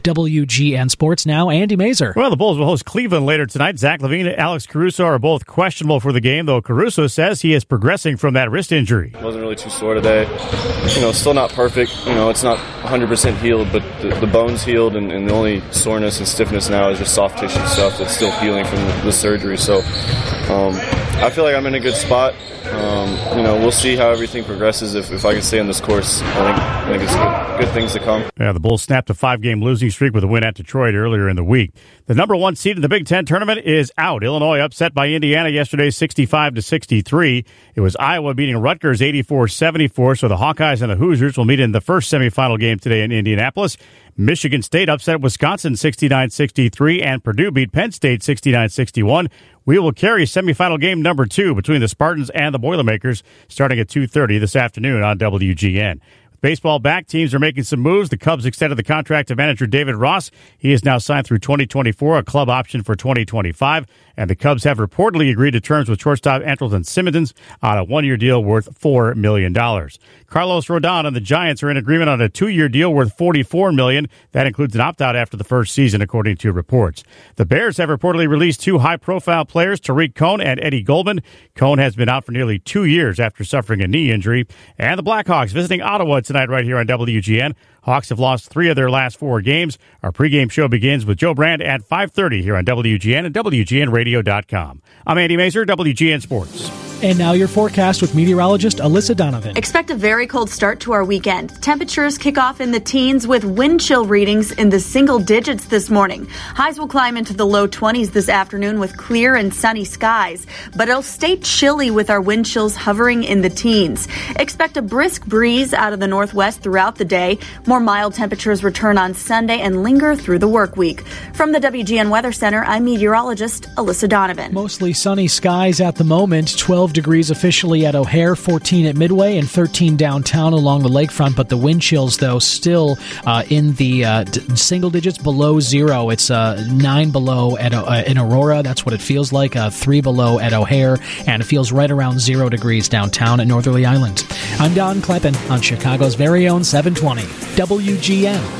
Speaker 3: W G N Sports now, Andy Mazer.
Speaker 2: Well, the Bulls will host Cleveland later tonight. Zach LaVine and Alex Caruso are both questionable for the game, though Caruso says he is progressing from that wrist injury.
Speaker 22: Wasn't really too sore today. You know, still not perfect. You know, it's not one hundred percent healed, but the, the bone's healed, and, and the only soreness and stiffness now is just soft tissue stuff that's still healing from the, the surgery. So um, I feel like I'm in a good spot. Um, you know, we'll see how everything progresses. If, if I can stay on this course, I think, I think it's good, good things to come.
Speaker 2: Yeah, the Bulls snapped a five-game losing streak with a win at Detroit earlier in the week. The number one seed in the Big Ten tournament is out. Illinois upset by Indiana yesterday, sixty-five to sixty-three. It was Iowa beating Rutgers eighty-four seventy-four, so the Hawkeyes and the Hoosiers will meet in the first semifinal game today in Indianapolis. Michigan State upset Wisconsin sixty-nine sixty-three, and Purdue beat Penn State sixty-nine sixty-one. We will carry semifinal game number two between the Spartans and the Boilermakers starting at two thirty this afternoon on W G N. With baseball back, teams are making some moves. The Cubs extended the contract of manager David Ross. He is now signed through twenty twenty-four, a club option for twenty twenty-five. And the Cubs have reportedly agreed to terms with shortstop Andrelton Simmons on a one-year deal worth four million dollars. Carlos Rodon and the Giants are in agreement on a two-year deal worth forty-four million dollars. That includes an opt-out after the first season, according to reports. The Bears have reportedly released two high-profile players, Tariq Cohn and Eddie Goldman. Cohn has been out for nearly two years after suffering a knee injury. And the Blackhawks visiting Ottawa tonight right here on W G N. Hawks have lost three of their last four games. Our pregame show begins with Joe Brand at five thirty here on W G N and W G N radio dot com. I'm Andy Mazer, W G N Sports.
Speaker 3: And now your forecast with meteorologist Alyssa Donovan.
Speaker 23: Expect a very cold start to our weekend. Temperatures kick off in the teens with wind chill readings in the single digits this morning. Highs will climb into the low twenties this afternoon with clear and sunny skies, but it'll stay chilly with our wind chills hovering in the teens. Expect a brisk breeze out of the northwest throughout the day. More mild temperatures return on Sunday and linger through the work week. From the W G N Weather Center, I'm meteorologist Alyssa Donovan.
Speaker 3: Mostly sunny skies at the moment. twelve degrees officially at O'Hare, fourteen at Midway, and thirteen downtown along the lakefront. But the wind chills, though, still uh, in the uh, d- single digits below zero. It's uh, nine below at uh, in Aurora. That's what it feels like. Uh, three below at O'Hare, and it feels right around zero degrees downtown at Northerly Island. I'm Don Kleppen on Chicago's very own seven twenty W G N.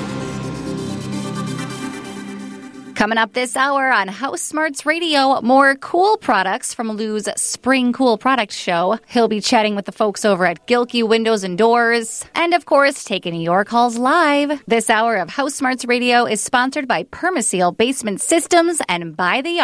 Speaker 12: Coming up this hour on House Smarts Radio, more cool products from Lou's Spring Cool Products Show. He'll be chatting with the folks over at Gilkey Windows and Doors. And, of course, taking your calls live. This hour of House Smarts Radio is sponsored by Permaseal Basement Systems and By the Yard.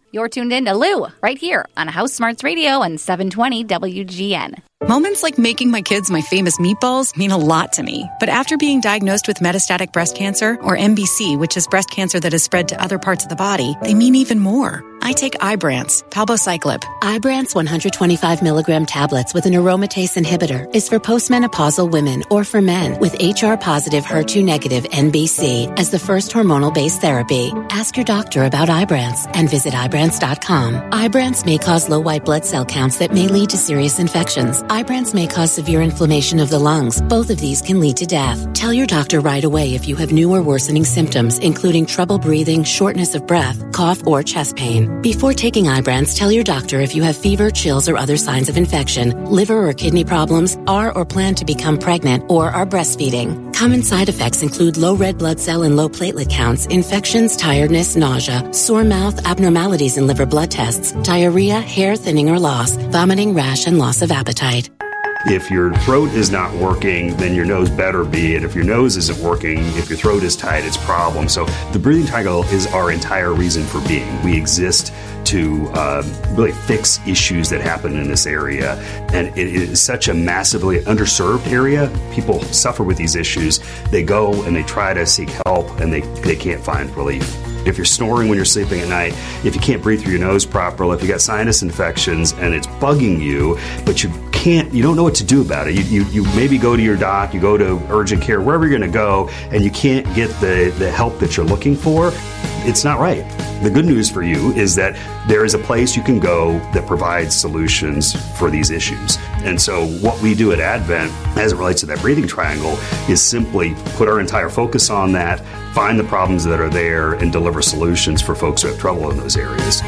Speaker 12: You're tuned in to Lou right here on House Smarts Radio and seven twenty W G N.
Speaker 4: Moments like making my kids my famous meatballs mean a lot to me. But after being diagnosed with metastatic breast cancer, or M B C, which is breast cancer that has spread to other parts of the body, they mean even more. I take Ibrance, palbociclib.
Speaker 5: Ibrance one hundred twenty-five milligram tablets with an aromatase inhibitor is for postmenopausal women or for men with H R-positive, H E R two negative M B C as the first hormonal-based therapy. Ask your doctor about Ibrance and visit Ibrance dot com. Ibrance may cause low white blood cell counts that may lead to serious infections. Ibrance may cause severe inflammation of the lungs. Both of these can lead to death. Tell your doctor right away if you have new or worsening symptoms, including trouble breathing, shortness of breath, cough, or chest pain. Before taking Ibrance, tell your doctor if you have fever, chills, or other signs of infection, liver or kidney problems, are or plan to become pregnant, or are breastfeeding. Common side effects include low red blood cell and low platelet counts, infections, tiredness, nausea, sore mouth, abnormalities in liver blood tests, diarrhea, hair thinning or loss, vomiting, rash, and loss of appetite.
Speaker 6: If your throat is not working, then your nose better be. And if your nose isn't working, if your throat is tight, it's a problem. So the breathing triangle is our entire reason for being. We exist to uh, really fix issues that happen in this area. And it is such a massively underserved area. People suffer with these issues. They go and they try to seek help, and they, they can't find relief. If you're snoring when you're sleeping at night, if you can't breathe through your nose properly, if you got sinus infections and it's bugging you, but you can't, you don't know what to do about it. You, you, you maybe go to your doc, you go to urgent care, wherever you're going to go, and you can't get the, the help that you're looking for, it's not right. The good news for you is that there is a place you can go that provides solutions for these issues. And so what we do at Advent, as it relates to that breathing triangle, is simply put our entire focus on that, find the problems that are there, and deliver solutions for folks who have trouble in those areas.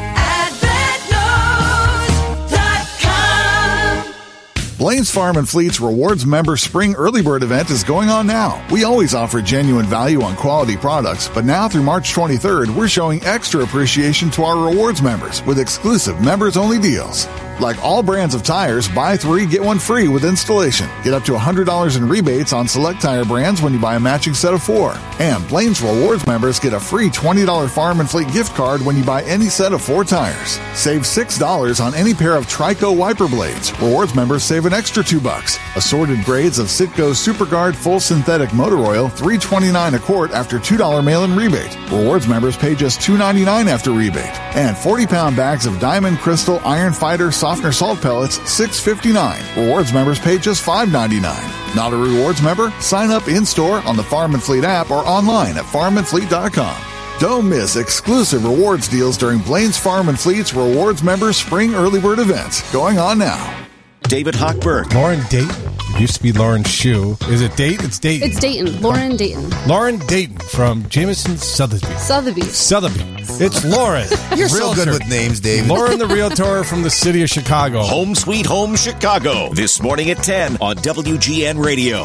Speaker 24: Blaine's Farm and Fleet's Rewards Member Spring Early Bird event is going on now. We always offer genuine value on quality products, but now through March twenty-third, we're showing extra appreciation to our rewards members with exclusive members-only deals. Like all brands of tires, buy three, get one free with installation. Get up to one hundred dollars in rebates on select tire brands when you buy a matching set of four. And Blaine's Rewards members get a free twenty dollars Farm and Fleet gift card when you buy any set of four tires. Save six dollars on any pair of Trico wiper blades. Rewards members save an extra two bucks. Assorted grades of Citgo SuperGuard Full Synthetic Motor Oil, three dollars and twenty-nine cents a quart after two dollars mail-in rebate. Rewards members pay just two dollars and ninety-nine cents after rebate. And forty pound bags of Diamond Crystal Iron Fighter Softener Salt Pellets, six dollars and fifty-nine cents. Rewards members pay just five dollars and ninety-nine cents. Not a rewards member? Sign up in-store on the Farm and Fleet app or online at farm and fleet dot com. Don't miss exclusive rewards deals during Blaine's Farm and Fleet's Rewards Members Spring Early Bird events going on now.
Speaker 19: David Hochberg.
Speaker 25: Lauren Dayton. It used to be Lauren Shue. Is it Dayton? It's Dayton.
Speaker 26: It's Dayton. Lauren Dayton.
Speaker 25: Lauren Dayton from Jameson Sotheby's.
Speaker 26: Sotheby's.
Speaker 25: Sotheby's. It's Lauren.
Speaker 27: You're so good with names, David.
Speaker 25: Lauren, the realtor from the city of Chicago.
Speaker 19: Home Sweet Home Chicago. This morning at ten on W G N Radio.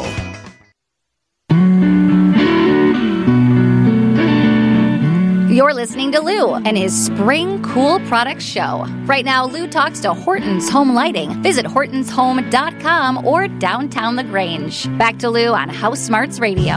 Speaker 12: You're listening to Lou and his Spring Cool Products Show. Right now, Lou talks to Horton's Home Lighting. Visit hortons home dot com or downtown LaGrange. Back to Lou on House Smarts Radio.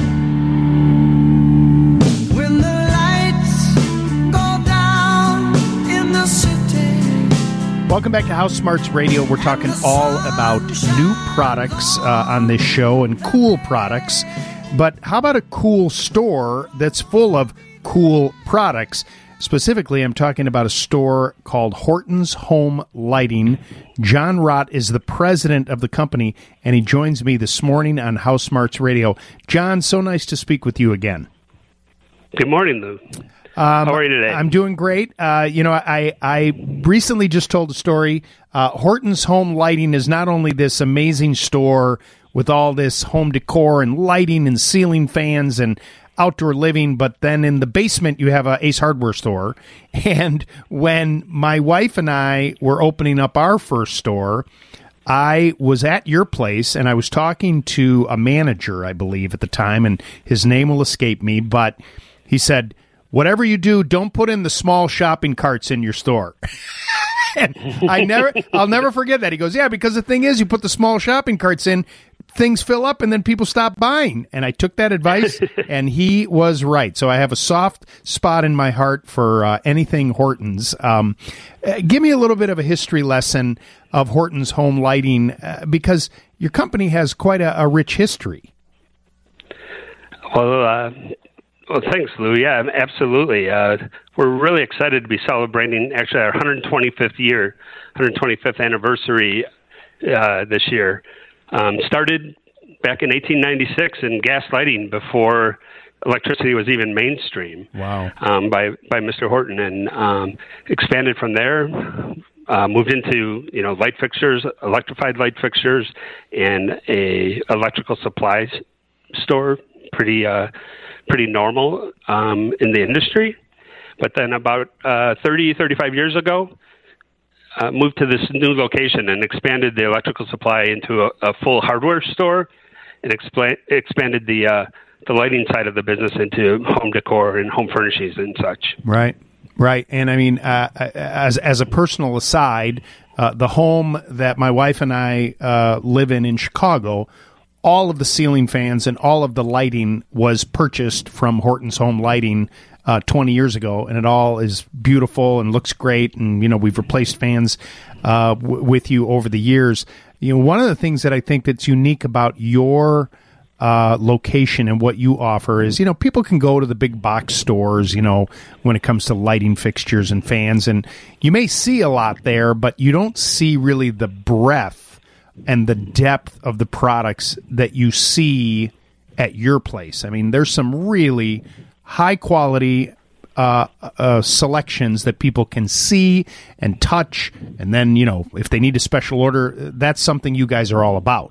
Speaker 28: When the lights go down in the city.
Speaker 1: Welcome back to House Smarts Radio. We're talking all about new products uh, on this show and cool products. But how about a cool store that's full of cool products? Specifically, I'm talking about a store called Horton's Home Lighting. John Rott is the president of the company, and he joins me this morning on House Smarts Radio. John, so nice to speak with you again.
Speaker 29: Good morning, Lou.
Speaker 1: Um,
Speaker 29: How are you today?
Speaker 1: I'm doing great. Uh, you know, I, I recently just told a story. Uh, Horton's Home Lighting is not only this amazing store with all this home decor and lighting and ceiling fans and outdoor living, but then in the basement you have a Ace Hardware store. And when my wife and I were opening up our first store, I was at your place and I was talking to a manager, I believe, at the time, and his name will escape me, but he said, whatever you do, don't put in the small shopping carts in your store. And I never, I'll never forget that. He goes, yeah, because the thing is, you put the small shopping carts in, things fill up and then people stop buying. And I took that advice, and he was right. So I have a soft spot in my heart for uh, anything Hortons. Um, uh, give me a little bit of a history lesson of Hortons Home Lighting, uh, because your company has quite a, a rich history.
Speaker 29: Well, uh, well, thanks, Lou. Yeah, absolutely. Uh, we're really excited to be celebrating actually our one hundred twenty-fifth year, one hundred twenty-fifth anniversary uh, this year. Um, started back in eighteen ninety-six in gas lighting before electricity was even mainstream.
Speaker 1: Wow.
Speaker 29: Um, by by Mister Horton, and um, expanded from there. Uh, moved into you know light fixtures, electrified light fixtures, and a electrical supplies store. Pretty uh, pretty normal um, in the industry. But then about uh, thirty, thirty-five years ago, uh, moved to this new location and expanded the electrical supply into a, a full hardware store, and expla- expanded the uh, the lighting side of the business into home decor and home furnishings and such.
Speaker 1: Right, right. And I mean, uh, as as a personal aside, uh, the home that my wife and I uh, live in in Chicago, all of the ceiling fans and all of the lighting was purchased from Hortons Home Lighting uh, twenty years ago, and it all is beautiful and looks great. And, you know, we've replaced fans uh, w- with you over the years. You know, one of the things that I think that's unique about your uh, location and what you offer is, you know, people can go to the big box stores, you know, when it comes to lighting fixtures and fans, and you may see a lot there, but you don't see really the breadth and the depth of the products that you see at your place. I mean, there's some really high-quality uh, uh, selections that people can see and touch, and then, you know, if they need a special order, that's something you guys are all about.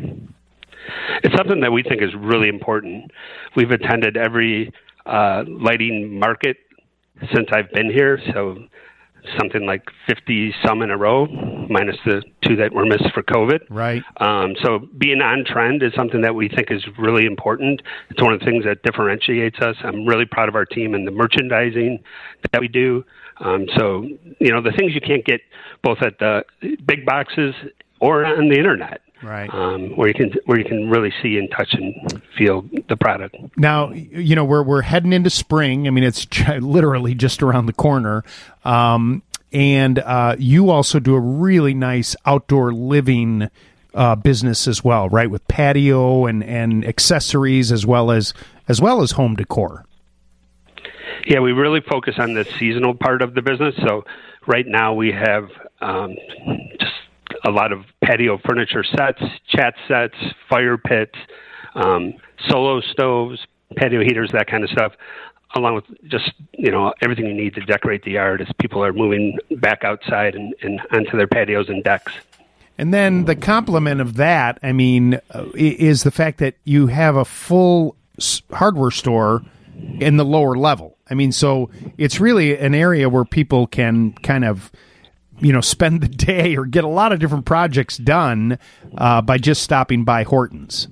Speaker 29: It's something that we think is really important. We've attended every uh, lighting market since I've been here, so something like fifty some in a row, minus the two that were missed for COVID.
Speaker 1: Right.
Speaker 29: Um, so being on trend is something that we think is really important. It's one of the things that differentiates us. I'm really proud of our team and the merchandising that we do. Um, so, you know, the things you can't get both at the big boxes or on the internet.
Speaker 1: Right.
Speaker 29: Um, where you can where you can really see and touch and feel the product.
Speaker 1: Now, you know, we're we're heading into spring. I mean, it's literally just around the corner. Um, and uh, you also do a really nice outdoor living uh, business as well, right? With patio and, and accessories as well as as well as home decor.
Speaker 29: Yeah, we really focus on the seasonal part of the business. So right now we have um, just a lot of patio furniture sets, chat sets, fire pits, um, solo stoves, patio heaters, that kind of stuff, along with just, you know, everything you need to decorate the yard as people are moving back outside and, and onto their patios and decks.
Speaker 1: And then the complement of that, I mean, uh, is the fact that you have a full hardware store in the lower level. I mean, so it's really an area where people can kind of, you know, spend the day or get a lot of different projects done uh, by just stopping by Hortons.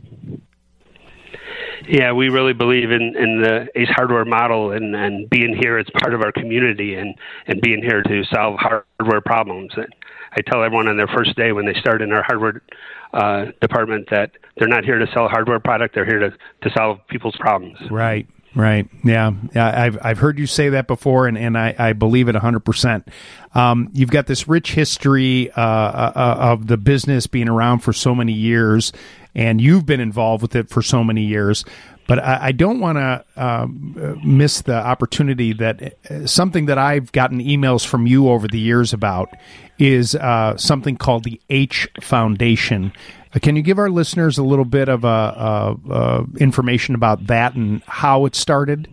Speaker 29: Yeah, we really believe in, in the Ace Hardware model and, and being here as part of our community and, and being here to solve hardware problems. And I tell everyone on their first day when they start in our hardware uh, department that they're not here to sell a hardware product, they're here to, to solve people's problems.
Speaker 1: Right. Right. Yeah. Yeah. I've I've heard you say that before, and, and I, I believe it one hundred percent. Um, you've got this rich history uh, uh, of the business being around for so many years, and you've been involved with it for so many years. But I, I don't want to um, miss the opportunity that uh, something that I've gotten emails from you over the years about is uh, something called the H Foundation. Can you give our listeners a little bit of uh, uh, uh, information about that and how it started?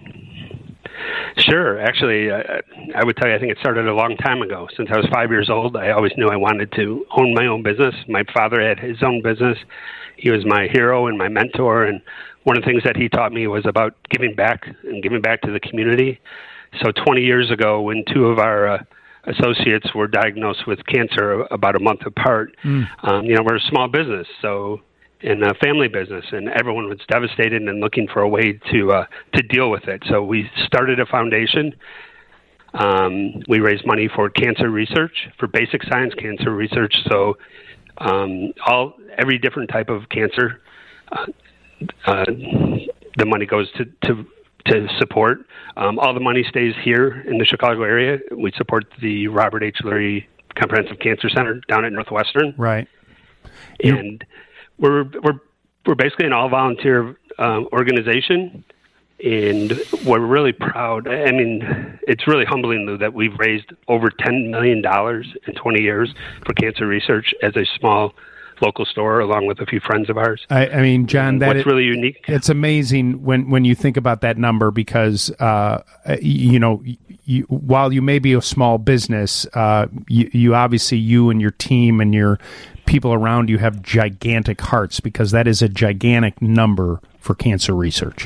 Speaker 29: Sure. Actually, uh, I would tell you, I think it started a long time ago. Since I was five years old, I always knew I wanted to own my own business. My father had his own business. He was my hero and my mentor, and one of the things that he taught me was about giving back and giving back to the community. So twenty years ago, when two of our uh, associates were diagnosed with cancer about a month apart. Mm. Um, you know, we're a small business, so in a family business, and everyone was devastated and looking for a way to uh, to deal with it. So we started a foundation. Um, we raised money for cancer research, for basic science cancer research. So um, all every different type of cancer. Uh, uh, the money goes to to, to support. Um, all the money stays here in the Chicago area. We support the Robert H. Lurie Comprehensive Cancer Center down at Northwestern.
Speaker 1: Right.
Speaker 29: And we're we're we're basically an all volunteer um, organization. And we're really proud. I mean, it's really humbling, Lou, that we've raised over ten million dollars in twenty years for cancer research as a small local store, along with a few friends of ours.
Speaker 1: I, I mean, John, that
Speaker 29: what's
Speaker 1: it,
Speaker 29: really unique.
Speaker 1: It's amazing when, when you think about that number because, uh, you know, you, while you may be a small business, uh, you, you obviously, you and your team and your people around you have gigantic hearts because that is a gigantic number for cancer research.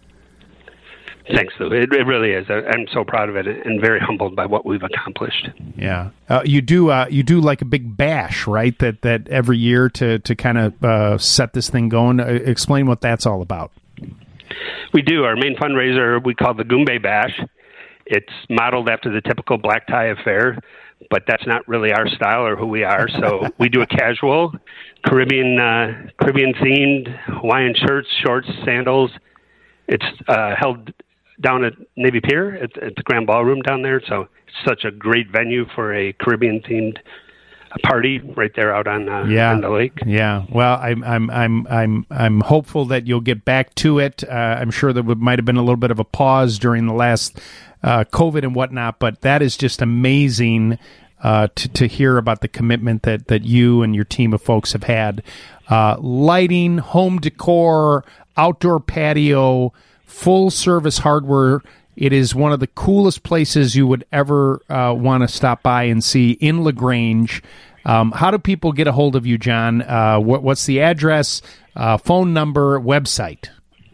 Speaker 29: Thanks, Lou. It, it really is. I, I'm so proud of it and very humbled by what we've accomplished.
Speaker 1: Yeah, uh, you do. Uh, you do like a big bash, right? That that every year to to kind of uh, set this thing going. Uh, explain what that's all about.
Speaker 29: We do. Our main fundraiser we call the Goombay Bash. It's modeled after the typical black tie affair, but that's not really our style or who we are. So we do a casual Caribbean uh, Caribbean themed Hawaiian shirts, shorts, sandals. It's uh, held down at Navy Pier at, at the Grand Ballroom down there. So it's such a great venue for a Caribbean-themed party right there out on, uh,
Speaker 1: yeah.
Speaker 29: on the lake.
Speaker 1: Yeah. Well, I'm I'm I'm I'm I'm hopeful that you'll get back to it. Uh, I'm sure there would, might have been a little bit of a pause during the last uh, COVID and whatnot, but that is just amazing uh, to to hear about the commitment that that you and your team of folks have had. Uh, lighting, home decor, outdoor patio, full service hardware. It is one of the coolest places you would ever uh, want to stop by and see in LaGrange. Um, how do people get a hold of you, John? Uh, what, what's the address, uh, phone number, website?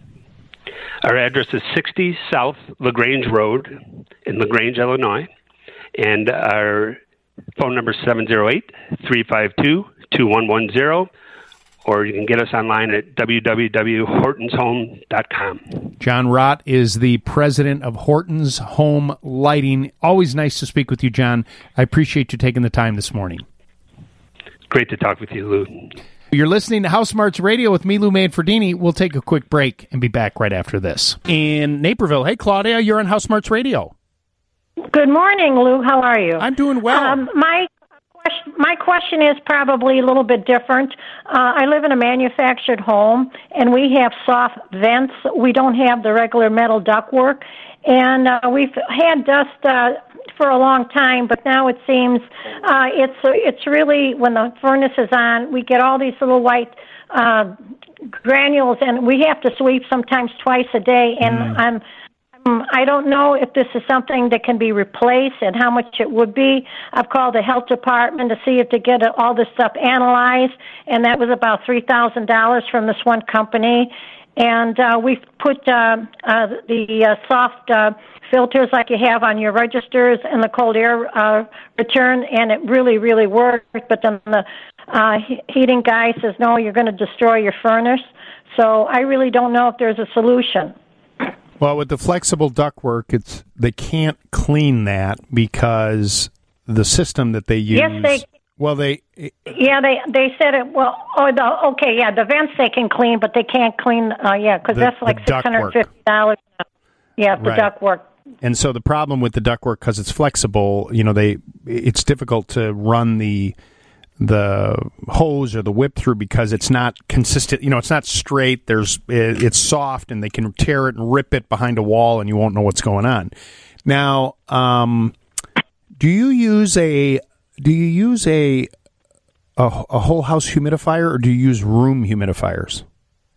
Speaker 29: Our address is sixty South LaGrange Road in LaGrange, Illinois. And our phone number is seven oh eight, three five two, two one one zero. Or you can get us online at w w w dot hortons home dot com.
Speaker 1: John Rott is the president of Hortons Home Lighting. Always nice to speak with you, John. I appreciate you taking the time this morning.
Speaker 29: Great to talk with you, Lou.
Speaker 1: You're listening to House Smarts Radio with me, Lou Manfredini. We'll take a quick break and be back right after this. In Naperville, hey, Claudia, you're on House Smarts Radio.
Speaker 7: Good morning, Lou. How are you?
Speaker 1: I'm doing well.
Speaker 7: Um, my My question is probably a little bit different. Uh, I live in a manufactured home, and we have soft vents. We don't have the regular metal ductwork, and uh, we've had dust uh, for a long time. But now it seems uh, it's it's really when the furnace is on, we get all these little white uh, granules, and we have to sweep sometimes twice a day. And mm. I'm I don't know if this is something that can be replaced and how much it would be. I've called the health department to see if to get all this stuff analyzed, and that was about three thousand dollars from this one company. And uh, we've put uh, uh, the uh, soft uh, filters like you have on your registers and the cold air uh, return, and it really, really worked. But then the uh, heating guy says, no, you're going to destroy your furnace. So I really don't know if there's a solution.
Speaker 1: Well, with the flexible ductwork, it's they can't clean that because the system that they use.
Speaker 7: Yes, they.
Speaker 1: Well, they.
Speaker 7: Yeah, they they said it. Well, oh, the okay, yeah, the vents they can clean, but they can't clean. Uh, yeah, because that's like six hundred fifty dollars. Yeah, the
Speaker 1: right.
Speaker 7: ductwork.
Speaker 1: And so the problem with the ductwork, because it's flexible, you know, they it's difficult to run the. the hose or the whip through because it's not consistent, you know, it's not straight. There's it, it's soft and they can tear it and rip it behind a wall and you won't know what's going on. Now, um, do you use a do you use a, a a whole house humidifier or do you use room humidifiers?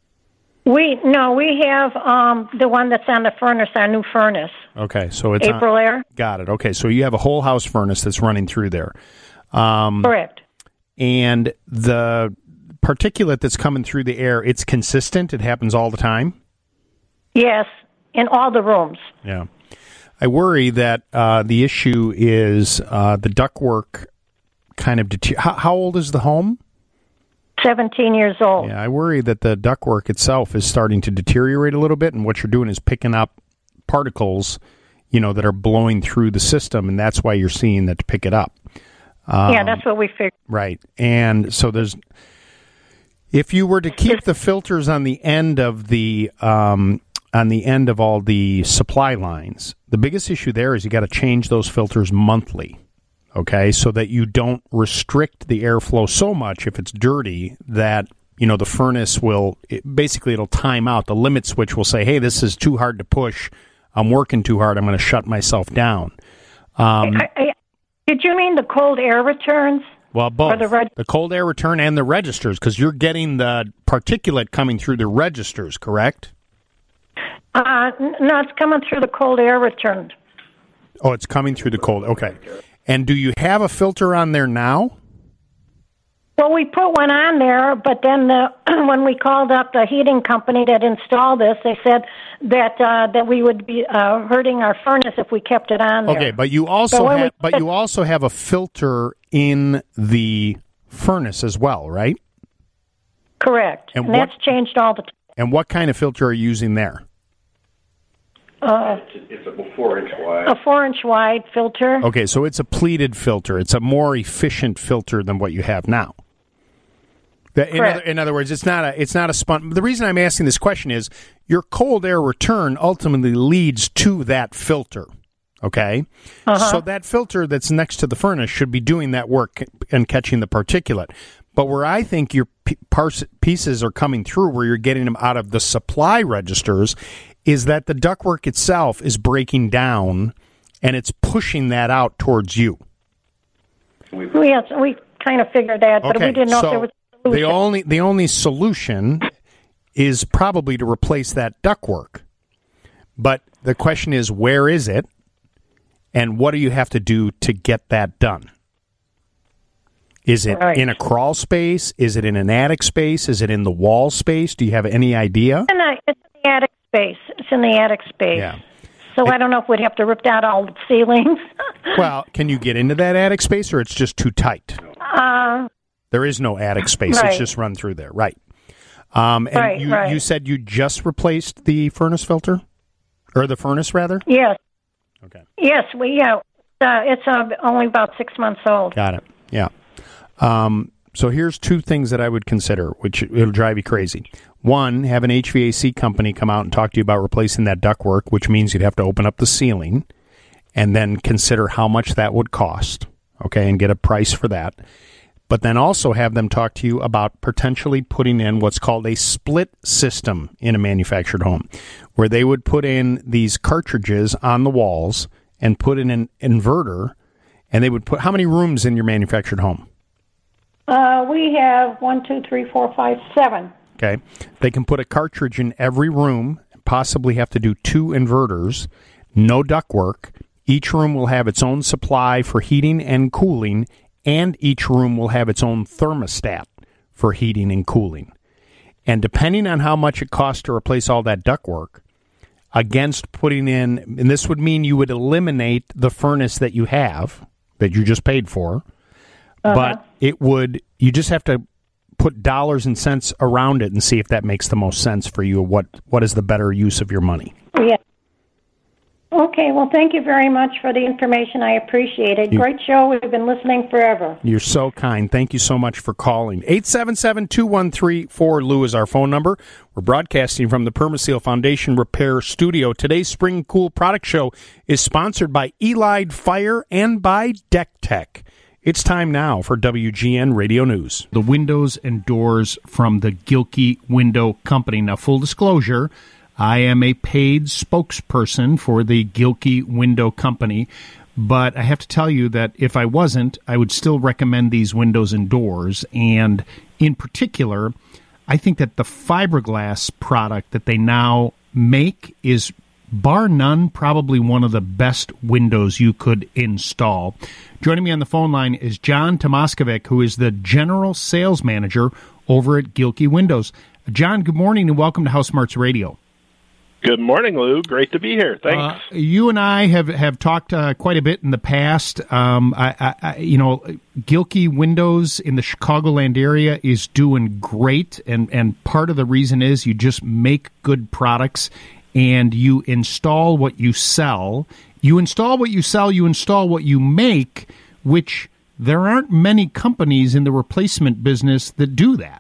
Speaker 7: We no, we have um, the one that's on the furnace, our new furnace.
Speaker 1: Okay, so it's
Speaker 7: April
Speaker 1: on,
Speaker 7: Air.
Speaker 1: Got it. Okay, so you have a whole house furnace that's running through there. Um,
Speaker 7: Correct.
Speaker 1: And the particulate that's coming through the air, it's consistent? It happens all the time?
Speaker 7: Yes, in all the rooms.
Speaker 1: Yeah. I worry that uh, the issue is uh, the ductwork kind of... Deter- how, how old is the home?
Speaker 7: seventeen years old.
Speaker 1: Yeah, I worry that the ductwork itself is starting to deteriorate a little bit, and what you're doing is picking up particles, you know, that are blowing through the system, and that's why you're seeing that to pick it up. Um,
Speaker 7: yeah, that's what we figured.
Speaker 1: Right. And so there's, if you were to keep the filters on the end of the, um, on the end of all the supply lines, the biggest issue there is you got to change those filters monthly. Okay. So that you don't restrict the airflow so much if it's dirty that, you know, the furnace will, it, basically it'll time out. The limit switch will say, hey, this is too hard to push. I'm working too hard. I'm going to shut myself down. Um,
Speaker 7: I, I, did you mean the cold air returns?
Speaker 1: Well, both.
Speaker 7: The, reg-
Speaker 1: the cold air return and the registers, because you're getting the particulate coming through the registers, correct?
Speaker 7: Uh, no, it's coming through the cold air return.
Speaker 1: Oh, it's coming through the cold. Okay. And do you have a filter on there now?
Speaker 7: Well, we put one on there, but then the, when we called up the heating company that installed this, they said that uh, that we would be uh, hurting our furnace if we kept it on there.
Speaker 1: Okay, but you also
Speaker 7: so
Speaker 1: have,
Speaker 7: we,
Speaker 1: but you also have a filter in the furnace as well, right?
Speaker 7: Correct,
Speaker 1: and,
Speaker 7: and
Speaker 1: what,
Speaker 7: that's changed all the time.
Speaker 1: And what kind of filter are you using there?
Speaker 7: Uh,
Speaker 8: it's a four-inch wide.
Speaker 7: A four-inch wide filter.
Speaker 1: Okay, so it's a pleated filter. It's a more efficient filter than what you have now. The, in, other, in other words, it's not a it's not a spun. The reason I'm asking this question is your cold air return ultimately leads to that filter. Okay,
Speaker 7: uh-huh.
Speaker 1: So that filter that's next to the furnace should be doing that work and catching the particulate. But where I think your p- parse, pieces are coming through, where you're getting them out of the supply registers, is that the ductwork itself is breaking down and it's pushing that out towards you.
Speaker 7: Yes, we kind of figured that, but
Speaker 1: okay,
Speaker 7: we didn't know
Speaker 1: so
Speaker 7: if there was.
Speaker 1: The only the only solution is probably to replace that ductwork. But the question is, where is it, and what do you have to do to get that done? Is it
Speaker 7: right.
Speaker 1: in a crawl space? Is it in an attic space? Is it in the wall space? Do you have any idea?
Speaker 7: It's in the, it's in the attic space. It's in the attic space.
Speaker 1: Yeah.
Speaker 7: So I don't know if we'd have to rip out all the ceilings.
Speaker 1: Well, can you get into that attic space, or it's just too tight?
Speaker 7: Uh,
Speaker 1: There is no attic space.
Speaker 7: Right.
Speaker 1: It's just run through there. Right. Um, and
Speaker 7: right,
Speaker 1: you,
Speaker 7: right.
Speaker 1: you said you just replaced the furnace filter? Or the furnace, rather?
Speaker 7: Yes.
Speaker 1: Okay.
Speaker 7: Yes, we, yeah. Uh, it's uh, only about six months old.
Speaker 1: Got it. Yeah. Um, so here's two things that I would consider, which it'll drive you crazy. One, have an H V A C company come out and talk to you about replacing that ductwork, which means you'd have to open up the ceiling and then consider how much that would cost, okay, and get a price for that. But then also have them talk to you about potentially putting in what's called a split system in a manufactured home, where they would put in these cartridges on the walls and put in an inverter, and they would put, how many rooms in your manufactured home?
Speaker 7: Uh, we have one, two, three, four, five, seven.
Speaker 1: Okay. They can put a cartridge in every room, possibly have to do two inverters, no ductwork. Each room will have its own supply for heating and cooling, and each room will have its own thermostat for heating and cooling. And depending on how much it costs to replace all that ductwork, against putting in, and this would mean you would eliminate the furnace that you have, that you just paid for,
Speaker 7: uh-huh.
Speaker 1: but it would, you just have to put dollars and cents around it and see if that makes the most sense for you, what what is the better use of your money.
Speaker 7: Yeah. Okay, well, thank you very much for the information. I appreciate it.
Speaker 1: You,
Speaker 7: Great show. We've been listening forever.
Speaker 1: You're so kind. Thank you so much for calling. eight seven seven, two one three, four L U is our phone number. We're broadcasting from the Permaseal Foundation Repair Studio. Today's Spring Cool Product Show is sponsored by Elide Fire and by Deck Tech. It's time now for W G N Radio News. The windows and doors from the Gilkey Window Company. Now, full disclosure, I am a paid spokesperson for the Gilkey Window Company, but I have to tell you that if I wasn't, I would still recommend these windows and doors. And in particular, I think that the fiberglass product that they now make is, bar none, probably one of the best windows you could install. Joining me on the phone line is John Tomaskovic, who is the General Sales Manager over at Gilkey Windows. John, good morning and welcome to House Smarts Radio.
Speaker 9: Good morning, Lou. Great to be here. Thanks.
Speaker 1: Uh, you and I have, have talked uh, quite a bit in the past. Um, I, I, I, you know, Gilkey Windows in the Chicagoland area is doing great, and, and part of the reason is you just make good products and you install what you sell. You install what you sell, you install what you make, which
Speaker 8: there aren't many companies in the replacement business that do that.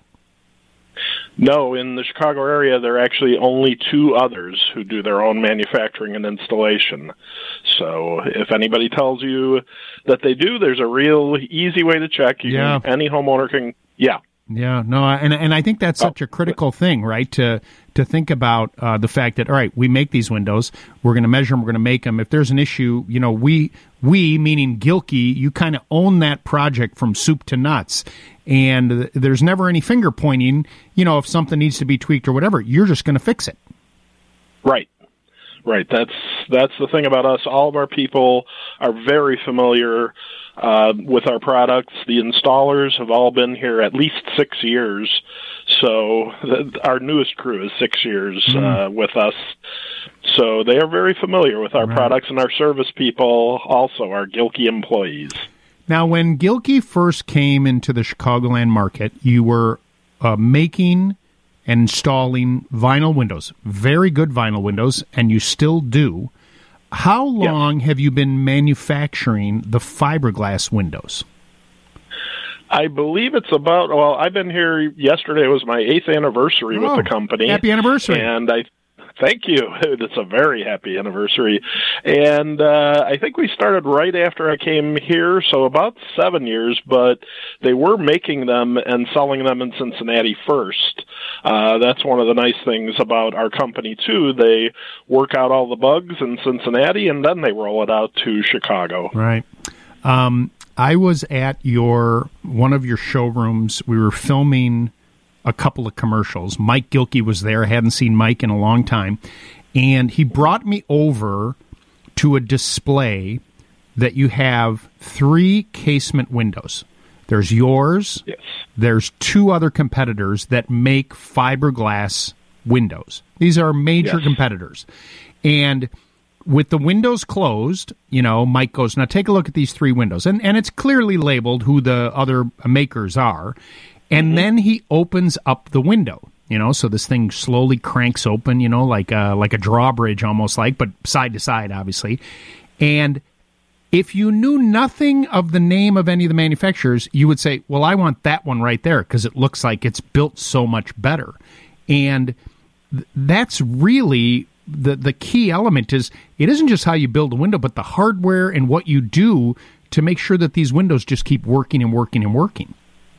Speaker 9: No, in the Chicago area, there are actually only two others who do their own manufacturing and installation. So if anybody tells you that they do, there's a real easy way to check. You
Speaker 8: Yeah.
Speaker 9: can, any homeowner can, yeah.
Speaker 8: Yeah, no, and and I think that's such a critical thing, right? To to think about uh, the fact that, all right, we make these windows, we're going to measure them, we're going to make them. If there's an issue, you know, we we meaning Gilkey, you kind of own that project from soup to nuts, and there's never any finger pointing. You know, if something needs to be tweaked or whatever, you're just going to fix it.
Speaker 9: Right. Right. That's that's the thing about us. All of our people are very familiar uh, with our products. The installers have all been here at least six years. So th- our newest crew is six years uh, mm. with us. So they are very familiar with our right. products, and our service people also are Gilkey employees.
Speaker 8: Now, when Gilkey first came into the Chicagoland market, you were uh, making and installing vinyl windows, very good vinyl windows, and you still do. How long yes. have you been manufacturing the fiberglass windows?
Speaker 9: I believe it's about, well, I've been here, yesterday was my eighth anniversary
Speaker 8: oh,
Speaker 9: with the company.
Speaker 8: Happy anniversary.
Speaker 9: And I Thank you. It's a very happy anniversary. And uh, I think we started right after I came here, so about seven years, but they were making them and selling them in Cincinnati first. Uh, that's one of the nice things about our company, too. They work out all the bugs in Cincinnati, and then they roll it out to Chicago.
Speaker 8: Right. Um, I was at your one of your showrooms. We were filming a couple of commercials. Mike Gilkey was there. I hadn't seen Mike in a long time. And he brought me over to a display that you have three casement windows. There's yours.
Speaker 9: Yes.
Speaker 8: There's two other competitors that make fiberglass windows. These are major yes. competitors. And with the windows closed, you know, Mike goes, now take a look at these three windows. And, and it's clearly labeled who the other makers are. And mm-hmm. then he opens up the window, you know, so this thing slowly cranks open, you know, like a, like a drawbridge almost like, but side to side, obviously. And if you knew nothing of the name of any of the manufacturers, you would say, well, I want that one right there because it looks like it's built so much better. And th- that's really the, the key element is it isn't just how you build a window, but the hardware and what you do to make sure that these windows just keep working and working and working.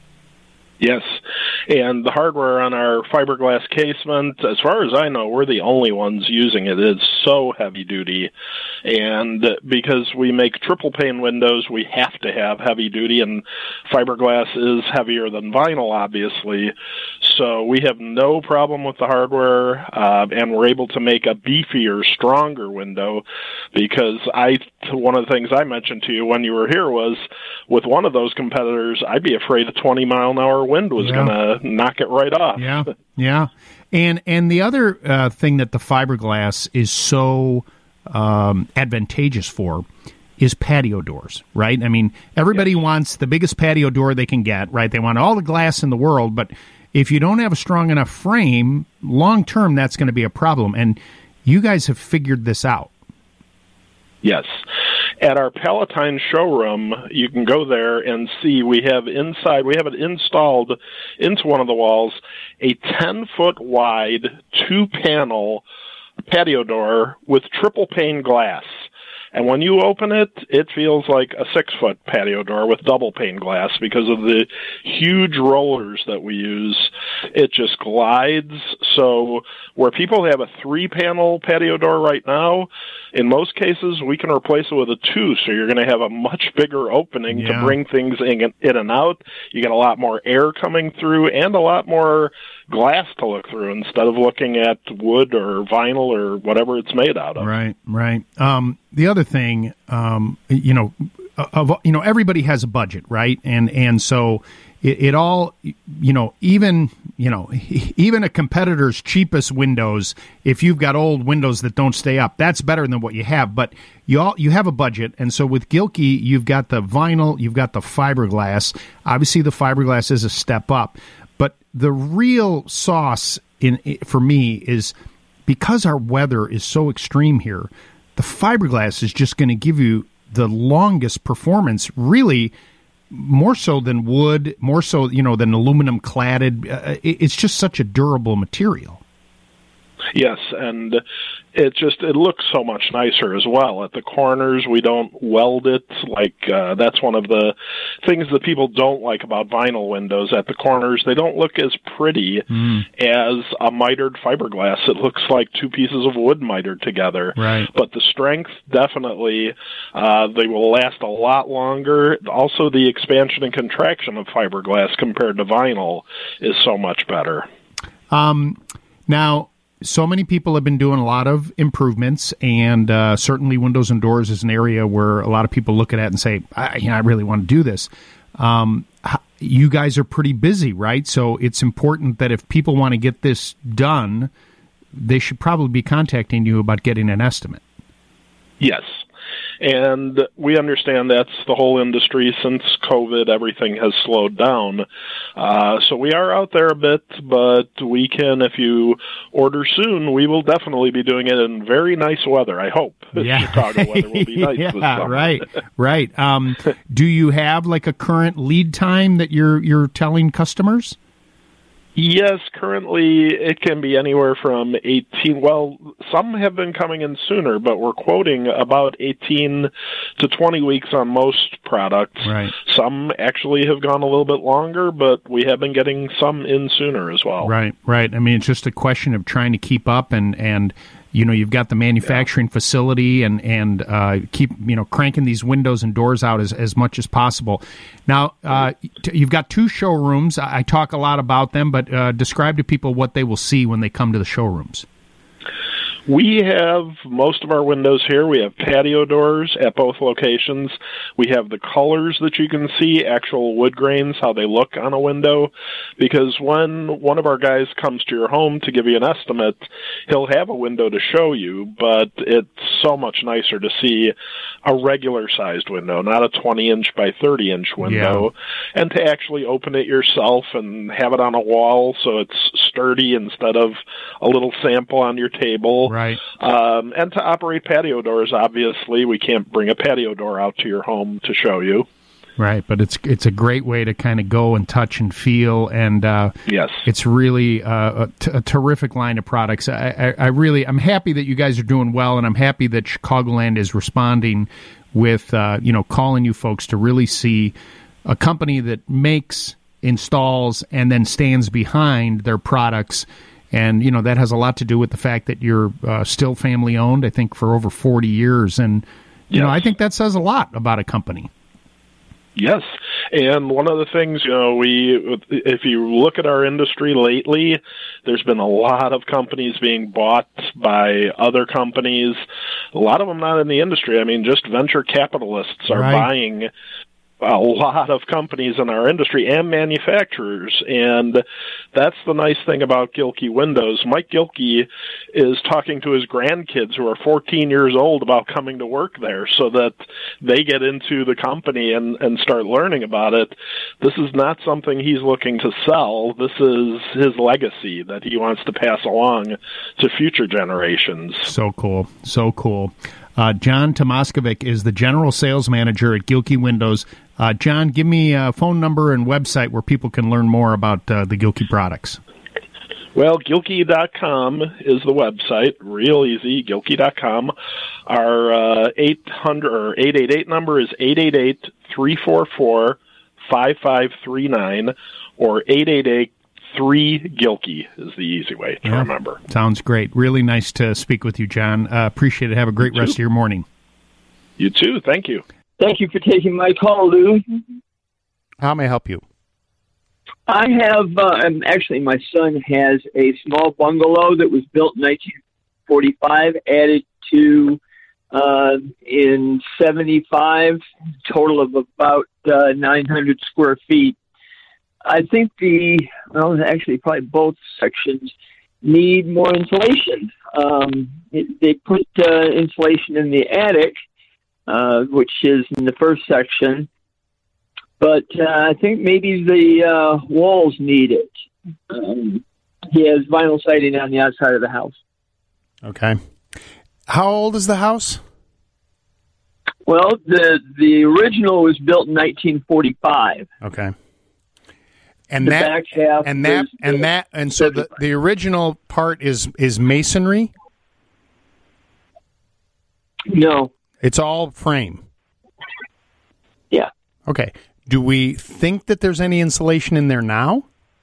Speaker 9: Yes, and the hardware on our fiberglass casement, as far as I know, we're the only ones using it. It's so heavy duty, and because we make triple pane windows, we have to have heavy duty, and fiberglass is heavier than vinyl, obviously, so we have no problem with the hardware, uh, and we're able to make a beefier, stronger window, because I, one of the things I mentioned to you when you were here was, with one of those competitors, I'd be afraid a twenty mile an hour wind was
Speaker 8: yeah.
Speaker 9: going to knock it right off.
Speaker 8: Yeah, yeah. And and the other uh, thing that the fiberglass is so um, advantageous for is patio doors, right? I mean, everybody yes. wants the biggest patio door they can get, right? They want all the glass in the world, but if you don't have a strong enough frame, long term, that's going to be a problem. And you guys have figured this out.
Speaker 9: Yes. At our Palatine showroom, you can go there and see we have inside, we have it installed into one of the walls, a ten-foot wide, two-panel patio door with triple pane glass. And when you open it, it feels like a six-foot patio door with double pane glass because of the huge rollers that we use. It just glides. So where people have a three-panel patio door right now, in most cases, we can replace it with a two, so you're going to have a much bigger opening
Speaker 8: yeah.
Speaker 9: to bring things in, in and out. You get a lot more air coming through and a lot more glass to look through instead of looking at wood or vinyl or whatever it's made out of.
Speaker 8: Right, right. Um, the other thing, um, you know, of, you know, everybody has a budget, right? And and so it, it all, you know, even you know, even a competitor's cheapest windows, if you've got old windows that don't stay up, that's better than what you have. But you all you have a budget, and so with Gilkey, you've got the vinyl, you've got the fiberglass. Obviously, the fiberglass is a step up. But the real sauce in for me is because our weather is so extreme here, the fiberglass is just going to give you the longest performance, really, more so than wood, more so, you know, than aluminum cladded. Uh, it, it's just such a durable material.
Speaker 9: Yes, and it just it looks so much nicer as well. At the corners, we don't weld it. Like uh, that's one of the things that people don't like about vinyl windows. At the corners, they don't look as pretty mm. as a mitered fiberglass. It looks like two pieces of wood mitered together.
Speaker 8: Right.
Speaker 9: But the strength, definitely, uh, they will last a lot longer. Also, the expansion and contraction of fiberglass compared to vinyl is so much better.
Speaker 8: Um, now... So many people have been doing a lot of improvements, and uh, certainly windows and doors is an area where a lot of people look at it and say, I, you know, I really want to do this. Um, you guys are pretty busy, right? So it's important that if people want to get this done, they should probably be contacting you about getting an estimate.
Speaker 9: Yes. And we understand that's the whole industry. Since COVID, everything has slowed down. Uh, so we are out there a bit, but we can, if you order soon, we will definitely be doing it in very nice weather, I hope.
Speaker 8: Yeah.
Speaker 9: Chicago weather will be nice
Speaker 8: yeah,
Speaker 9: this summer.
Speaker 8: right, right. Um, do you have like a current lead time that you're you're telling customers?
Speaker 9: Yes, currently it can be anywhere from eighteen, well, some have been coming in sooner, but we're quoting about eighteen to twenty weeks on most products.
Speaker 8: Right.
Speaker 9: Some actually have gone a little bit longer, but we have been getting some in sooner as well.
Speaker 8: Right, right. I mean, it's just a question of trying to keep up and, and you know, you've got the manufacturing yeah. facility and, and uh, keep, you know, cranking these windows and doors out as, as much as possible. Now, uh, t- you've got two showrooms. I, I talk a lot about them, but uh, describe to people what they will see when they come to the showrooms.
Speaker 9: We have most of our windows here. We have patio doors at both locations. We have the colors that you can see, actual wood grains, how they look on a window. Because when one of our guys comes to your home to give you an estimate, he'll have a window to show you, but it's so much nicer to see a regular-sized window, not a twenty-inch by thirty-inch window, yeah. and to actually open it yourself and have it on a wall so it's sturdy instead of a little sample on your table.
Speaker 8: Right.
Speaker 9: Um, and to operate patio doors, obviously, we can't bring a patio door out to your home to show you.
Speaker 8: Right, but it's it's a great way to kind of go and touch and feel, and uh,
Speaker 9: yes,
Speaker 8: it's really uh, a, t- a terrific line of products. I, I, I really, I'm happy that you guys are doing well, and I'm happy that Chicagoland is responding with, uh, you know, calling you folks to really see a company that makes, installs, and then stands behind their products. And, you know, that has a lot to do with the fact that you're uh, still family-owned, I think, for over forty years. And, you yes. know, I think that says a lot about a company.
Speaker 9: Yes, and one of the things, you know, we, if you look at our industry lately, there's been a lot of companies being bought by other companies, a lot of them not in the industry. I mean, just venture capitalists are
Speaker 8: right.
Speaker 9: buying a lot of companies in our industry and manufacturers, and that's the nice thing about Gilkey Windows. Mike Gilkey is talking to his grandkids who are fourteen years old about coming to work there so that they get into the company and, and start learning about it. This is not something he's looking to sell. This is his legacy that he wants to pass along to future generations.
Speaker 8: So cool. So cool. Uh, John Tomaskovic is the general sales manager at Gilkey Windows. Uh, John, give me a phone number and website where people can learn more about uh, the Gilkey products.
Speaker 9: Well, Gilkey dot com is the website. Real easy, Gilkey dot com. Our uh, eight hundred or eight eight eight number is eight eight eight, three four four, five five three nine or eight eight eight, three Gilkey is the easy way to
Speaker 8: yeah.
Speaker 9: remember.
Speaker 8: Sounds great. Really nice to speak with you, John. Uh, appreciate it. Have a great rest of your morning.
Speaker 9: You too. Thank you.
Speaker 10: Thank you for taking my call, Lou.
Speaker 1: How may I help you?
Speaker 10: I have, uh, um, actually, my son has a small bungalow that was built in nineteen forty-five, added to uh, in seventy-five, total of about uh, nine hundred square feet. I think the, well, actually probably both sections need more insulation. Um, it, they put uh, insulation in the attic, uh, which is in the first section, but uh, I think maybe the uh, walls need it. Um, he has vinyl siding on the outside of the house.
Speaker 1: Okay. How old is the house?
Speaker 10: Well, the the original was built in nineteen forty-five.
Speaker 1: Okay. And
Speaker 10: the
Speaker 1: that
Speaker 10: back half
Speaker 1: and that
Speaker 10: is
Speaker 1: and that and so the, the original part is is masonry?
Speaker 10: No.
Speaker 1: It's all frame.
Speaker 10: Yeah.
Speaker 1: Okay. Do we think that there's any insulation in there now?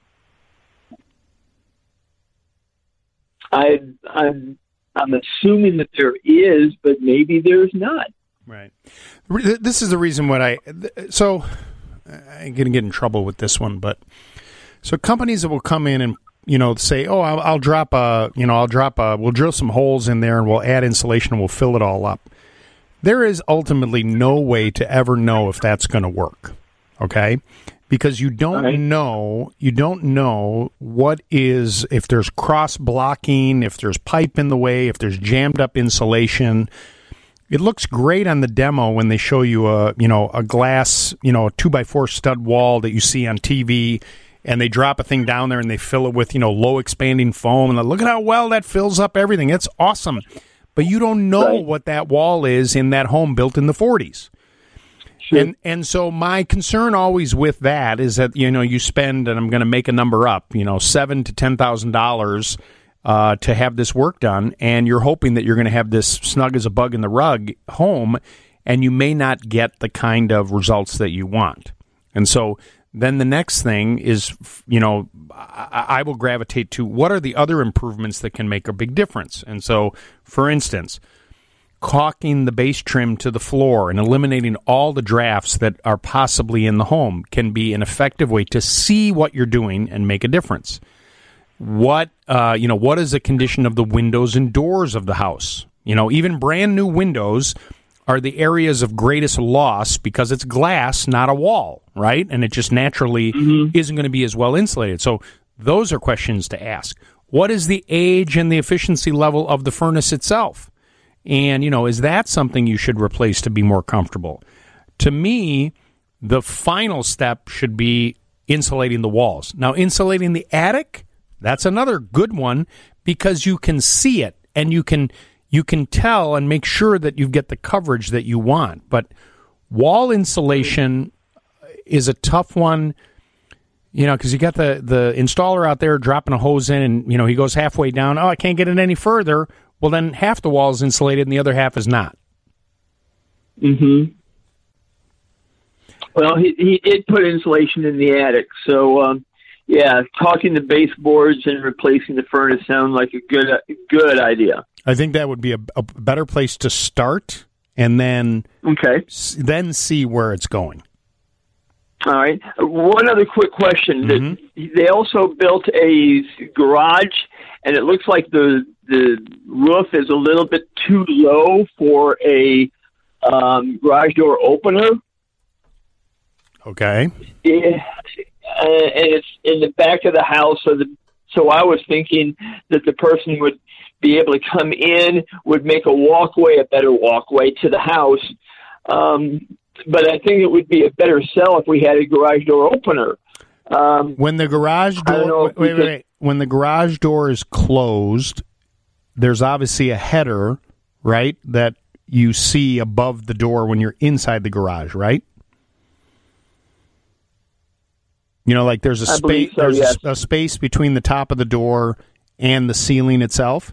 Speaker 10: I I'm I'm assuming that there is, but maybe there's not.
Speaker 1: Right. This is the reason what I so I'm going to get in trouble with this one, but so companies that will come in and you know say, "Oh, I'll, I'll drop a, you know, I'll drop a, we'll drill some holes in there and we'll add insulation and we'll fill it all up." There is ultimately no way to ever know if that's going to work. Okay? Because you don't right. know, you don't know what is, if there's cross blocking, if there's pipe in the way, if there's jammed up insulation. It looks great on the demo when they show you a, you know, a glass, you know, a two by four stud wall that you see on T V, and they drop a thing down there and they fill it with, you know, low expanding foam, and look at how well that fills up everything. It's awesome. But you don't know right. what that wall is in that home built in the forties. Sure. And and so my concern always with that is that, you know, you spend, and I'm going to make a number up, you know, seven to ten thousand dollars uh, to have this work done, and you're hoping that you're going to have this snug as a bug in the rug home, and you may not get the kind of results that you want. And so then the next thing is, you know, I, I will gravitate to what are the other improvements that can make a big difference. And so, for instance, caulking the base trim to the floor and eliminating all the drafts that are possibly in the home can be an effective way to see what you're doing and make a difference. What, uh, you know, what is the condition of the windows and doors of the house? You know, even brand new windows are the areas of greatest loss because it's glass, not a wall, right? And it just naturally mm-hmm. isn't going to be as well insulated. So those are questions to ask. What is the age and the efficiency level of the furnace itself? And, you know, is that something you should replace to be more comfortable? To me, the final step should be insulating the walls. Now, insulating the attic, that's another good one because you can see it and you can you can tell and make sure that you get the coverage that you want. But wall insulation is a tough one, you know, because you got the, the installer out there dropping a hose in and, you know, he goes halfway down. Oh, I can't get it any further. Well, then half the wall is insulated and the other half is not.
Speaker 10: Mm-hmm. Well, he, he did put insulation in the attic. So, um, yeah, caulking the baseboards and replacing the furnace sound like a good good idea.
Speaker 1: I think that would be a, a better place to start and then,
Speaker 10: okay.
Speaker 1: s- then see where it's going.
Speaker 10: All right. One other quick question.
Speaker 1: Mm-hmm.
Speaker 10: They also built a garage, and it looks like the the roof is a little bit too low for a um, garage door opener.
Speaker 1: Okay.
Speaker 10: Yeah, uh, and it's in the back of the house. So, the, so I was thinking that the person would be able to come in, would make a walkway, a better walkway to the house. Um, but I think it would be a better sell if we had a garage door opener. Um,
Speaker 1: when the garage door, wait, wait, wait, wait. When the garage door is closed, there's obviously a header, right, that you see above the door when you're inside the garage, right? You know, like there's a
Speaker 10: I
Speaker 1: space,
Speaker 10: so,
Speaker 1: there's
Speaker 10: yes.
Speaker 1: a, a space between the top of the door and the ceiling itself.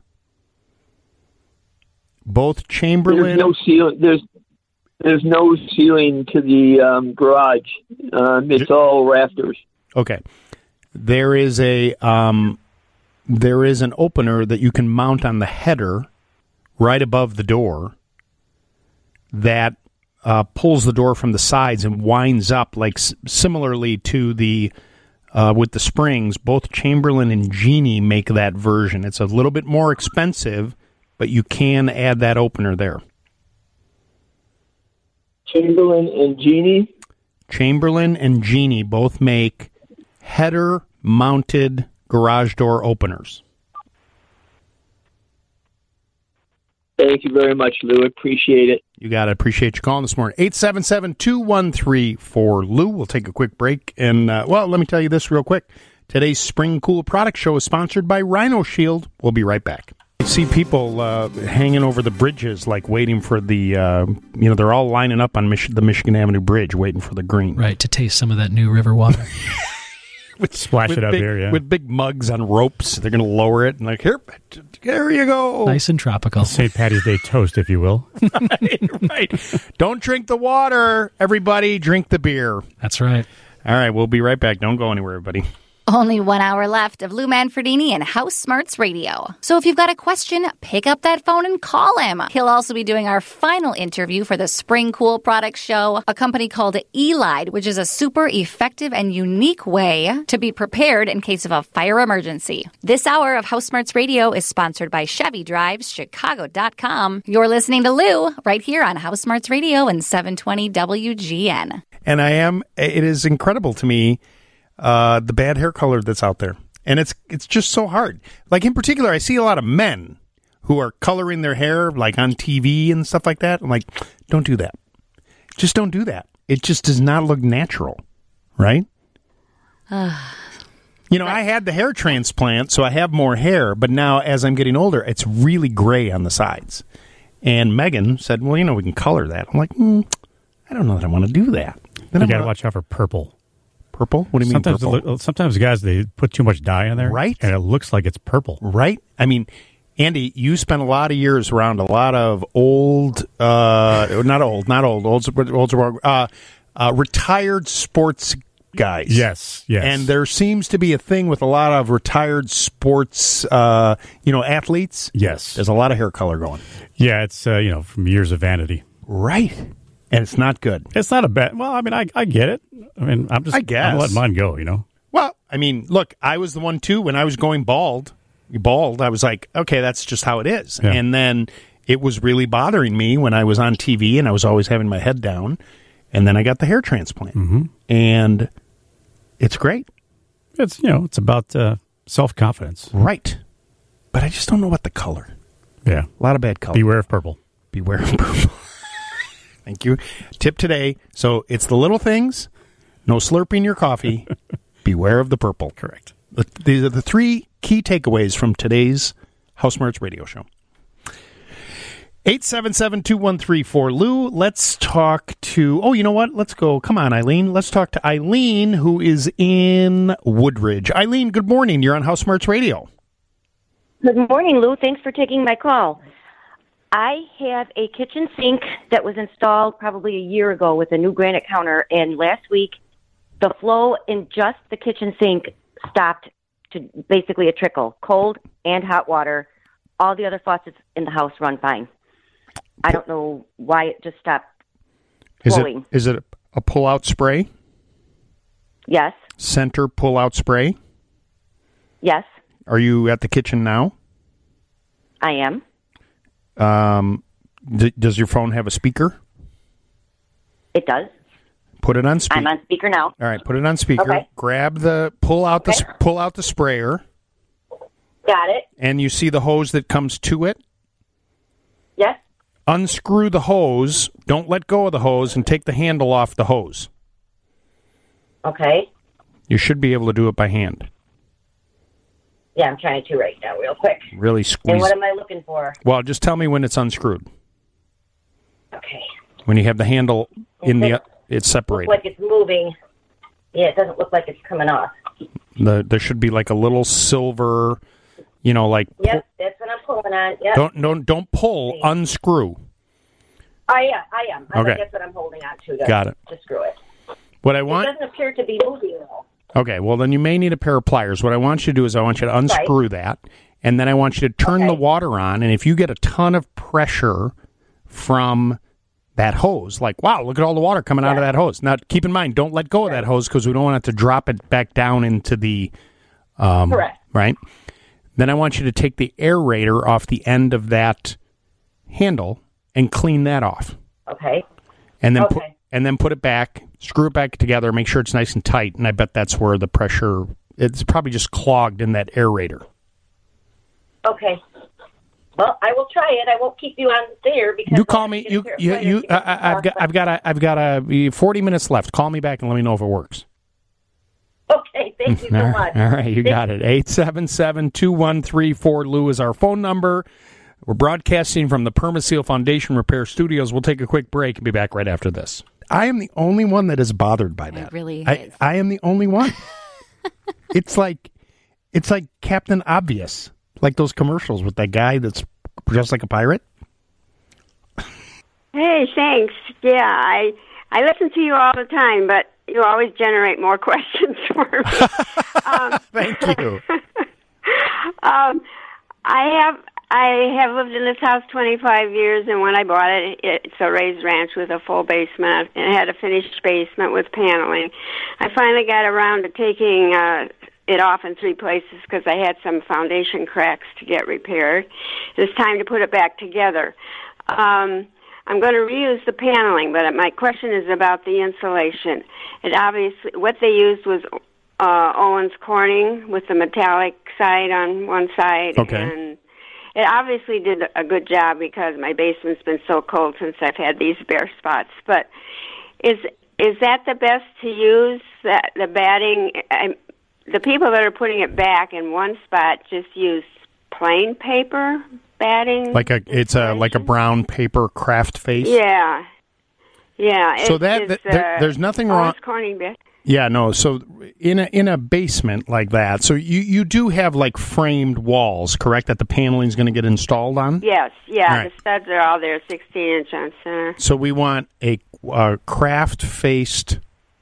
Speaker 1: Both Chamberlain.
Speaker 10: There's no ceiling. There's there's no ceiling to the um, garage. Um, it's all rafters.
Speaker 1: Okay, there is a um, there is an opener that you can mount on the header right above the door that uh, pulls the door from the sides and winds up like s- similarly to the uh, with the springs. Both Chamberlain and Genie make that version. It's a little bit more expensive, but you can add that opener there.
Speaker 10: Chamberlain and Genie?
Speaker 1: Chamberlain and Genie both make header-mounted garage door openers.
Speaker 10: Thank you very much, Lou. Appreciate it.
Speaker 1: You got to appreciate you calling this morning. eight seven seven, two one three, four L U. We'll take a quick break. And, uh, well, let me tell you this real quick. Today's Spring Cool Product Show is sponsored by Rhino Shield. We'll be right back. You see people uh, hanging over the bridges, like waiting for the, uh, you know, they're all lining up on Mich- the Michigan Avenue Bridge, waiting for the green.
Speaker 3: Right, to taste some of that new river water.
Speaker 1: with,
Speaker 2: Splash
Speaker 1: with
Speaker 2: it up
Speaker 1: big,
Speaker 2: here, yeah.
Speaker 1: With big mugs on ropes. They're going to lower it and like, here, there you go.
Speaker 3: Nice and tropical.
Speaker 2: Saint Patty's Day toast, if you will.
Speaker 1: right, right. Don't drink the water, everybody. Drink the beer.
Speaker 3: That's right.
Speaker 1: All right, we'll be right back. Don't go anywhere, everybody.
Speaker 12: Only one hour left of Lou Manfredini and House Smarts Radio. So if you've got a question, pick up that phone and call him. He'll also be doing our final interview for the Spring Cool Products Show, a company called Elide, which is a super effective and unique way to be prepared in case of a fire emergency. This hour of House Smarts Radio is sponsored by Chevy Drives Chicago dot com. You're listening to Lou right here on House Smarts Radio and seven twenty W G N.
Speaker 1: And I am, it is incredible to me, uh, the bad hair color that's out there. And it's it's just so hard. Like, in particular, I see a lot of men who are coloring their hair, like, on T V and stuff like that. I'm like, don't do that. Just don't do that. It just does not look natural, right? You know, I had the hair transplant, so I have more hair. But now, as I'm getting older, it's really gray on the sides. And Megan said, well, you know, we can color that. I'm like, mm, I don't know that I want to do that. Then
Speaker 2: You
Speaker 1: I'm
Speaker 2: got to
Speaker 1: gonna-
Speaker 2: watch out for purple.
Speaker 1: Purple? What do you mean
Speaker 2: sometimes
Speaker 1: purple?
Speaker 2: It look, sometimes guys, they put too much dye on there.
Speaker 1: Right.
Speaker 2: And it looks like it's purple.
Speaker 1: Right? I mean, Andy, you spent a lot of years around a lot of old, uh, not old, not old, old, old uh, uh, retired sports guys.
Speaker 2: Yes, yes.
Speaker 1: And there seems to be a thing with a lot of retired sports, uh, you know, athletes.
Speaker 2: Yes.
Speaker 1: There's a lot of hair color going.
Speaker 2: Yeah, it's, uh, you know, from years of vanity.
Speaker 1: Right. And it's not good.
Speaker 2: It's not a bad, well, I mean, I, I get it. I mean, I'm just,
Speaker 1: I guess.
Speaker 2: I'm letting mine go, you know?
Speaker 1: Well, I mean, look, I was the one, too, when I was going bald, bald, I was like, okay, that's just how it is.
Speaker 2: Yeah.
Speaker 1: And then it was really bothering me when I was on T V and I was always having my head down. And then I got the hair transplant.
Speaker 2: Mm-hmm.
Speaker 1: And it's great.
Speaker 2: It's, you know, it's about uh, self-confidence.
Speaker 1: Right. But I just don't know what the color.
Speaker 2: Yeah.
Speaker 1: A lot of bad color.
Speaker 2: Beware of purple.
Speaker 1: Beware of purple. Thank you. Tip today. So it's the little things. No slurping your coffee. Beware of the purple.
Speaker 2: Correct.
Speaker 1: The, these are the three key takeaways from today's House Smarts Radio Show. eight seven seven, two one three, four Lou. Let's talk to, oh, you know what? Let's go. Come on, Eileen. Let's talk to Eileen, who is in Woodridge. Eileen, good morning. You're on House Smarts Radio.
Speaker 11: Good morning, Lou. Thanks for taking my call. I have a kitchen sink that was installed probably a year ago with a new granite counter, and last week the flow in just the kitchen sink stopped to basically a trickle. Cold and hot water. All the other faucets in the house run fine. I don't know why it just stopped
Speaker 1: Is
Speaker 11: flowing.
Speaker 1: it, is it a pull-out spray?
Speaker 11: Yes.
Speaker 1: Center pull-out spray?
Speaker 11: Yes,
Speaker 1: Are you at the kitchen now?
Speaker 11: I am.
Speaker 1: Um, d- does your phone have a speaker?
Speaker 11: It does.
Speaker 1: Put it on speaker.
Speaker 11: I'm on speaker now.
Speaker 1: All right, put it on speaker.
Speaker 11: Okay.
Speaker 1: Grab the pull out the
Speaker 11: Okay.
Speaker 1: s- pull out the sprayer,
Speaker 11: Got it.
Speaker 1: and you see the hose that comes to it.
Speaker 11: Yes.
Speaker 1: Unscrew the hose. Don't let go of the hose, and take the handle off the hose.
Speaker 11: Okay.
Speaker 1: You should be able to do it by hand.
Speaker 11: Yeah, I'm trying to right now, real quick.
Speaker 1: Really squeeze.
Speaker 11: And what am I looking for?
Speaker 1: Well, just tell me when it's unscrewed.
Speaker 11: Okay.
Speaker 1: When you have the handle in the,
Speaker 11: It
Speaker 1: it's
Speaker 11: looks
Speaker 1: separated.
Speaker 11: like it's moving. Yeah, it doesn't look like it's coming off.
Speaker 1: The there should be like a little silver, you know, like
Speaker 11: Yep, that's what I'm pulling on. Yep.
Speaker 1: don't don't don't pull, unscrew.
Speaker 11: I am. I am. I
Speaker 1: Okay.
Speaker 11: think that's what I'm holding on to. To
Speaker 1: Got it.
Speaker 11: To screw it.
Speaker 1: What I
Speaker 11: It
Speaker 1: want.
Speaker 11: doesn't appear to be moving though.
Speaker 1: Okay, well, then you may need a pair of pliers. What I want you to do is I want you to unscrew that, and then I want you to turn the water on, and if you get a ton of pressure from that hose, like, wow, look at all the water coming out of that hose. Now, keep in mind, don't let go of that hose because we don't want it to drop it back down into the... Um,
Speaker 11: Correct.
Speaker 1: Right? Then I want you to take the aerator off the end of that handle and clean that off.
Speaker 11: Okay.
Speaker 1: And then
Speaker 11: Okay.
Speaker 1: put and then put it back, screw it back together, make sure it's nice and tight, and I bet that's where the pressure, it's probably just clogged in that aerator.
Speaker 11: Okay. Well, I will try it. I won't keep you on there because
Speaker 1: You call me, you, you, you, uh, I- I've got, I've got, a, I've got a forty minutes left. Call me back and let me know if it works.
Speaker 11: Okay.
Speaker 13: Thank you so
Speaker 1: all
Speaker 13: much.
Speaker 1: right, all right, you got it. eight seven seven, two one three, four L U is our phone number. We're broadcasting from the Permaseal Foundation Repair Studios. We'll take a quick break and be back right after this. I am the only one that is bothered by that.
Speaker 12: It really
Speaker 1: I,
Speaker 12: is.
Speaker 1: I am the only one. It's like it's like Captain Obvious, like those commercials with that guy that's dressed like a pirate.
Speaker 14: Hey, thanks. Yeah, I I listen to you all the time, but you always generate more questions for me. um,
Speaker 1: Thank you.
Speaker 14: um, I have I have lived in this house twenty-five years, and when I bought it, it's a raised ranch with a full basement, and it had a finished basement with paneling. I finally got around to taking uh, it off in three places because I had some foundation cracks to get repaired. It's time to put it back together. Um, I'm going to reuse the paneling, but my question is about the insulation. It obviously, what they used was uh, Owens Corning with the metallic side on one side.
Speaker 1: Okay.
Speaker 14: And it obviously did a good job because my basement's been so cold since I've had these bare spots. But is is that the best to use, that the batting? I, the people that are putting it back in one spot just use plain paper batting?
Speaker 1: Like a it's a like a brown paper craft face.
Speaker 14: Yeah, yeah.
Speaker 1: So
Speaker 14: it-
Speaker 1: that,
Speaker 14: it's,
Speaker 1: that there,
Speaker 14: uh,
Speaker 1: there's nothing wrong.
Speaker 14: Owens Corning bat.
Speaker 1: Yeah, no. So in a in a basement like that, so you, you do have like framed walls, correct? That the paneling is going to get installed on.
Speaker 14: Yes, yeah.
Speaker 1: All right.
Speaker 14: The studs are all there, sixteen inch on center.
Speaker 1: So we want a, uh craft faced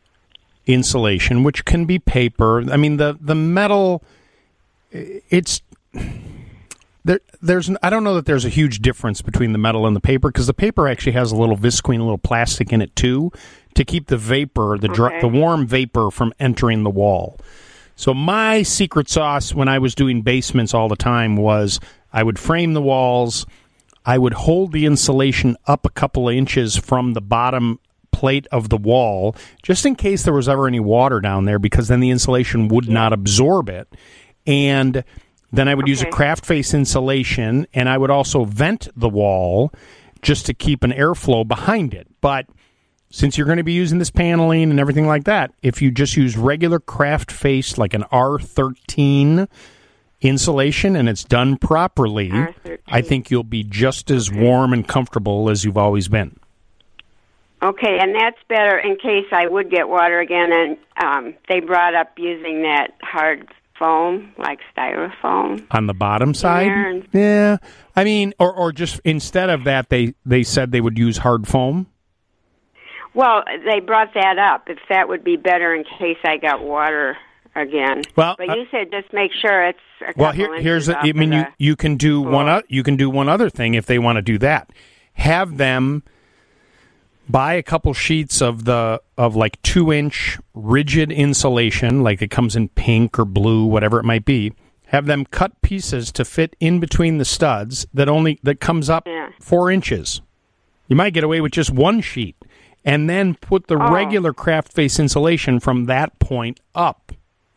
Speaker 1: insulation, which can be paper. I mean, the the metal. It's there. There's I don't know that there's a huge difference between the metal and the paper because the paper actually has a little visqueen, a little plastic in it too, to keep the vapor, the dry,
Speaker 14: Okay.
Speaker 1: the warm vapor from entering the wall. So my secret sauce when I was doing basements all the time was I would frame the walls, I would hold the insulation up a couple of inches from the bottom plate of the wall, just in case there was ever any water down there, because then the insulation would not absorb it. And then I would use a
Speaker 14: Okay.
Speaker 1: craft face insulation, and I would also vent the wall just to keep an airflow behind it. But since you're going to be using this paneling and everything like that, if you just use regular craft face, like an R thirteen insulation, and it's done properly,
Speaker 14: R thirteen.
Speaker 1: I think you'll be just as warm and comfortable as you've always been.
Speaker 14: Okay, and that's better in case I would get water again. And um, they brought up using that hard foam, like styrofoam.
Speaker 1: On the bottom side?
Speaker 14: there and-
Speaker 1: Yeah. I mean, or, or just instead of that, they, they said they would use hard foam.
Speaker 14: Well, they brought that up, if that would be better in case I got water again.
Speaker 1: Well,
Speaker 14: but
Speaker 1: uh,
Speaker 14: you said just make sure it's a couple
Speaker 1: Well, here,
Speaker 14: inches
Speaker 1: here's a,
Speaker 14: off
Speaker 1: I mean,
Speaker 14: of
Speaker 1: you,
Speaker 14: the-
Speaker 1: you can do one o- you can do one other thing if they want to do that. Have them buy a couple sheets of the of like two inch rigid insulation, like it comes in pink or blue, whatever it might be. Have them cut pieces to fit in between the studs that only that comes up
Speaker 14: Yeah.
Speaker 1: four inches. You might get away with just one sheet, and then put the
Speaker 14: Oh.
Speaker 1: regular craft face insulation from that point up.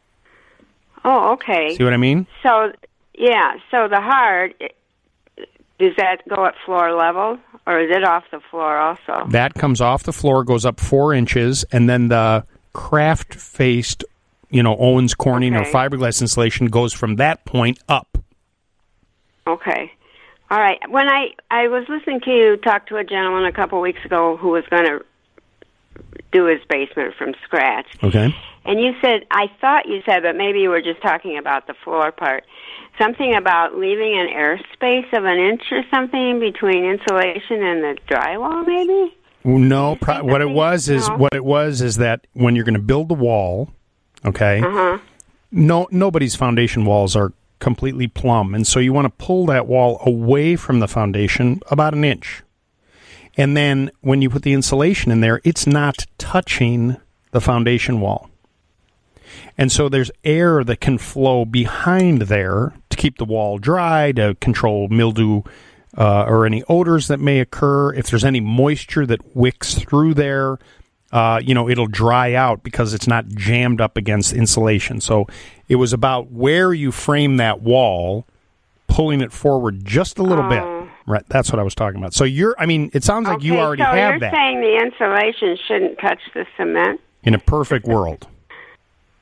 Speaker 14: Oh, okay.
Speaker 1: See what I mean?
Speaker 14: So, yeah, so the hard, it- does that go at floor level, or is it off the floor also?
Speaker 1: That comes off the floor, goes up four inches, and then the craft-faced, you know, Owens Corning
Speaker 14: Okay.
Speaker 1: or fiberglass insulation goes from that point up.
Speaker 14: Okay. All right. When I, I was listening to you talk to a gentleman a couple weeks ago who was going to do his basement from scratch.
Speaker 1: Okay.
Speaker 14: And you said, I thought you said, but maybe you were just talking about the floor part, something about leaving an airspace of an inch or something between insulation and the drywall, maybe?
Speaker 1: No, pro- what it was is
Speaker 14: No.
Speaker 1: what it was is that when you're going to build the wall, okay,
Speaker 14: Uh-huh.
Speaker 1: no nobody's foundation walls are completely plumb, and so you want to pull that wall away from the foundation about an inch. And then when you put the insulation in there, it's not touching the foundation wall. And so there's air that can flow behind there to keep the wall dry, to control mildew uh, or any odors that may occur. If there's any moisture that wicks through there, uh, you know, it'll dry out because it's not jammed up against insulation. So it was about where you frame that wall, pulling it forward just a little
Speaker 14: Oh.
Speaker 1: bit. Right, that's what I was talking about. So you're, I mean, it sounds like you
Speaker 14: Okay,
Speaker 1: already
Speaker 14: so
Speaker 1: have
Speaker 14: you're
Speaker 1: that
Speaker 14: saying the insulation shouldn't touch the cement?
Speaker 1: in a perfect world.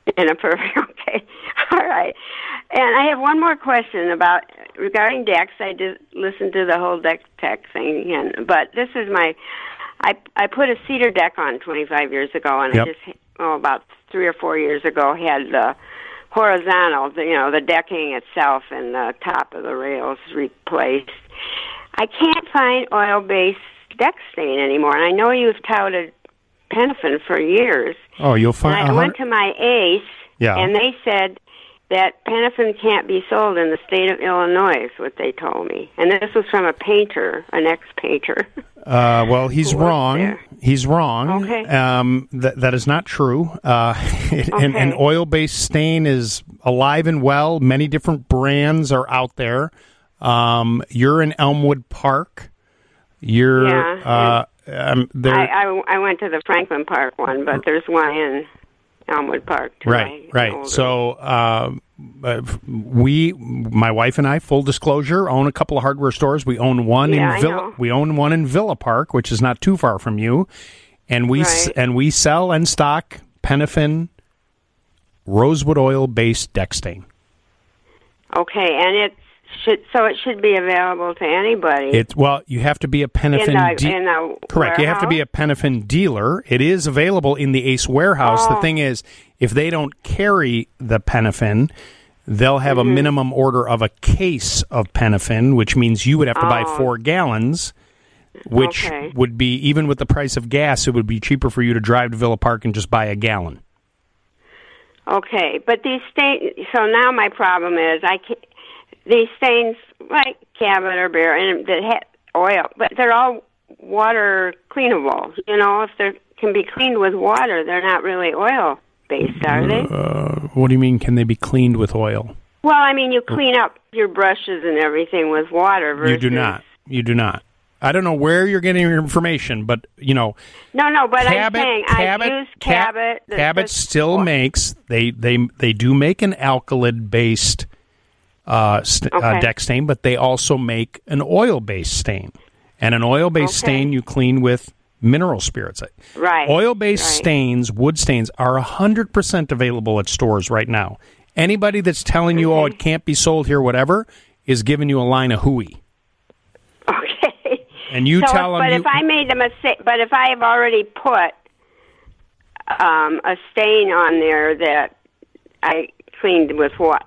Speaker 14: In a perfect, okay. All right. And I have one more question about regarding decks. I did listen to the whole deck tech thing, and but this is my, I I put a cedar deck on twenty-five years ago, and
Speaker 1: Yep.
Speaker 14: I just, oh, about three or four years ago, had the horizontal, the, you know, the decking itself and the top of the rails replaced. I can't find oil-based deck stain anymore, and I know you've touted Penafin for years.
Speaker 1: Oh, you'll find.
Speaker 14: And I went to my Ace,
Speaker 1: Yeah.
Speaker 14: and they said that Penafin can't be sold in the state of Illinois, is what they told me. And this was from a painter, an ex-painter.
Speaker 1: Uh, well, he's wrong. He's wrong.
Speaker 14: Okay.
Speaker 1: Um, th- that is not true. Uh, and, and oil-based stain is alive and well. Many different brands are out there. Um, you're in Elmwood Park. You're.
Speaker 14: Yeah,
Speaker 1: Uh, um, there.
Speaker 14: I, I, I went to the Franklin Park one, but there's one in Elmwood Park, too.
Speaker 1: Right, right. So uh, uh, we, my wife and I, full disclosure, own a couple of hardware stores. We own one
Speaker 14: Yeah, I
Speaker 1: in Villa.
Speaker 14: know.
Speaker 1: We own one in Villa Park, which is not too far from you, and we s-
Speaker 14: Right.
Speaker 1: and we sell and stock Penafin rosewood oil based deck stain.
Speaker 14: Okay, and it should so it should be available to anybody.
Speaker 1: It's well, you have to be a Penafin.
Speaker 14: in the,
Speaker 1: de-
Speaker 14: in the
Speaker 1: Correct. You have to be a Penafin dealer. It is available in the Ace warehouse. The
Speaker 14: Oh.
Speaker 1: thing is, if they don't carry the Penafin, they'll have
Speaker 14: Mm-hmm.
Speaker 1: a minimum order of a case of Penafin, which means you would have to buy
Speaker 14: Oh.
Speaker 1: four gallons, which
Speaker 14: Okay.
Speaker 1: would be, even with the price of gas, it would be cheaper for you to drive to Villa Park and just buy a gallon.
Speaker 14: Okay, but these stains. So now my problem is I can these stains like Cabot or Bear and that ha- oil, but they're all water cleanable. You know, if they can be cleaned with water, they're not really oil based, are they?
Speaker 1: Uh, what do you mean? Can they be cleaned with oil?
Speaker 14: Well, I mean, you clean up your brushes and everything with water. Versus
Speaker 1: You do not. You do not. I don't know where you're getting your information, but you know.
Speaker 14: No, no, but
Speaker 1: Cabot,
Speaker 14: I'm saying
Speaker 1: Cabot,
Speaker 14: I use
Speaker 1: Ca-
Speaker 14: Cabot. the-
Speaker 1: Cabot
Speaker 14: the-
Speaker 1: still makes they they they do make an alkylid based uh, st- uh,
Speaker 14: Okay.
Speaker 1: deck stain, but they also make an oil based stain, and an oil based
Speaker 14: Okay.
Speaker 1: stain you clean with mineral spirits.
Speaker 14: Right.
Speaker 1: Oil based
Speaker 14: right.
Speaker 1: stains, wood stains, are a hundred percent available at stores right now. Anybody that's telling you, oh, it can't be sold here, whatever, is giving you a line of hooey.
Speaker 14: Okay.
Speaker 1: And you
Speaker 14: so
Speaker 1: tell
Speaker 14: if,
Speaker 1: them
Speaker 14: But
Speaker 1: you,
Speaker 14: if I made a mistake, but if I have already put um, a stain on there that I cleaned with what?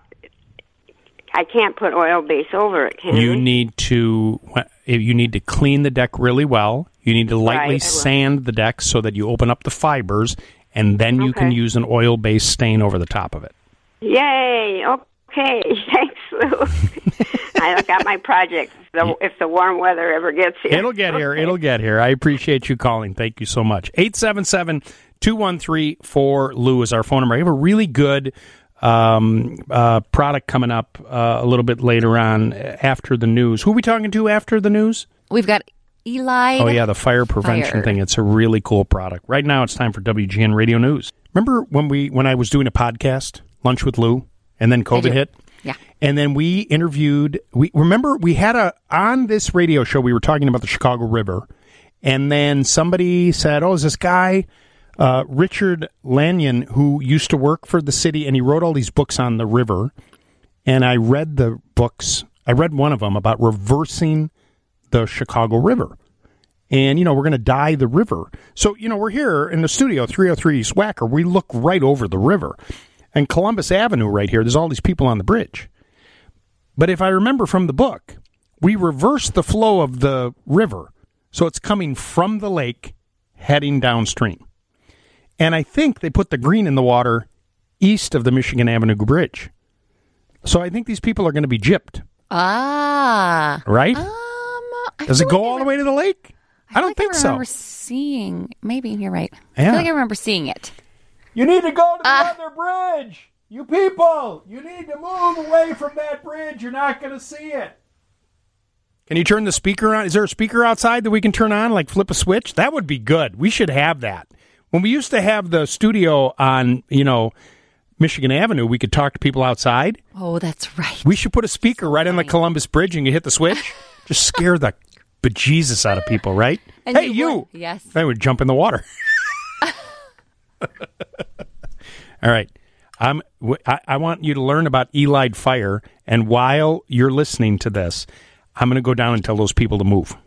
Speaker 14: I can't put oil base over it, can
Speaker 1: you
Speaker 14: I?
Speaker 1: need to you need to clean the deck really well. You need to lightly
Speaker 14: Right, I will.
Speaker 1: sand the deck so that you open up the fibers, and then you can
Speaker 14: Okay.
Speaker 1: use an oil-based stain over the top of it.
Speaker 14: Yay! Okay, thanks, Lou. I got my project. So if the warm weather ever gets here,
Speaker 1: It'll get here. It'll get here. I appreciate you calling. Thank you so much. eight seven seven, two one three, four L U is our phone number. I have a really good um, uh, product coming up uh, a little bit later on after the news. Who are we talking to after the news?
Speaker 12: We've got Eli.
Speaker 1: Oh, yeah, the fire prevention
Speaker 12: Fire.
Speaker 1: thing. It's a really cool product. Right now, it's time for W G N Radio News. Remember when we when I was doing a podcast, Lunch with Lou, and then COVID
Speaker 12: do.
Speaker 1: hit?
Speaker 12: Yeah.
Speaker 1: And then we interviewed, we remember we had a, on this radio show, we were talking about the Chicago River. And then somebody said, oh, is this guy, uh, Richard Lanyon, who used to work for the city, and he wrote all these books on the river. And I read the books. I read one of them about reversing the Chicago River. And, you know, we're going to dye the river. So, you know, we're here in the studio, three oh three East Wacker. We look right over the river. And Columbus Avenue right here, there's all these people on the bridge. But if I remember from the book, we reverse the flow of the river. So it's coming from the lake, heading downstream. And I think they put the green in the water east of the Michigan Avenue Bridge. So I think these people are going to be gypped.
Speaker 12: Ah.
Speaker 1: Right?
Speaker 12: Um, I
Speaker 1: Does it
Speaker 12: feel
Speaker 1: go
Speaker 12: like
Speaker 1: all the way to the lake? I,
Speaker 12: I
Speaker 1: don't
Speaker 12: like
Speaker 1: think
Speaker 12: I
Speaker 1: so.
Speaker 12: remember seeing. Maybe you're right. I
Speaker 1: Yeah.
Speaker 12: feel like I remember seeing it.
Speaker 1: You need to go to the
Speaker 12: Ah.
Speaker 1: other bridge. You people, you need to move away from that bridge. You're not going to see it. Can you turn the speaker on? Is there a speaker outside that we can turn on, like flip a switch? That would be good. We should have that. When we used to have the studio on, you know, Michigan Avenue, we could talk to people outside.
Speaker 12: Oh, that's right.
Speaker 1: We should put a speaker right on the Columbus Bridge and you hit the switch. Just scare the bejesus out of people, right?
Speaker 12: And
Speaker 1: hey,
Speaker 12: you
Speaker 1: you.
Speaker 12: would- yes.
Speaker 1: I would jump in the water. All right. I'm, I, I want you to learn about Elide Fire, and while you're listening to this, I'm going to go down and tell those people to move.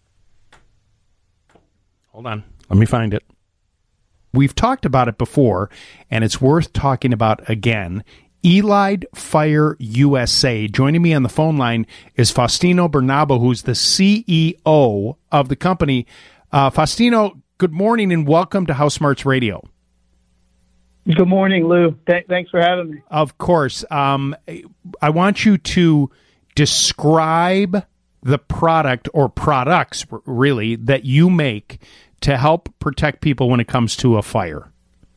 Speaker 1: Hold on. Let me find it. We've talked about it before, and it's worth talking about again. Elide Fire U S A. Joining me on the phone line is Faustino Bernabo, who's the C E O of the company. Uh, Faustino, good morning and welcome to House Smarts Radio.
Speaker 13: Good morning, Lou. Th- thanks for having me.
Speaker 1: Of course. Um, I want you to describe the product or products, really, that you make to help protect people when it comes to a fire.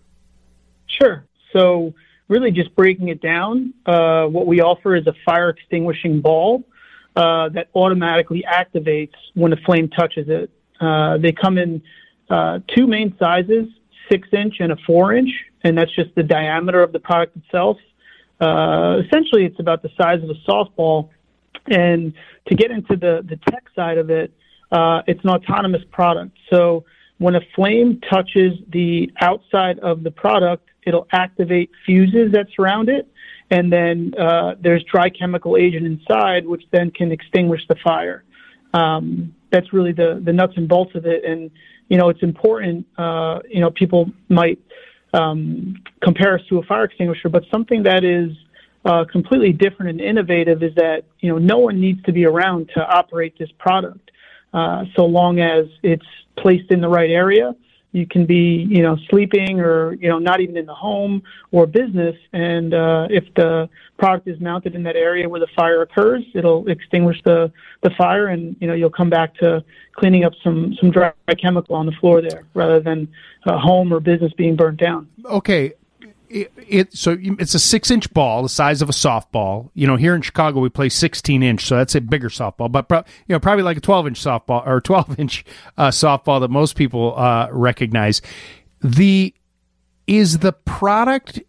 Speaker 13: Sure. So really just breaking it down, uh, what we offer is a fire extinguishing ball uh, that automatically activates when a flame touches it. Uh, they come in uh, two main sizes, six inch and a four inch, and that's just the diameter of the product itself. Uh, essentially, it's about the size of a softball. And to get into the, the tech side of it, uh, it's an autonomous product. So when a flame touches the outside of the product, it'll activate fuses that surround it. And then uh, there's dry chemical agent inside, which then can extinguish the fire. Um, that's really the, the nuts and bolts of it. And, you know, it's important, uh, you know, people might um, compare us to a fire extinguisher, but something that is uh, completely different and innovative is that, you know, no one needs to be around to operate this product. Uh, so long as it's placed in the right area, you can be, you know, sleeping or, you know, not even in the home or business. And uh, if the product is mounted in that area where the fire occurs, it'll extinguish the, the fire, and, you know, you'll come back to cleaning up some, some dry chemical on the floor there rather than a home or business being burnt down.
Speaker 1: Okay. It, it so it's a six inch ball, the size of a softball. You know, here in Chicago we play sixteen inch, so that's a bigger softball. But pro, you know, probably like a twelve inch softball or twelve inch uh, softball that most people uh, recognize. The is the product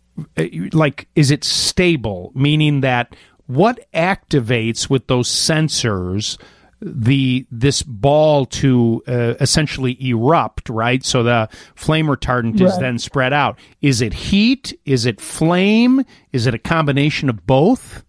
Speaker 1: like is it stable? Meaning that what activates with those sensors the this ball to uh, essentially erupt, right? So the flame retardant is
Speaker 13: Right.
Speaker 1: then spread out. Is it heat? Is it flame? Is it a combination of both?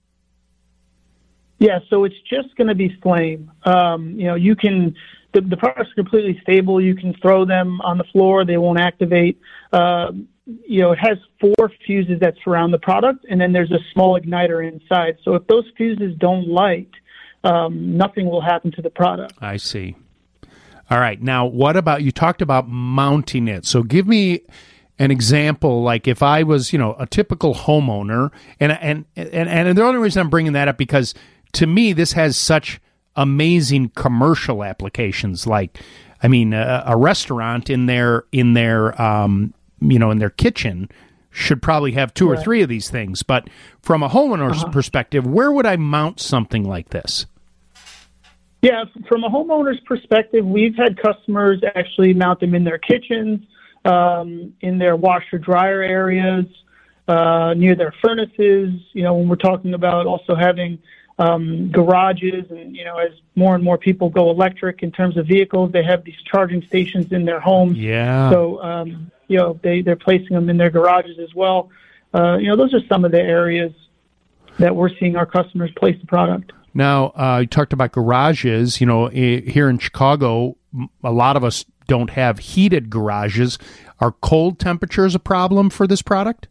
Speaker 13: Yeah, so it's just going to be flame. Um, you know, you can, the, the products are completely stable. You can throw them on the floor. They won't activate. Uh, you know, it has four fuses that surround the product, and then there's a small igniter inside. So if those fuses don't light, um, nothing will happen to the product.
Speaker 1: I see. All right. Now, what about, you talked about mounting it. So give me an example, like if I was, you know, a typical homeowner, and and and, and the only reason I'm bringing that up because to me this has such amazing commercial applications. Like, I mean, a, a restaurant in their in their um, you know in their kitchen should probably have two
Speaker 13: Right.
Speaker 1: or three of these things. But from a homeowner's
Speaker 13: Uh-huh.
Speaker 1: perspective, where would I mount something like this?
Speaker 13: Yeah, from a homeowner's perspective, we've had customers actually mount them in their kitchens, um, in their washer dryer areas, uh, near their furnaces. You know, when we're talking about also having um, garages, and you know, as more and more people go electric in terms of vehicles, they have these charging stations in their homes.
Speaker 1: Yeah.
Speaker 13: So um, you know, they they're placing them in their garages as well. Uh, you know, those are some of the areas that we're seeing our customers place the product.
Speaker 1: Now, uh, you talked about garages. You know, eh, here in Chicago, m- a lot of us don't have heated garages. Are cold temperatures a problem for this product?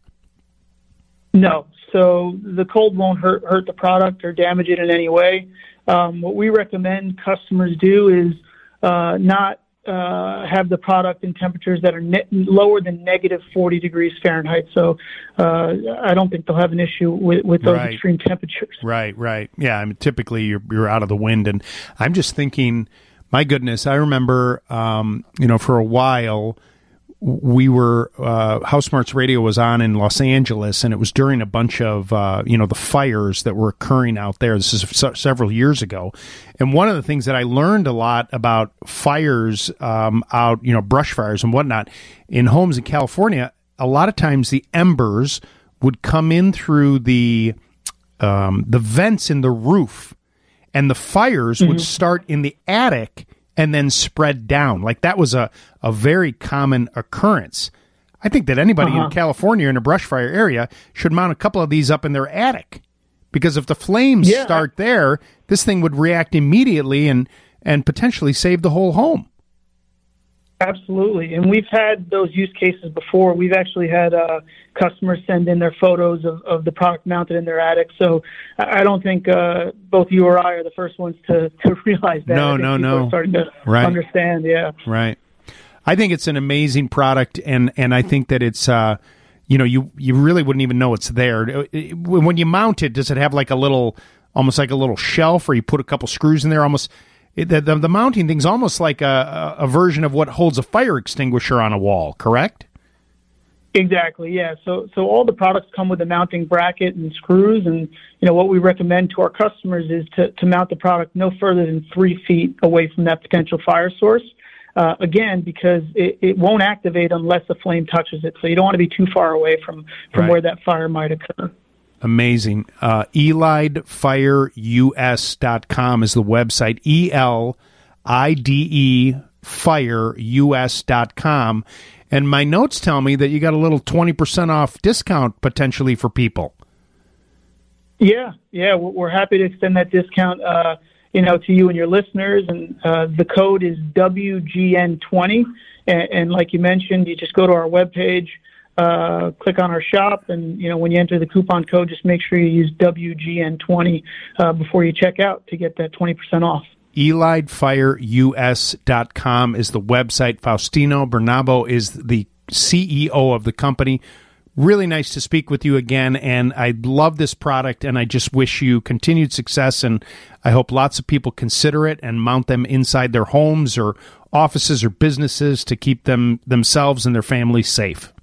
Speaker 13: No. So the cold won't hurt hurt the product or damage it in any way. Um, what we recommend customers do is uh, not uh, have the product in temperatures that are ne- lower than negative forty degrees Fahrenheit. So uh, I don't think they'll have an issue with, with those
Speaker 1: Right.
Speaker 13: extreme temperatures.
Speaker 1: Right, right. Yeah, I mean, typically you're you're out of the wind, and I'm just thinking, my goodness, I remember, um, you know, for a while we were uh, House Smarts Radio was on in Los Angeles, and it was during a bunch of uh, you know the fires that were occurring out there. This is se- several years ago, and one of the things that I learned a lot about fires um, out, you know, brush fires and whatnot in homes in California. A lot of times the embers would come in through the um, the vents in the roof, and the fires
Speaker 13: Mm-hmm.
Speaker 1: would start in the attic and then spread down. Like that was a, a very common occurrence. I think that anybody
Speaker 13: Uh-huh.
Speaker 1: in California in a brush fire area should mount a couple of these up in their attic, because if the flames
Speaker 13: Yeah.
Speaker 1: start there, this thing would react immediately and, and potentially save the whole home.
Speaker 13: Absolutely. And we've had those use cases before. We've actually had uh, customers send in their photos of, of the product mounted in their attic. So I I don't think uh, both you or I are the first ones to, to realize that.
Speaker 1: No,
Speaker 13: I think
Speaker 1: no,
Speaker 13: people
Speaker 1: no.
Speaker 13: are starting to
Speaker 1: Right.
Speaker 13: understand, yeah.
Speaker 1: Right. I think it's an amazing product, and, and I think that it's, uh, you know, you, you really wouldn't even know it's there. When you mount it, does it have like a little, almost like a little shelf, or you put a couple screws in there? Almost, it, the, the, the mounting thing's almost like a, a, a version of what holds a fire extinguisher on a wall, correct?
Speaker 13: Exactly, yeah. So so all the products come with a mounting bracket and screws, and you know what we recommend to our customers is to, to mount the product no further than three feet away from that potential fire source. Uh, again, because it, it won't activate unless the flame touches it. So you don't want to be too far away from, from
Speaker 1: Right.
Speaker 13: where that fire might occur.
Speaker 1: Amazing. Uh, elide fire U S dot com is the website. E L I D E fire U S dot com. And my notes tell me that you got a little twenty percent off discount potentially for people.
Speaker 13: Yeah, yeah, we're we're happy to extend that discount, uh, you know, to you and your listeners. And uh, the code is W G N twenty. And, and like you mentioned, you just go to our webpage, uh, click on our shop, and you know, when you enter the coupon code, just make sure you use W G N twenty uh, before you check out to get that twenty percent off.
Speaker 1: elide fire U S dot com is the website. Faustino Bernabo is the C E O of the company. Really nice to speak with you again, and I love this product, and I just wish you continued success, and I hope lots of people consider it and mount them inside their homes or offices or businesses to keep them themselves and their families safe.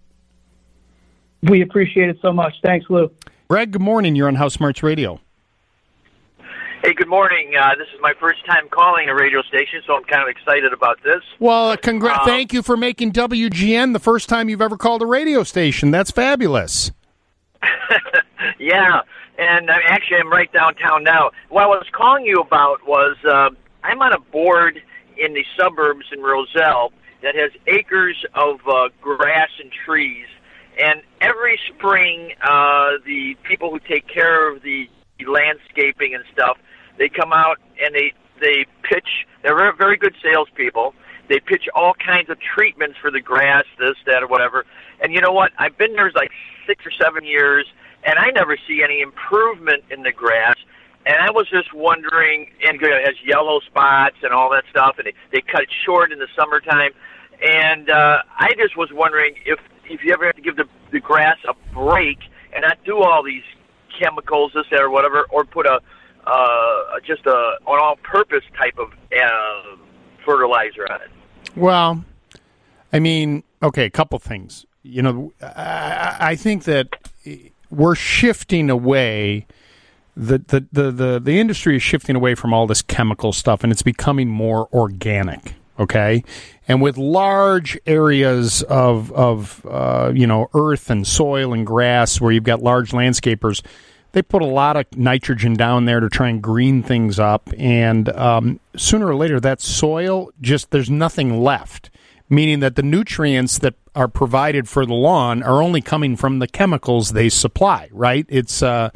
Speaker 13: We appreciate it so much. Thanks, Lou.
Speaker 1: Greg, good morning. You're on House Smarts Radio.
Speaker 15: Hey, good morning. Uh, this is my first time calling a radio station, so I'm kind of excited about this.
Speaker 1: Well, congra-
Speaker 15: Um,
Speaker 1: thank you for making W G N the first time you've ever called a radio station. That's fabulous.
Speaker 15: Yeah, and uh, actually, I'm right downtown now. What I was calling you about was uh, I'm on a board in the suburbs in Roselle that has acres of uh, grass and trees, and every spring, uh, the people who take care of the landscaping and stuff, they come out and they they pitch. They're very, very good salespeople. They pitch all kinds of treatments for the grass, this, that, or whatever. And you know what? I've been there like six or seven years, and I never see any improvement in the grass. And I was just wondering, and it has yellow spots and all that stuff, and they, they cut it short in the summertime. And uh, I just was wondering if if you ever have to give the, the grass a break and not do all these chemicals, this, that, or whatever, or put a uh, just a an all-purpose type of uh, fertilizer on it.
Speaker 1: Well, I mean, okay, a couple things. You know, I, I think that we're shifting away. The, the, the, the, the industry is shifting away from all this chemical stuff, and it's becoming more organic. Okay, and with large areas of of uh, you know, earth and soil and grass, where you've got large landscapers, they put a lot of nitrogen down there to try and green things up, and um, sooner or later, that soil just there's nothing left. Meaning that the nutrients that are provided for the lawn are only coming from the chemicals they supply. Right? It's uh,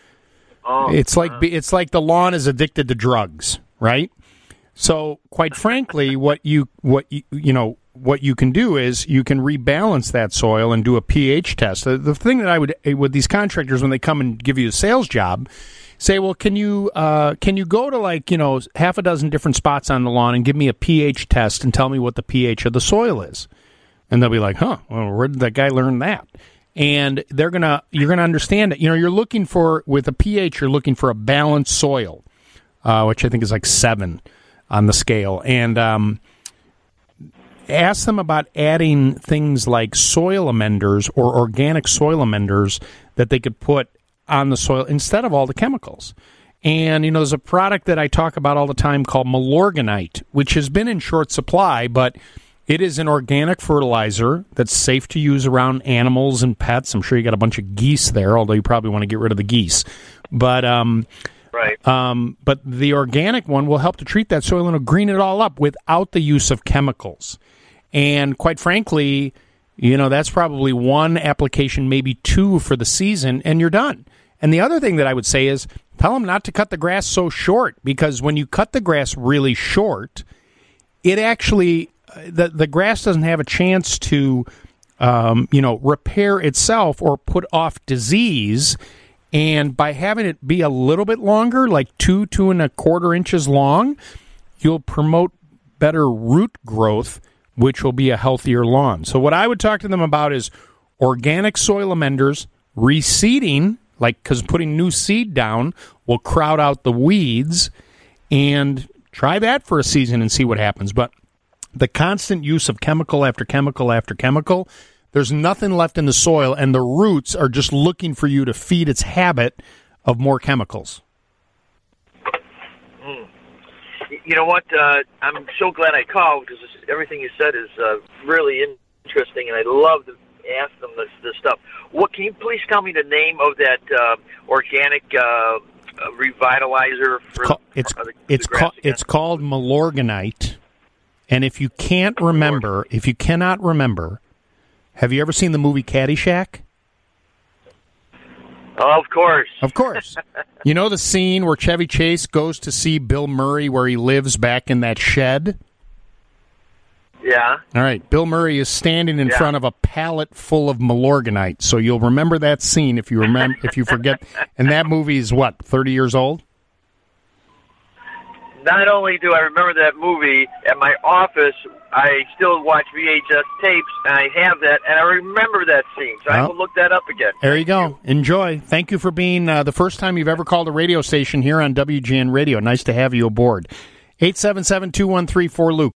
Speaker 15: oh,
Speaker 1: it's like it's like the lawn is addicted to drugs. Right? So, quite frankly, what you what you, you know what you can do is you can rebalance that soil and do a pH test. The, the thing that I would with these contractors when they come and give you a sales job, say, well, can you uh, can you go to like you know half a dozen different spots on the lawn and give me a pH test and tell me what the pH of the soil is? And they'll be like, huh, well, where did that guy learn that? And they're gonna you're gonna understand it. You know, you're looking for with a pH, you're looking for a balanced soil, uh, which I think is like seven on the scale, and um, ask them about adding things like soil amenders or organic soil amenders that they could put on the soil instead of all the chemicals. And, you know, there's a product that I talk about all the time called Milorganite, which has been in short supply, but it is an organic fertilizer that's safe to use around animals and pets. I'm sure you got a bunch of geese there, although you probably want to get rid of the geese. But... um
Speaker 15: Right.
Speaker 1: Um, but the organic one will help to treat that soil and it'll green it all up without the use of chemicals. And quite frankly, You know, that's probably one application, maybe two for the season, and you're done. And the other thing that I would say is tell them not to cut the grass so short, because when you cut the grass really short, it actually, the, the grass doesn't have a chance to, um, you know, repair itself or put off disease. And by having it be a little bit longer, like two, two and a quarter inches long, you'll promote better root growth, which will be a healthier lawn. So what I would talk to them about is organic soil amenders, reseeding, like because putting new seed down will crowd out the weeds, and try that for a season and see what happens. But the constant use of chemical after chemical after chemical, there's nothing left in the soil, and the roots are just looking for you to feed its habit of more chemicals.
Speaker 15: Mm. You know what? Uh, I'm so glad I called, because this, everything you said is uh, really interesting, and I love to ask them this, this stuff. What can you please tell me the name of that uh, organic uh, revitalizer? For
Speaker 1: Ca- it's
Speaker 15: for the,
Speaker 1: it's
Speaker 15: the
Speaker 1: called it's called Milorganite, and if you can't remember, if you cannot remember, have you ever seen the movie Caddyshack?
Speaker 15: Oh, of course.
Speaker 1: Of course. You know the scene where Chevy Chase goes to see Bill Murray where he lives back in that shed?
Speaker 15: Yeah.
Speaker 1: All right. Bill Murray is standing in
Speaker 15: Yeah.
Speaker 1: front of a pallet full of Milorganite. So you'll remember that scene if you remember if you forget. And that movie is what, thirty years old?
Speaker 15: Not only do I remember that movie, at my office, I still watch V H S tapes, and I have that, and I remember that scene. So I
Speaker 1: Well,
Speaker 15: will look that up again.
Speaker 1: There you go. Enjoy. Thank you for being uh, the first time you've ever called a radio station here on W G N Radio. Nice to have you aboard. eight seven seven, two one three, four Luke.